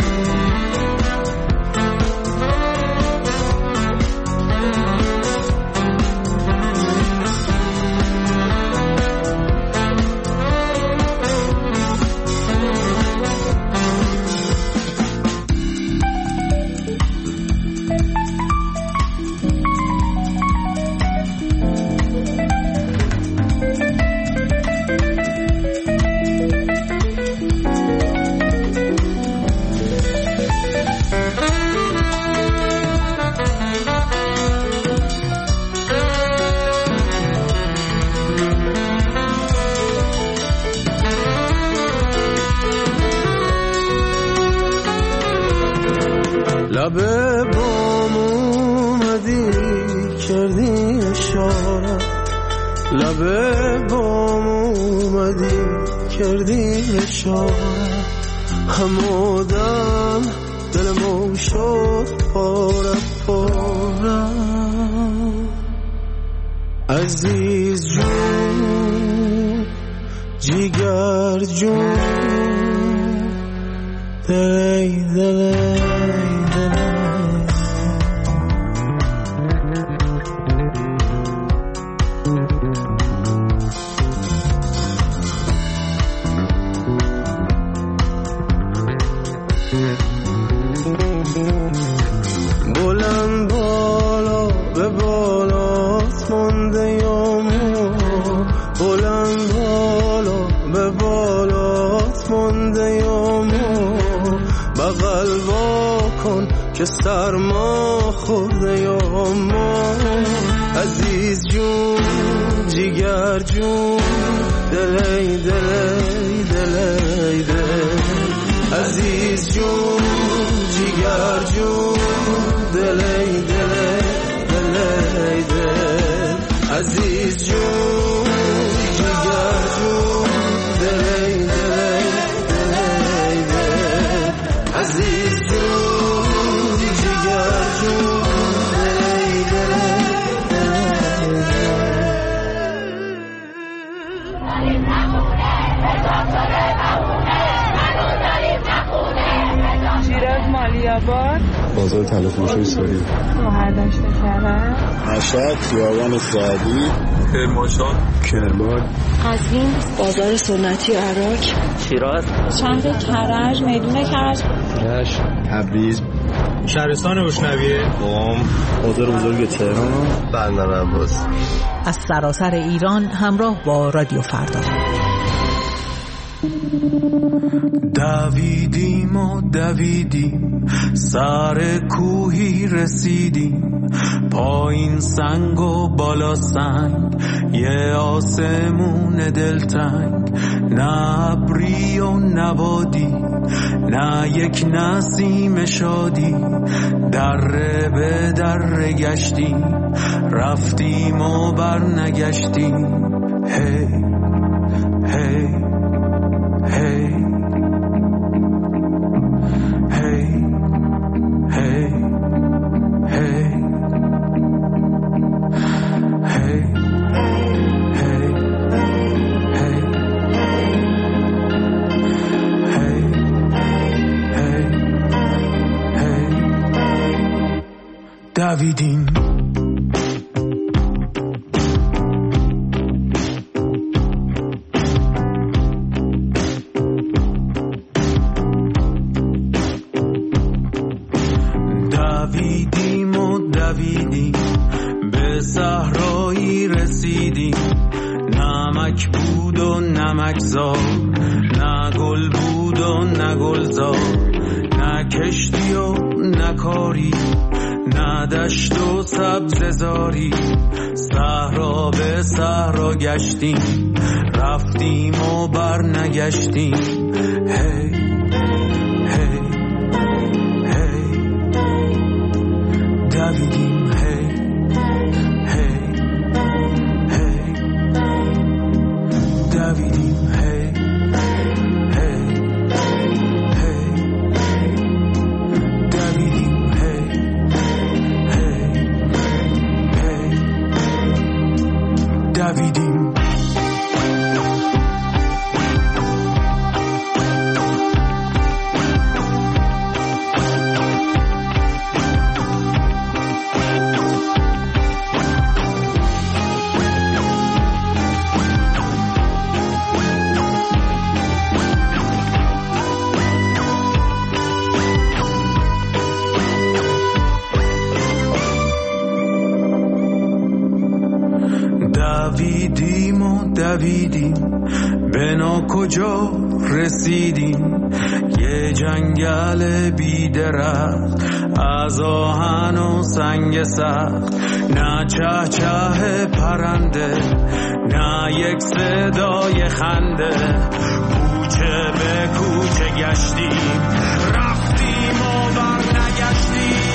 لبه بام اومدی کردی اشاره لبه بام اومدی کردی اشاره همودم دلمو شد پاره پاره عزیز جون جیگر جون دلی بلند بالا به بالاست مانده یامو، بلند بالا به بالاست مانده یامو، بغل وا کن که سرما خورده یامو، عزیز جون جیگر جون دلی دلی دلی دل، عزیز جون جیگر جون دلی دلی دلی دل، عزیز جون جیگر جون دلی دلی دلی دل، عزیز جون جیگر جون دلی دلی دلی دل. شیراز مالیاباد، بازار تلافروشی سوری، مهردشت کرد، مشهد خیابان سعدی، کرمانشاه، کرمان، قزوین، بازار سنتی عراق، شیراز، چند کرج، میدون کرج، کرج، تبریز، شهرستان روشنویه، قم، بازار بزرگ تهران، بندر عباس. از سراسر ایران همراه با رادیو فردا. دویدیم و دویدیم سر کوهی رسیدیم، پایین سنگ و بالا سنگ یه آسمون دلتنگ، نه ابری و نبادی نه یک نسیم شادی، دره به دره گشتیم رفتیم و بر نگشتیم، هی هی Hey, hey, hey, hey, hey, hey, hey, hey, hey, hey, دویدیم دویدیم و دویدیم به صحرایی رسیدیم، نمک بود و نمکزار، نه گل بود و نه گلزار، نه کشتی و نه کاری، نه دشت و سبززاری، صحرا به صحرا گشتیم رفتیم و بر نگشتیم، هی هی هی دویدیم، هی هی هی دویدیم، هی هی هی دویدیم، هی هی هی دویدیم. دویدیم و دویدیم به نا کجا رسیدیم، یه جنگل بی درخت از آهن و سنگ سخت، نه چه چه پرنده نه یک صدای خنده، کوچه به کوچه گشتیم رفتیم و بر نگشتیم.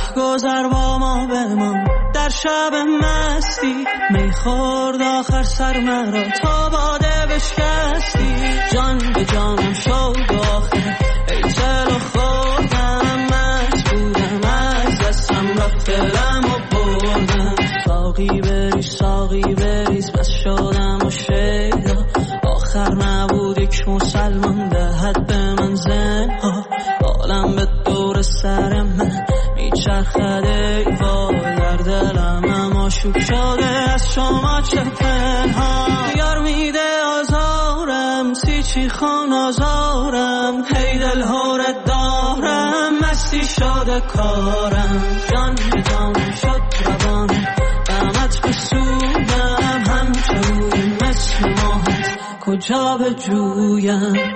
گذر با ما بمان در شب مستی میخورد آخر سر مرا تا باده بشکستی جان به جانم شد آخر ای چلو خودم مست بودم از دستم رفت دلم و بردم ساقی بریز ساقی بریز بس شدم و شیدا آخر نبود یک مسلمان دهد به من زنها عالم به دور سر من میچرخد ای وای در دلم اما شوک شده از شما چه پنهان یار میده آزارم سی چی خان آزارم هی دل هورت دارم مستی شده کارم جان به جانم شد روانم قامت بسودم همچنون مثل ماهت کجا به جویم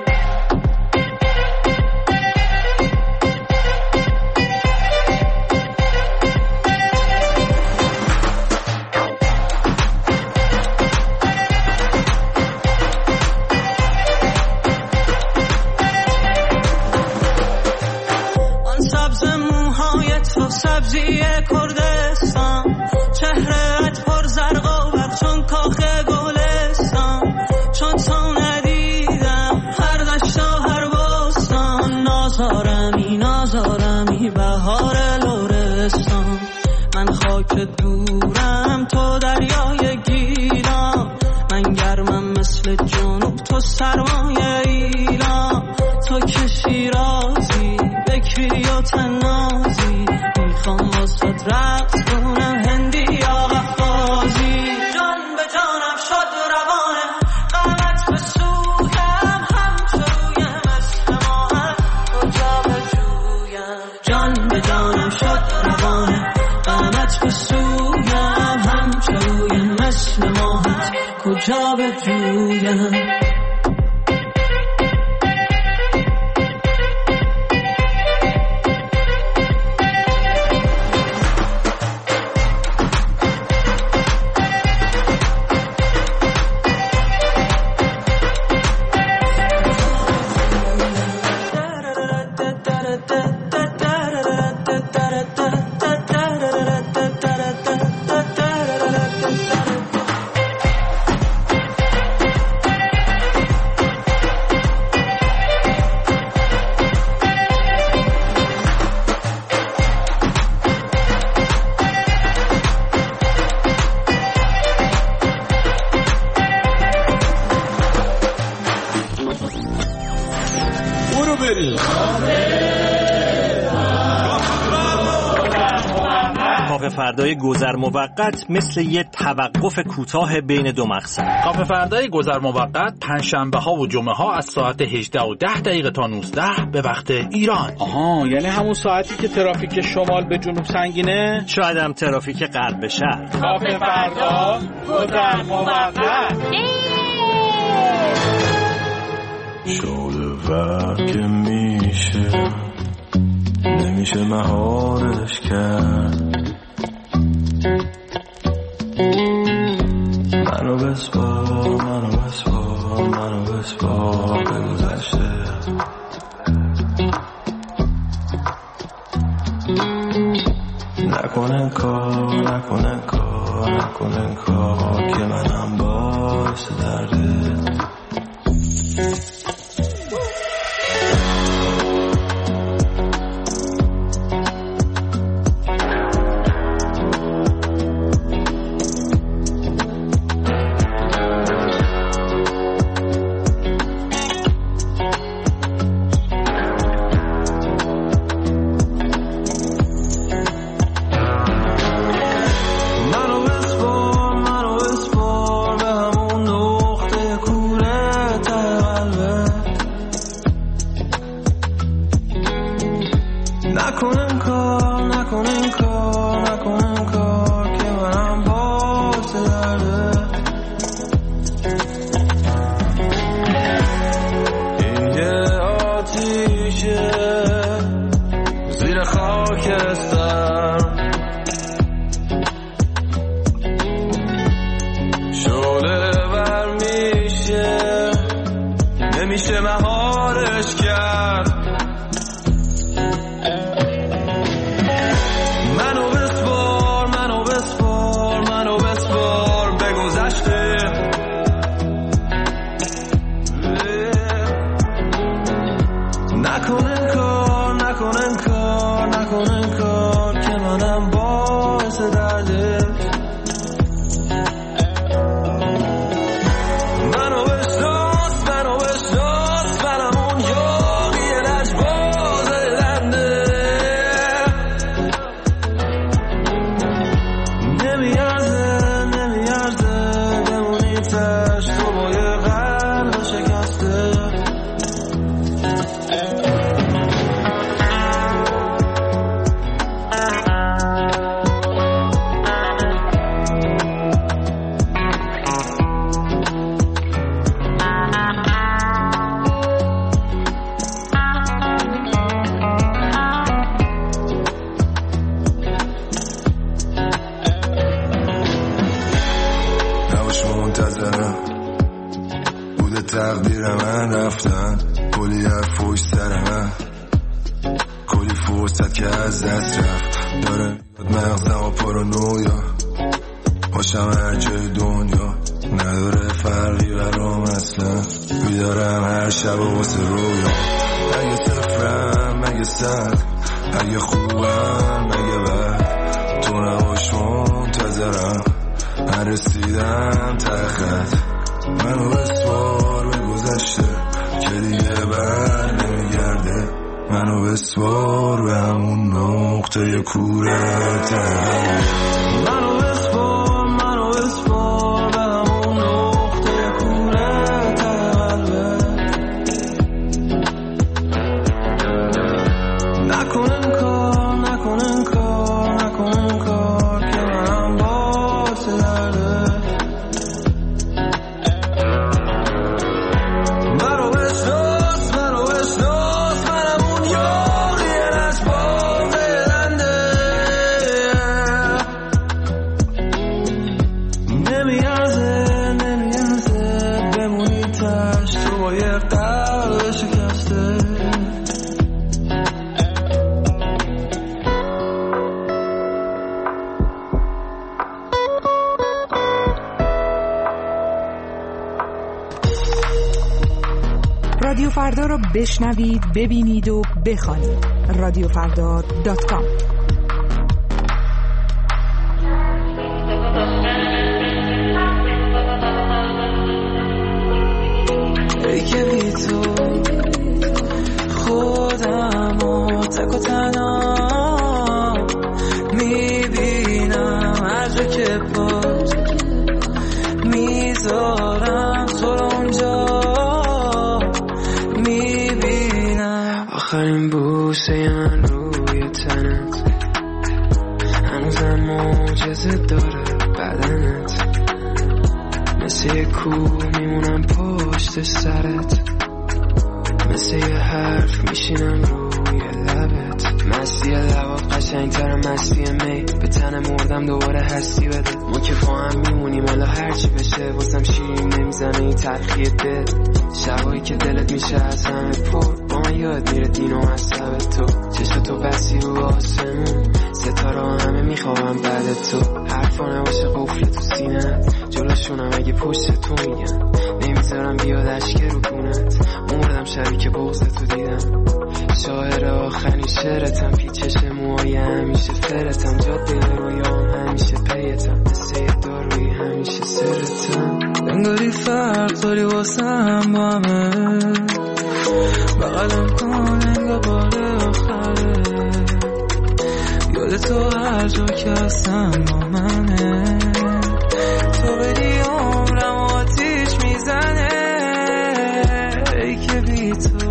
سبزی کردستان چهرهت پر زرق و برق چون کاخ گلستان چون تو ندیدم هر دشت و هر بستان نازارمی نازارمی بهار لرستان من خاک دورم تو دریای گیلان من گرمم مثل جنوب تو سرمایه ایلان تو که شیرازی بکری و تنازی میخوام واسد رقص کنم هندی یا غفازی جان به جانم شد روانم قامت به سویم همچرویم مثل ماهم کجا به جویم جان به جانم شد روانم قامت به سویم همچرویم مثل ماهم کجا به جویم فردای گذر موقت مثل یه توقف کوتاه بین دو مقصد. کافه فردای گذر موقت پنجشنبه ها و جمعه ها از ساعت هجده و ده دقیقه تا نوزده به وقت ایران. آها، یعنی همون ساعتی که ترافیک شمال به جنوب سنگینه؟ شاید هم ترافیک غرب به شرق. کافه فردا گذر موقت. شعله ور که میشه نمیشه مهارش کرد منو بسپار منو بسپار منو بسپار به گذشته نکنن کار نکنن کار نکنن کار که منم باعث درده باش منتظرم، بوده تقدیر من رفتن، کلی حرف پشت سر من، کلی فرصت که از دست رفت، داره مغزم و پارانویا، باشم هر جای دنیا نداره فرقی برام اصلا، بیدارم هر شب و واسه رویا، اگه صفرم اگه صد، اگه خوبم اگه بد، تو نباش منتظرم، من رسیدم تخت، منو بسوار به گذشته که دیگه بر نمیگرده، منو بسوار به همون نقطه کوره تقدر، منو بسوار منو بسوار به همون نقطه کوره تقدر، نکن انکار نکن انکار نکن انکار که منم باعث درده، منو بشناس منو بشناس منم اون یاقی نشباز دلنده، نمیارزه نمیارزه بمونی تش تو با یه قلب شکسته، رادیو فردا را بشنوید، ببینید و بخوانید. رادیو فردا دات کام. ای که بی تو خودم و تک و تنها میبینم، هر جا که پاش میذارم تو رو اونجا میبینم، آخرین بوسه من روی تنت هنوزم معجزه داره بدنت، مثل یه کوه میمونم پشت سرت، مثل یه حرف میشینم روی لبت، مستی لبات قشنگتر مستی می، به تن مردم دوباره هستی بده، ما که با هم میمونیم الا هرچی بشه واسم شیرین نمیزنه این تلخی دل، شبایی که دلت میشه از همه پر، با من یاد میره دین و مذهب تو، چشم تو بسی رو آسمون، ستاره همه میخوابم بعد تو، حرفا نباشه قفل تو سینه، جلوشونم اگه پشت تو میگن، نمیذارم بیاد اشکه رو گونت، مردم شبی که بغض تو دیدم، شاعر آخرین شعرتم، پیچش موهای همیشه فرتم، جاده رویام همیشه پیتم، مثل یه داروی همیشه سرتم، انگاری فرق داری واسم با همه، بغلم کن انگار بار آخره، یاد تو هر جا که هستم با منه، تو بدی عمرم آتیش میزنه، ای که بی تو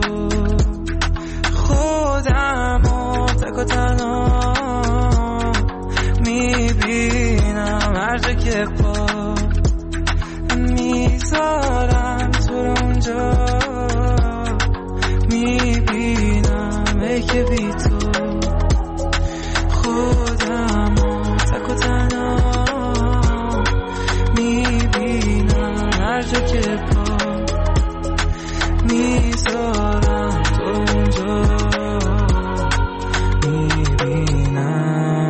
خودم و تک و تنها میبینم، هر جا که پا میذارم تو رو اونجا میبینم، ای که بی تو خودم و تک و تنها میبینم، هر جا که پا میذارم تو اونجا میبینم.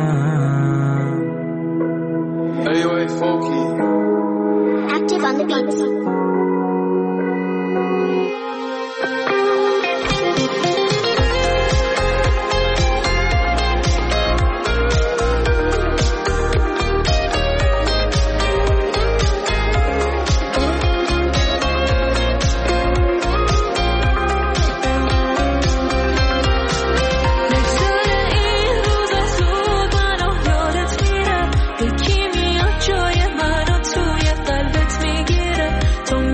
Anyway, Folky. Active on the beats. تو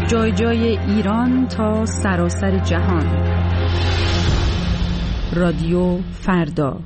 جای جای ایران تا سراسر جهان. رادیو فردا.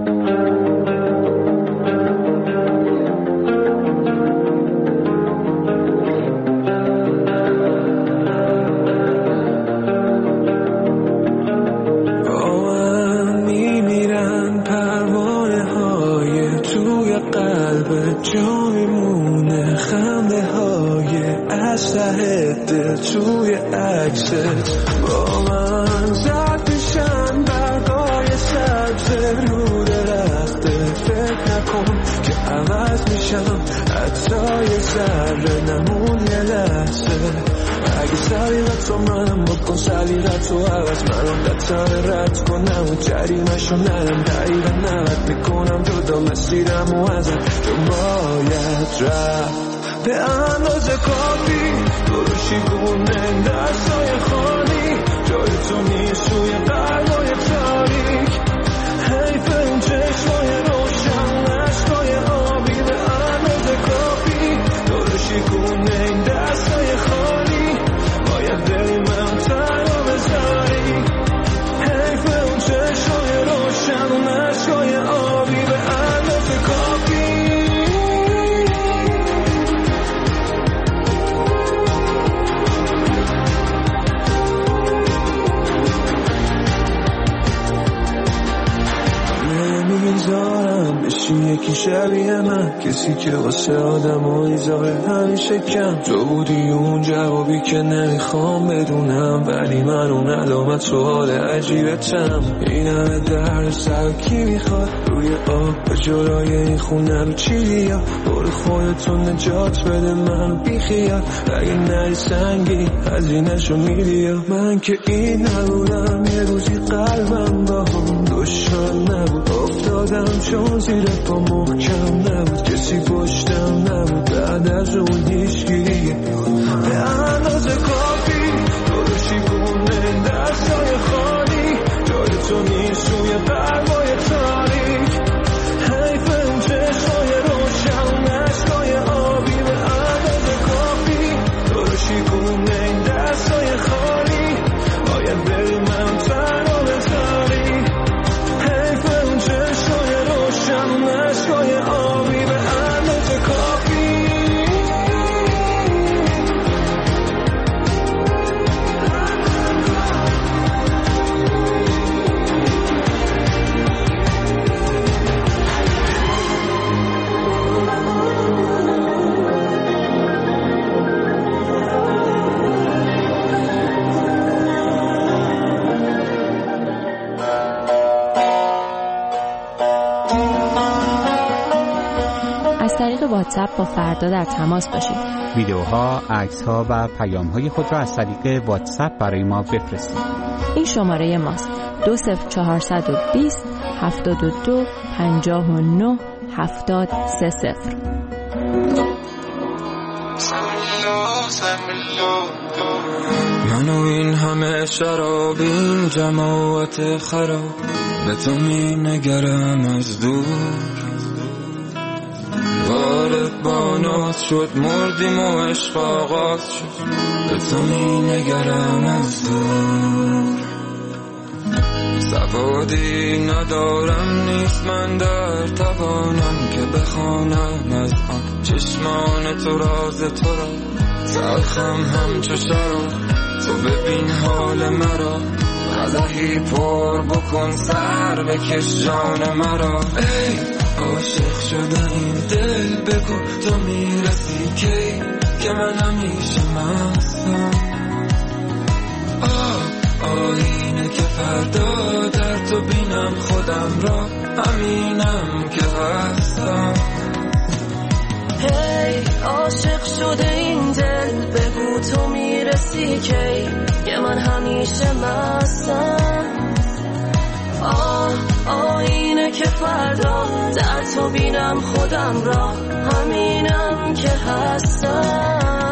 توی عکست با من زد میشن برگای سبز رو درخته. فکر نکن که عوض میشم حتی یه ذره نمون یه لحظه. اگه سلیقت رو منم بکن سلیقت رو عوض منم دتر رد کنم و جریمش رو نرم دقیقا نوت میکنم جدا مسیرم و ازت چون باید رفت به اندازه کافی دروشی گونه دستای خالی جای تو نیست توی قلبای تاریک. حیف این چشمای روشن عشقای آبی به اندازه کافی دروشی گونه دستای خالی باید بری من تنها بذاری. حیف اون چشمای روشن عشقای آبی به اندازه کافی. نمیذارم بشی یکی شبیه من کسی که واسه آدم و ایزاره همیشه کم. تو بودی اون جوابی که نمیخوام بدونم ولی من اون علامت سوال عجیبتم. این همه درد سر کی میخواد روی آب به جلوی این خونه رو چی بیا برو خودتون نجات بده من بیخیال. اگه نری سنگی هزینه‌شو میدی من که این نبودم یه روزی قلبم با هم دشمن نبود افتادم چون زیر پا محکم نبود کسی پشتم نبود بعد از اون هیچکی دیگه به اندازه کافی دروشی بونه دستای خالی جای تو نیست توی قلبای تاریک. حیف اون چشمای روشن عشقای آبی به اندازه کافی دروشی بونه دستای خالی باید بری من تنها بذاری. حیف اون چشمای روشن عشقای آبی به اندازه کافی. از طریق واتساپ با فردا در تماس باشید. ویدیوها، عکس‌ها و پیام‌های خود را از طریق واتساپ برای ما بفرستید. این شماره ماست: دو صفر چهارصد و بیست هفتاد و دو پنجاه و نه هفتاد سه صفر. منو این همه شراب این جماعت خراب به تو می نگرم از دور. وارد بانات شد مردیم و عشق آغاز شد به تو می نگرم از دور. سوادی ندارم نیست من در توانم که بخوانم از آن چشمان تو راز تو را. تلخم همچو شراب تو ببین حال مرا. قدحی پر بکن سر بکش جان مرا. ای عاشق شده این دل بگو تو میرسی کی که من همیشه مستم. آه آینه که فردا در تو بینم خودم را همینم که هستم. هی عاشق شده این دل بگو تو میرسی کی که من همیشه مستم. آه آینه که فردا در تو بینم خودم را همینم که هستم.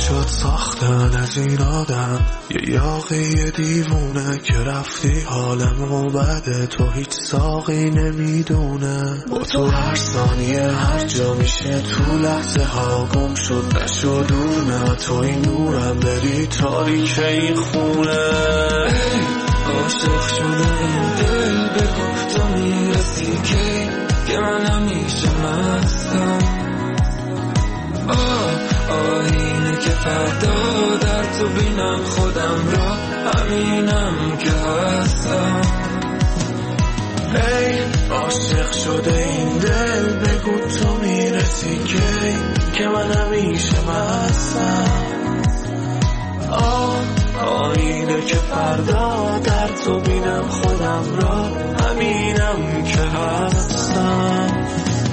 شد ساختن از این آدم یه یاقی دیوونه که رفتی حالمو بده تو هیچ ساقی نمیدونه با تو هر ثانیه هر جا میشه تو لحظه ها گم شد نشد نه تو این نورم بری تاریک این خونه عاشق شده این دل بگو تو میرسی که که من همیشه مستم آه آه اینه که فردا در تو بینم خودم را همینم که هستم ای عاشق شده این دل بگو تو میرسی که که من همیشه مستم آه آه اینه که فردا در تو بینم خودم را همینم که هستم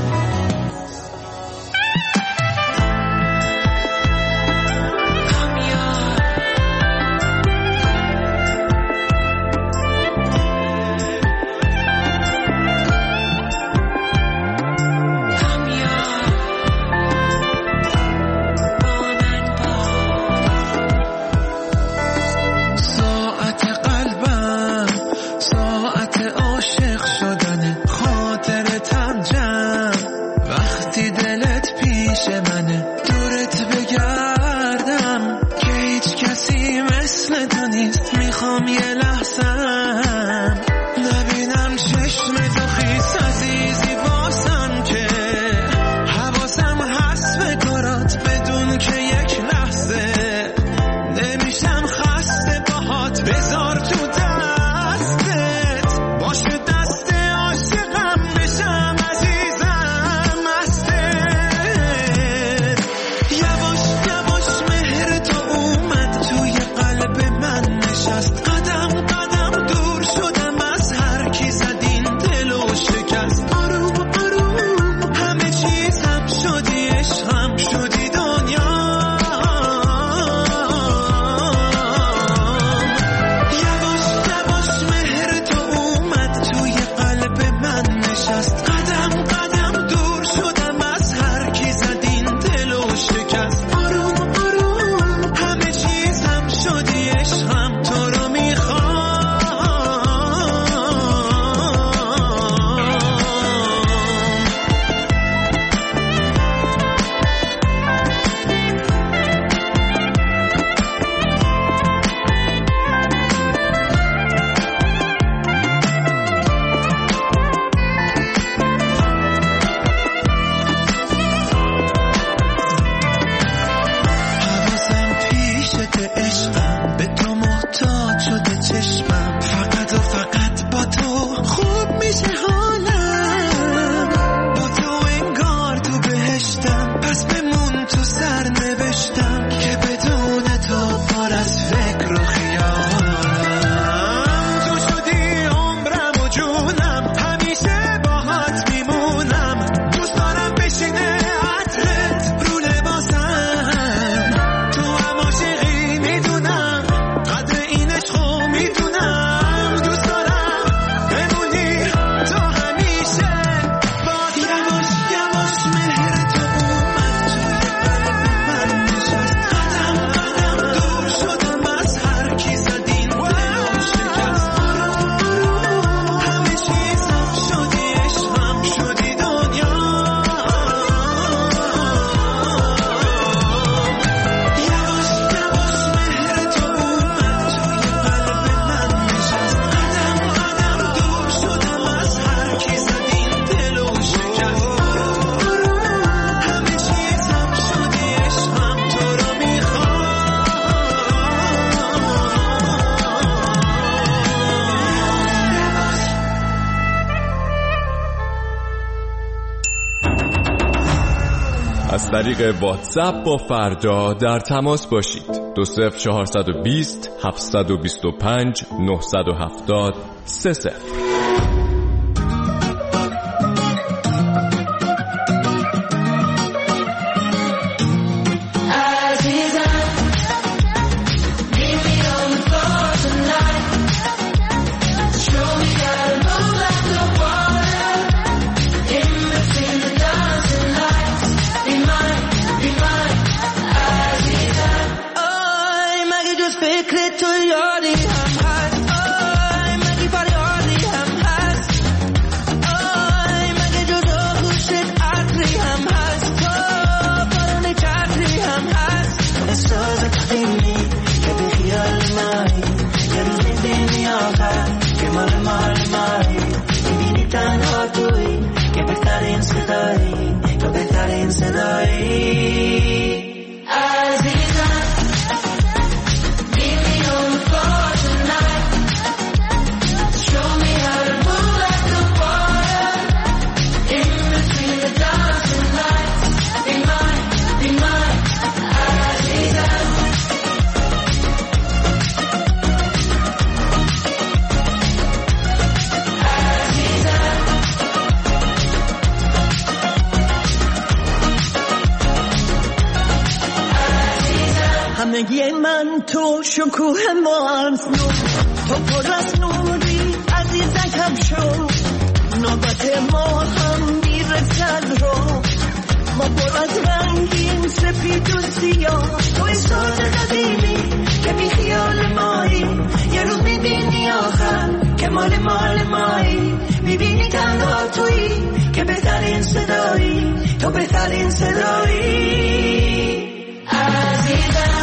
از طریق واتساپ با فردا در تماس باشید. دو صفر چهارصد و بیست هفتصد و بیست و پنج نهصد و هفتاد سه صفر. Be mine, be mine, Aziza. فکر تو یاری هم هست آی مگه فریادی هم هست آی مگه جدا خوشت عطری هم هست تو بارون چتری هم هست احساس قدیمی که به خیال مایی یه روز میبینی آخر که مال مال مایی میبینی تنها توی که بهترین صدایی تو بهترین صدایی عزیزم همگی من تو شکوه مانس نو تو پر از نوری عزیزکم شو نوبت ما هم میرسد رو ما پر از رنگیم سپید و سیاه تو احساس قدیمی که بی خیال مایی یه روز میبینی آخر که مال مال مایی میبینی تنها تویی که بهترین صدایی تو بهترین صدایی عزیزم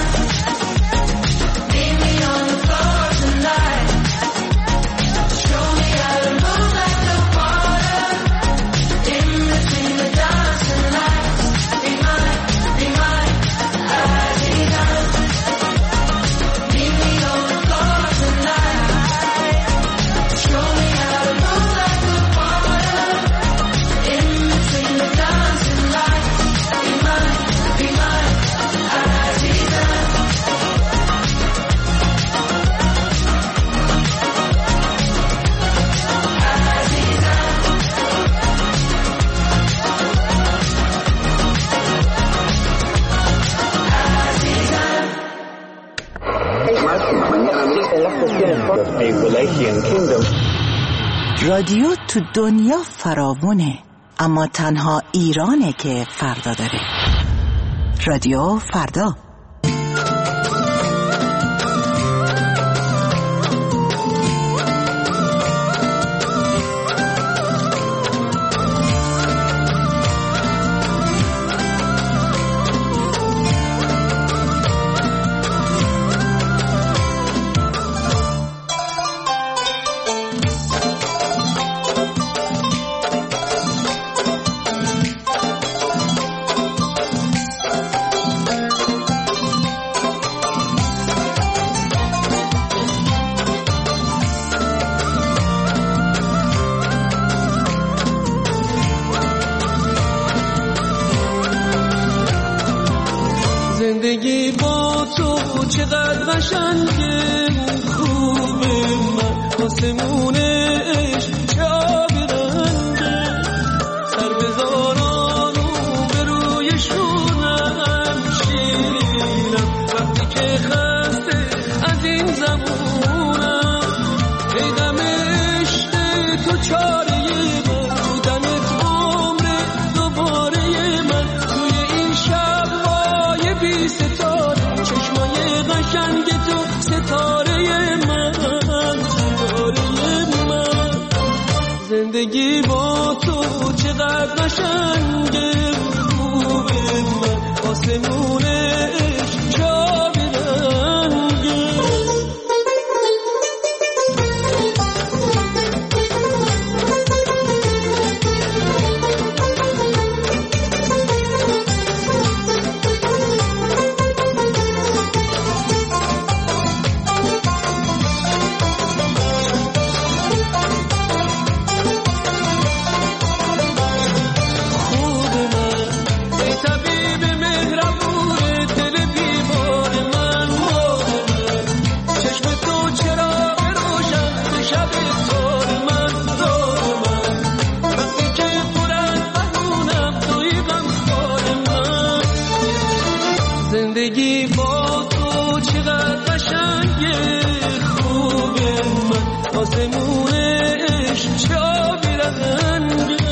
رادیو تو دنیا فراوونه اما تنها ایرانه که فردا داره. رادیو فردا. زندگی با تو چقدر قشنگه خوبه من آسمونه عشق چه آبی رنگه سر بذاران و به روی شونم شیرینم وقتی که خسته از این زمونم ای غم عشق تو چاره من بودنت عمر دوباره من توی این شب‌های بی ستاره چشمای قشنگ تو ستاره من ستاره من زندگی با تو چقدر قشنگه خوبه من آسمون عشق چابی رنگه زندگی با تو چقدر قشنگه خوبه من آسمون عشق چابی رنگه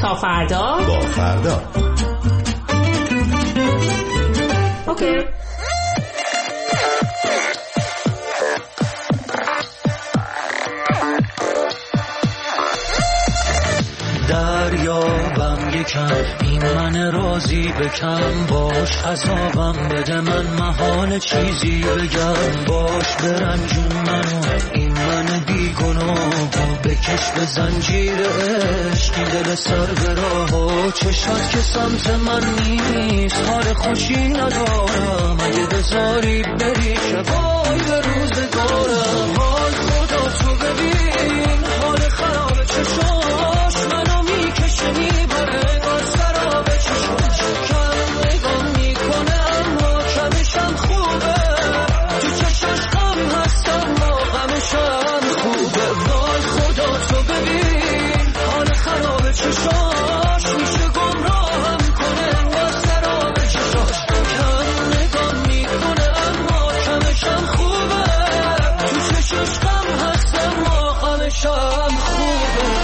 تا فردا با فردا. اوکی. دریابم یکم این من راضی بکم باش عذابم بده من محال چیزی بگم باش برنجون منو این من بیگناهو بکش به زنجیر عشق این دل سر به راهو چشات که سمت من نیست حال خوشی ندارم اگه بذاری بری که وای به روزگارم حال خدا تو ببین حال خراب چشاش منو میکشه میبره از سراب چشاش کم نگام میکنه اما کمشم خوبه تو چشاش غم هست اما غمشم خوبه وای خدا تو ببین حال خراب چشاش میشه گمراهم کنه از سراب چشاش کم نگام میکنه اما کمشم خوبه تو چشاش غم هست اما غمشم خوبه.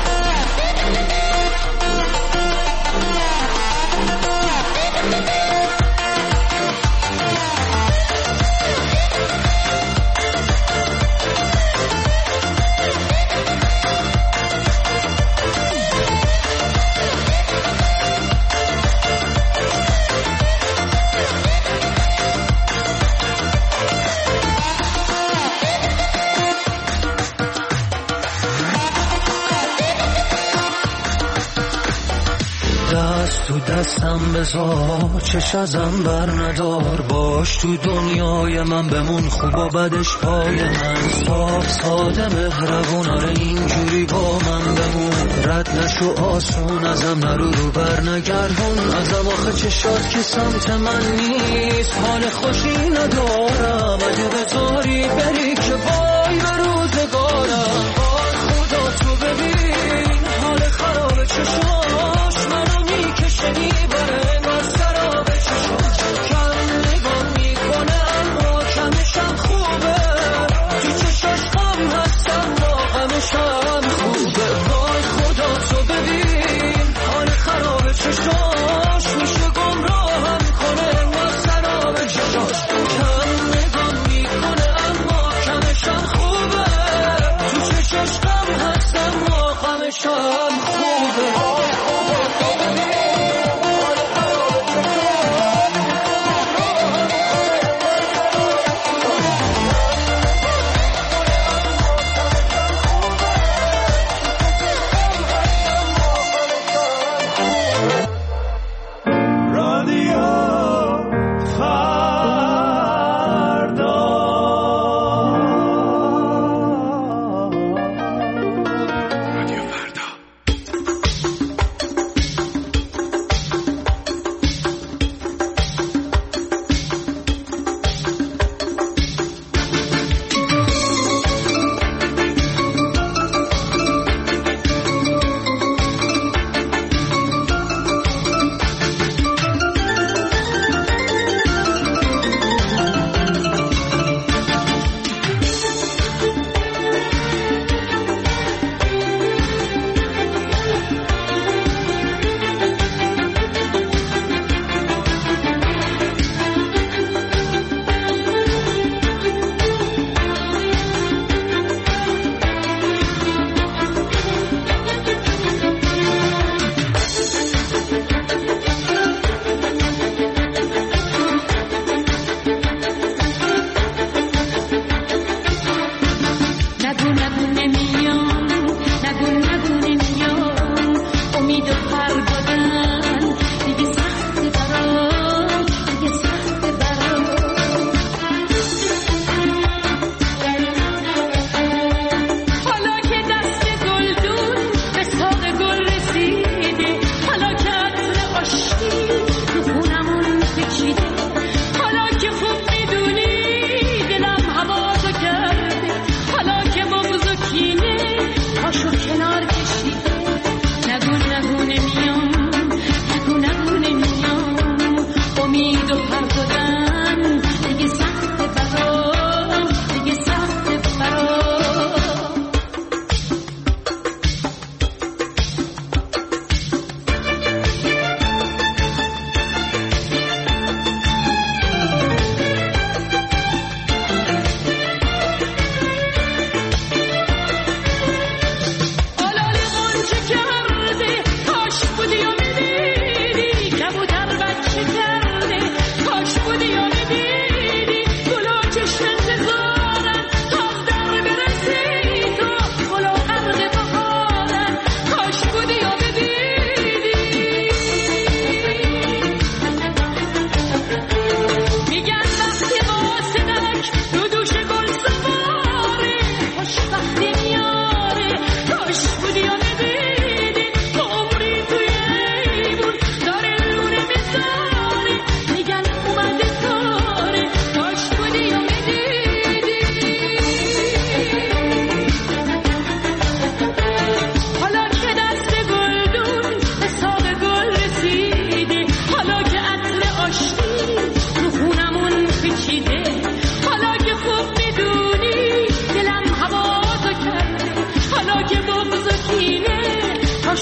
دست تو دستم بذار چش ازم بر ندار باش تو دنیای من بمون خوب و بدش پای من صاف ساده مهربون آره اینجوری با من بمون رد نشو آسون ازم نرو رو بر نگردون ازم آخه چشات که سمت من نیست حال خوشی ندارم اگه بذاری بری که وای به روزگارم وای خدا تو ببین حال خراب چشاش منو میکشه میبره از سراب چشاش کم نگام میکنه اما کمشم خوبه تو چشاش غم هست اما غمشم خوبه وای خدا تو ببین حال خراب چشاش میشه گمراهم کنه از سراب چشاش کم نگام میکنه اما کمشم خوبه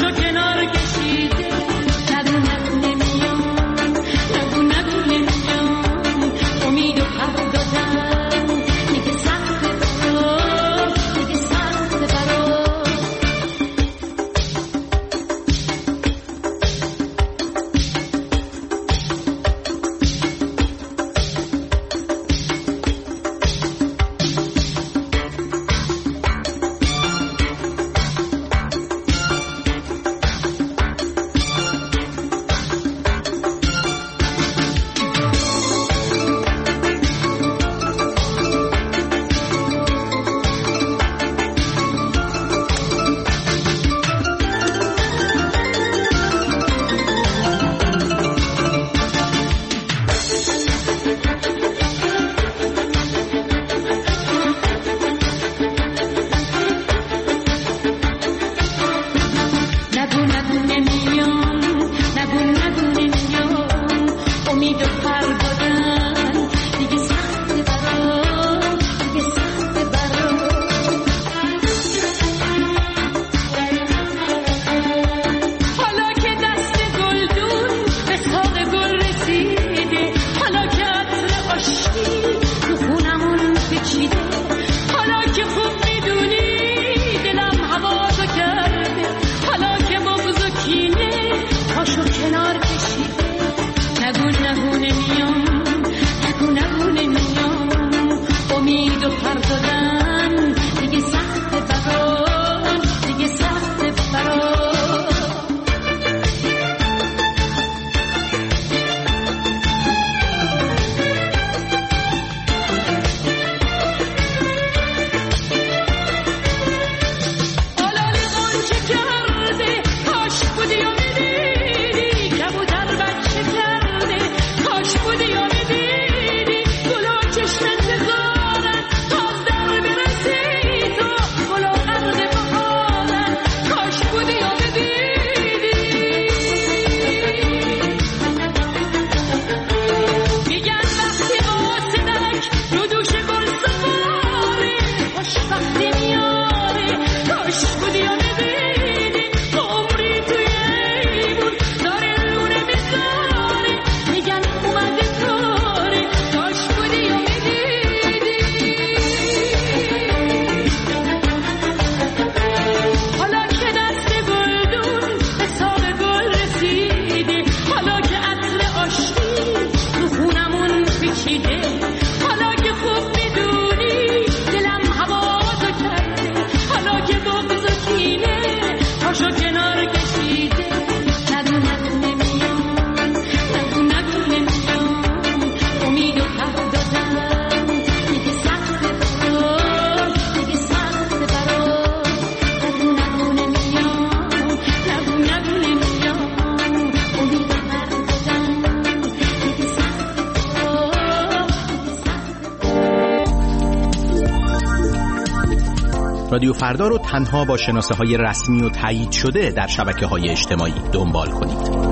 رادیو فردا رو تنها با شناسه های رسمی و تایید شده در شبکه های اجتماعی دنبال کنید.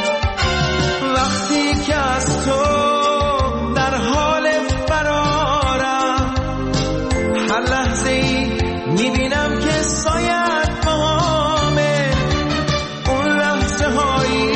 وقتی که از تو در حال فرار لحظه ای میبینم که سایت مهامه، اون لحظه هایی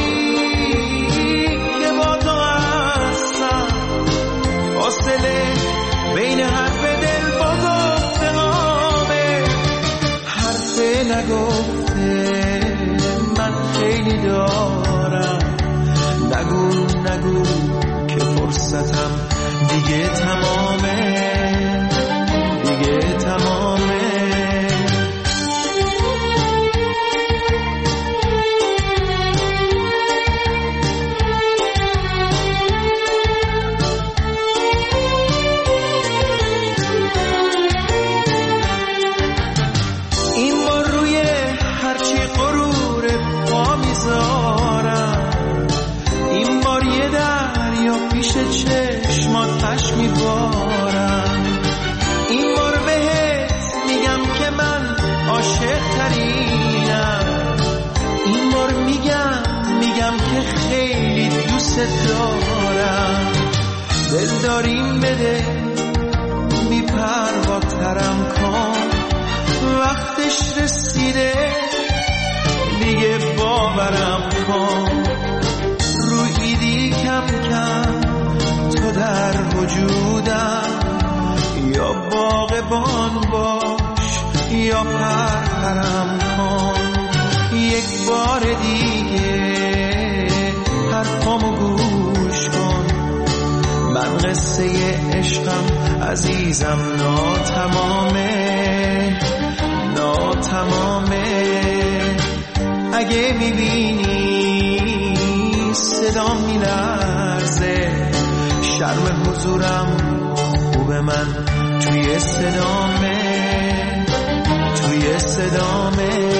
که با تو هستم، فاصله بین حرف دل با گفته هامه. حرف نگفته من خیلی دارم، نگو نگو که فرصتم دیگه تمامه، دیگه تمامه. این بار روی هرچی غرور پا میذارم، این بار یه دریا پیش چشماتش میبارم، این بار بهت میگم که من عاشق ترینم، این بار میگم میگم که خیلی دوست دارم. دل داریم بده بی پرواترم کن، وقتش رسیده دیگه باورم کن. رویدی کم کم تو در وجودم، یا باغبان باش یا پرپرم کن. یک بار دیگه حرفامو گوش کن، من قصه عشقم عزیزم ناتمامه، ناتمامه. اگه میبینی صدام میلرزه، شرم حضورم خوب من توی صدامه، توی صدامه.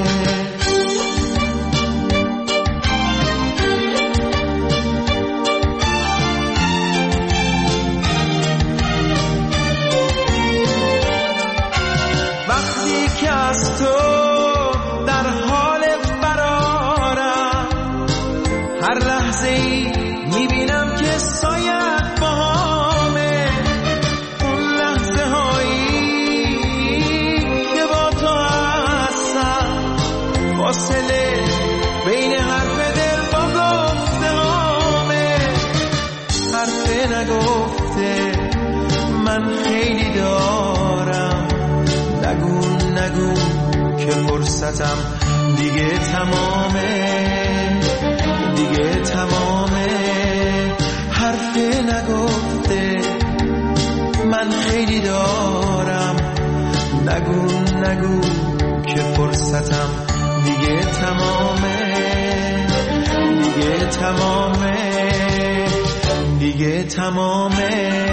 وقتی که از تو در حال فرارم، هر لحظه ای میبینم که سایت باهامه، اون لحظه هایی که با تو هستم، فاصله بین حرف دل با گفته هامه. حرف نگفته من خیلی دارم، نگو نگو که فرصتم دیگه تمامه، دیگه تمامه. حرف نگفته من خیلی دارم، نگو نگو که فرصتم دیگه تمامه، دیگه تمامه، دیگه تمامه.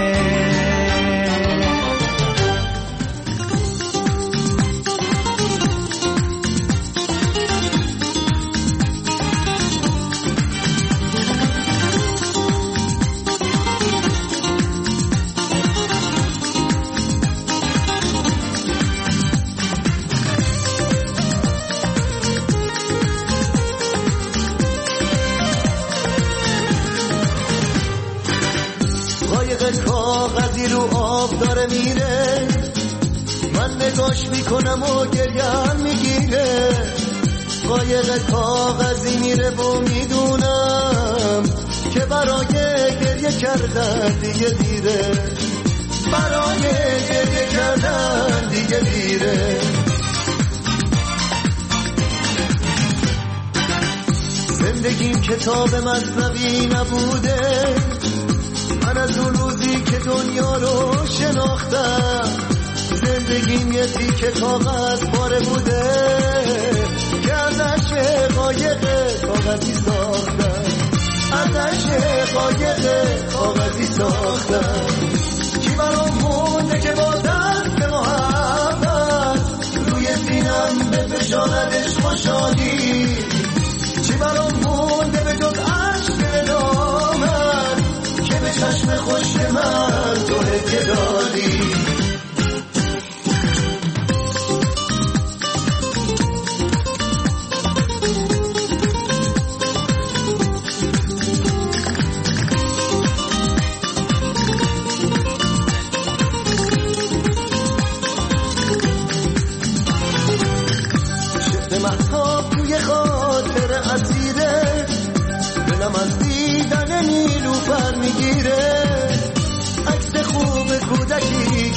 کاغذی رو آب داره میره، من نگاش میکنم و گریم میگیره. قایق کاغذی میره و میدونم که برای گریه کردن دیگه دیره، برای گریه کردن دیگه دیره. زندگیم کتاب مصنوی نبوده، من از اون روزی که دنیا رو شناختم، زندگیم یه تیکه کاغذ پاره بوده که ازش قایق کاغذی ساختم، ازش قایق کاغذی ساختم. کی برام مونده که با دست محبت روی سینم بفشاندش خوشحالی، چی برام مونده به جز عشق دامن که به چشم خوش من تو هدیه دادی.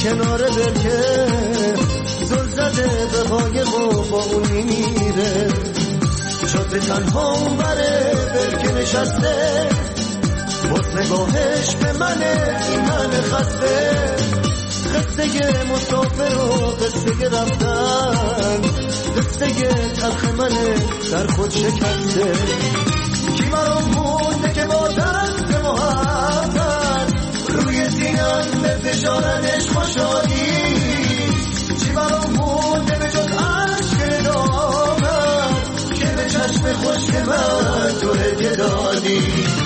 کنار دل که زل زده به قایق و با اون میمیره. جاده تنها اون بره دل که نشسته باز نگاهش به منه این من خسته. قصه مسافر و قصه رفتن قصه تلخ منه در خود شکسته. کی برام مونده که با دست محبت روی سینم به فشارنش خوشحالی. چی برام مونده به جز عشق دامن که به چشم خوشک من تو هدیه دادی.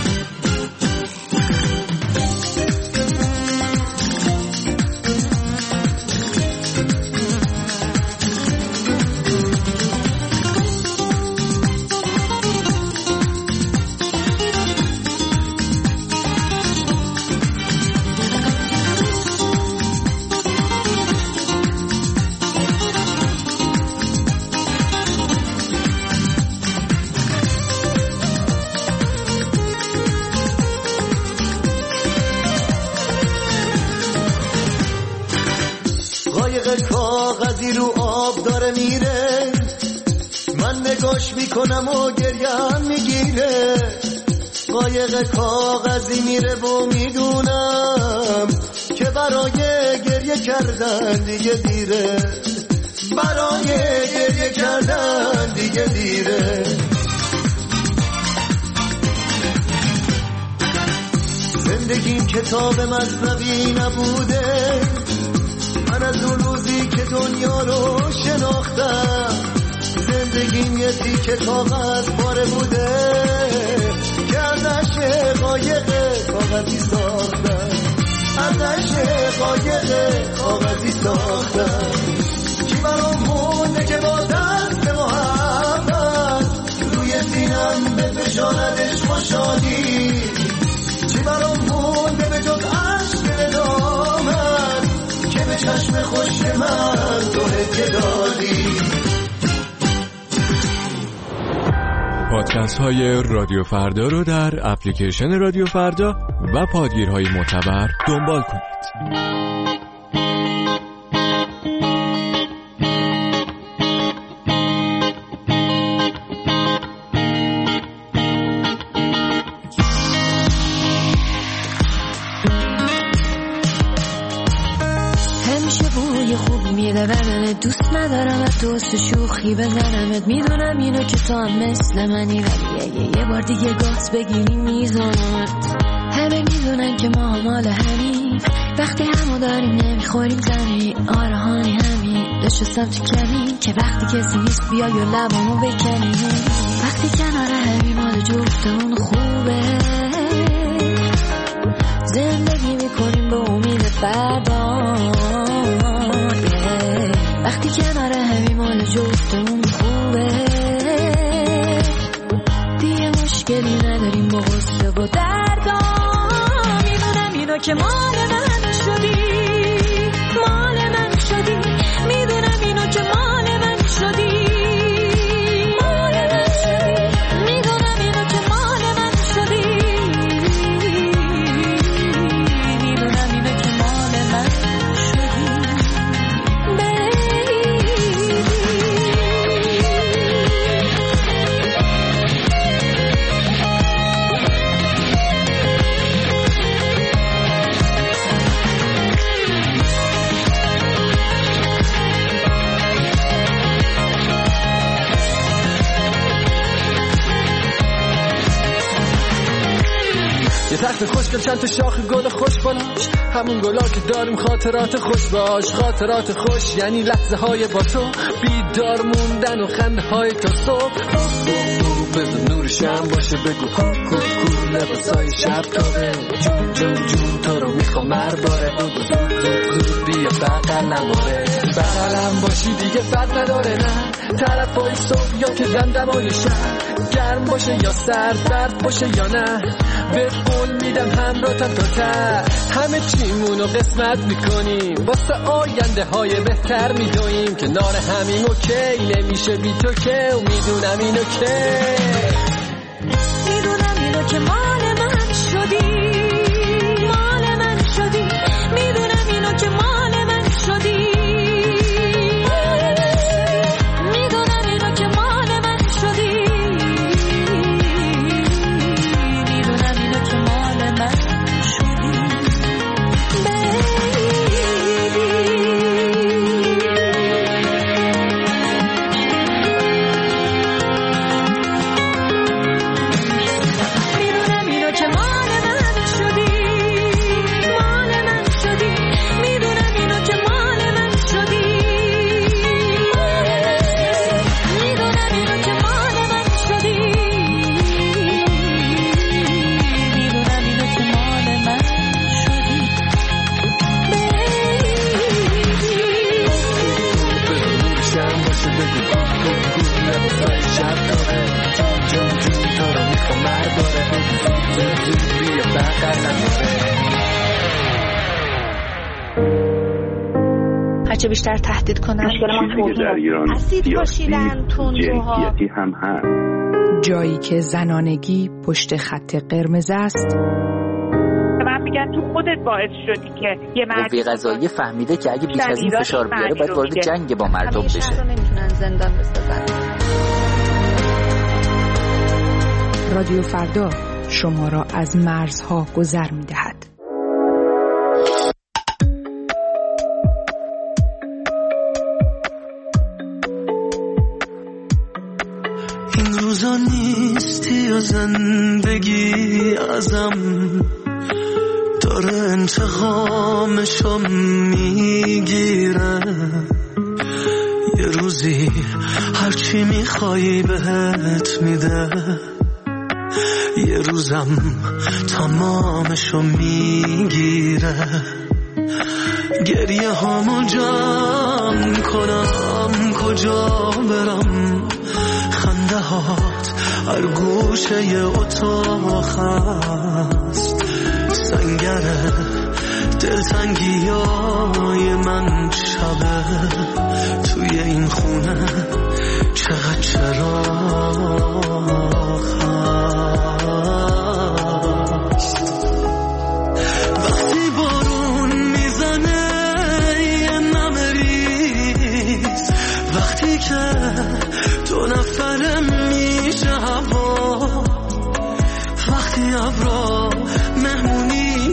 کاغذی رو آب داره میره من نگاش میکنم و گریم میگیره. قایق کاغذی میره و میدونم که برای گریه کردن دیگه دیره. برای گریه کردن دیگه دیره. زندگیم کتاب مثنوی نبوده من از اون روزی که دنیا رو شناختم. زندگیم یه تیکه کاغذ پاره بوده که ازش قایق کاغذی ساختم. ازش قایق کاغذی ساختم. کی برام مونده که با دست محبت روی سینم به فشاردش خوشحالی. چی برام مونده به جز عشق دامن که به چشم خوش من تو هدیه دادی. پادکست های رادیو فردا رو در اپلیکیشن رادیو فردا و پادگیرهای معتبر دنبال کنید. دوست ندارم و دوست شوخی بزنمت. میدونم اینو که تو هم مثل منی ولی یه, یه بار دیگه گاز بگیری میزنمت. همه میدونن که ما مال همیم وقتی همو داریم نمیخوریم زمین. آره هانی همین نشستم تو کمین که وقتی کسی نیست بیای و لبامو بکنیم. وقتی کنار همین مال جفتمون خوبه زندگی میکنیم به امید فردا. وقتی کنار همی مال جفتمون خوبه دیگه مشکلی نداریم با غصه و دردا. میدونم اینو که مال من شدی مال من شدی. میدونم اینو که مال من شدی مال من شدی. میدونم اینو که مال من شدی میدونم اینو که مال من یه تخت خوشگل چند تا شاخ گل خوش بالاش همون گلا که داریم خاطرات خوش باش. خاطرات خوش یعنی لحظه های با تو بیدار موندن و خنده های تا صبح. بذار نور شم باشه بگو کو کو کو لباسای شب تابه. جون جون جون تو رو میخوام مرباره. زود زود زود بیا بغلم باره. بغلم باشی دیگه بد نداره نه. طرفای صبح یا که دمدمای شب گرم باشه یا سرد برد باشه یا نه. به قول میدم همراهتم تا ته همه چیمونو قسمت میکنیم واسه آینده های بهتر میدویم. کنار همین اوکی نمیشه بی تو که و میدونم اینو که میدونم اینو که مال من شدی مال من شدی. میدونم اینو که مال من بچه بیشتر تهدید کنن. مشکل ما در ایران اسید پاشیدن، تندروها، جنسیتی هم هست. جایی که زنانگی پشت خط قرمز است. من میگم تو خودت باعث شدی که یه مردی قوه قضاییه فهمیده که اگه بیش از این فشار بیاره باید وارد جنگ با مردم بشه. همیشه نمیتونن زندان بسازن. رادیو فردا شما را از مرزها گذر می‌دهد. این روزا نیستی و زندگی ازم داره انتقامشو میگیره. یه روزی هرچی میخوایی بهت میده، یه روزم تمامشو میگیره. گریه هامو جمع کنم کجا برم، خنده هات هر گوشه ی اتاق هست. سنگره دلتنگی های من شبه توی این خونه چقدر چراغ هست. وقتی بارون میزنه یه نمریز، وقتی که دو نفره میشه هوا، وقتی ابرا مهمونی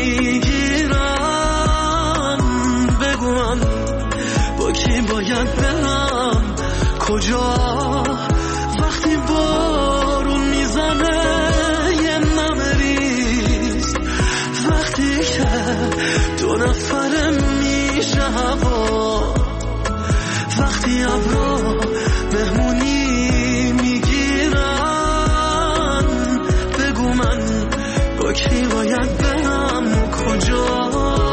میگیرم، بگو من با کی باید برم کجا. وقتی بارون میزنه یه نمریز، وقتی که دو نفره میشه هوا، وقتی ابرا مهمونی میگیرن، بگو من با کی باید برم کجا.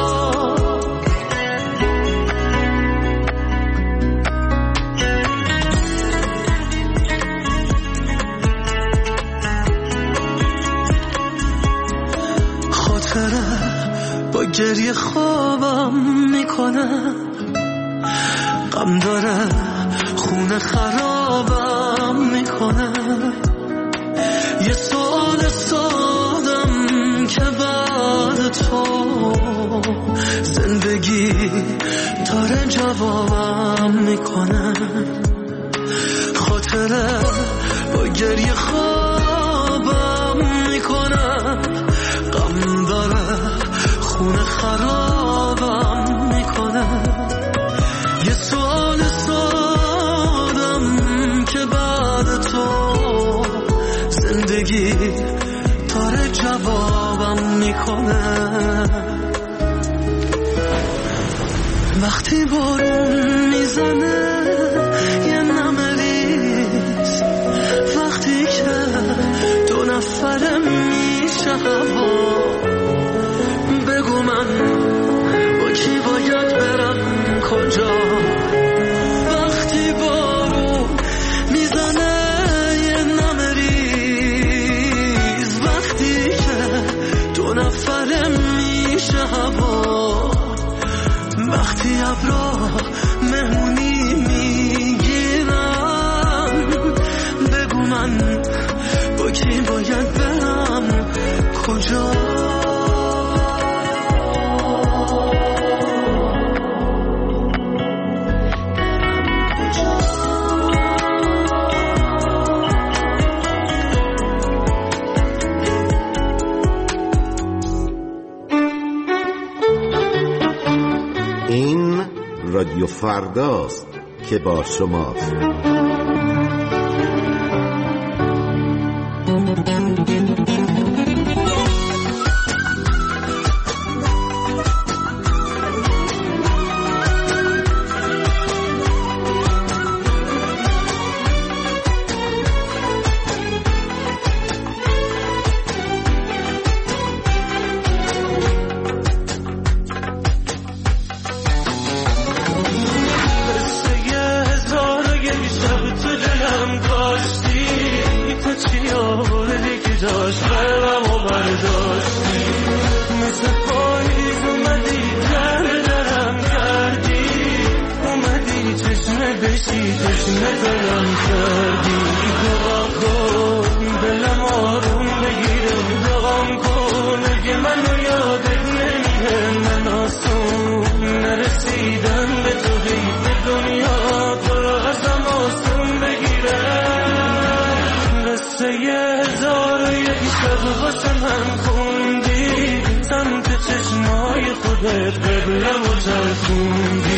خاطره با گریه خوابم میکنه، غم داره خونه خرابم میکنه. یه سوال سادم که بعد تو زندگی داره جوابم میکنه. خاطره با گریه خوابم میکنه، غم داره خونه خرابم میکنه. یه سوال سادم که بعد تو زندگی داره جوابم میکنه. وقتی بارون میزنه یه نمریز، وقتی که دو نفره میشه هوا، بگو من با کی باید برم کجا. وقتی بارون میزنه یه نمریز، وقتی که دو نفره میشه هوا، وقتی ابرا مهمونی میگیرم، بگو من با کی باید برم کجا. این رادیو فرداست که با شماست. مثل پاییز اومدی در درم کردی، تشنه دلم کردی دعا کن دلم آروم بگیره دعام کن اگه منو یادت نمیره من آسون نرسیدم به تو حیف دنیا تو رو ازم آسون بگیره قصه هزار و یک شب واسه من خوندی سمت چشمای خودت قبلم و ترکوندی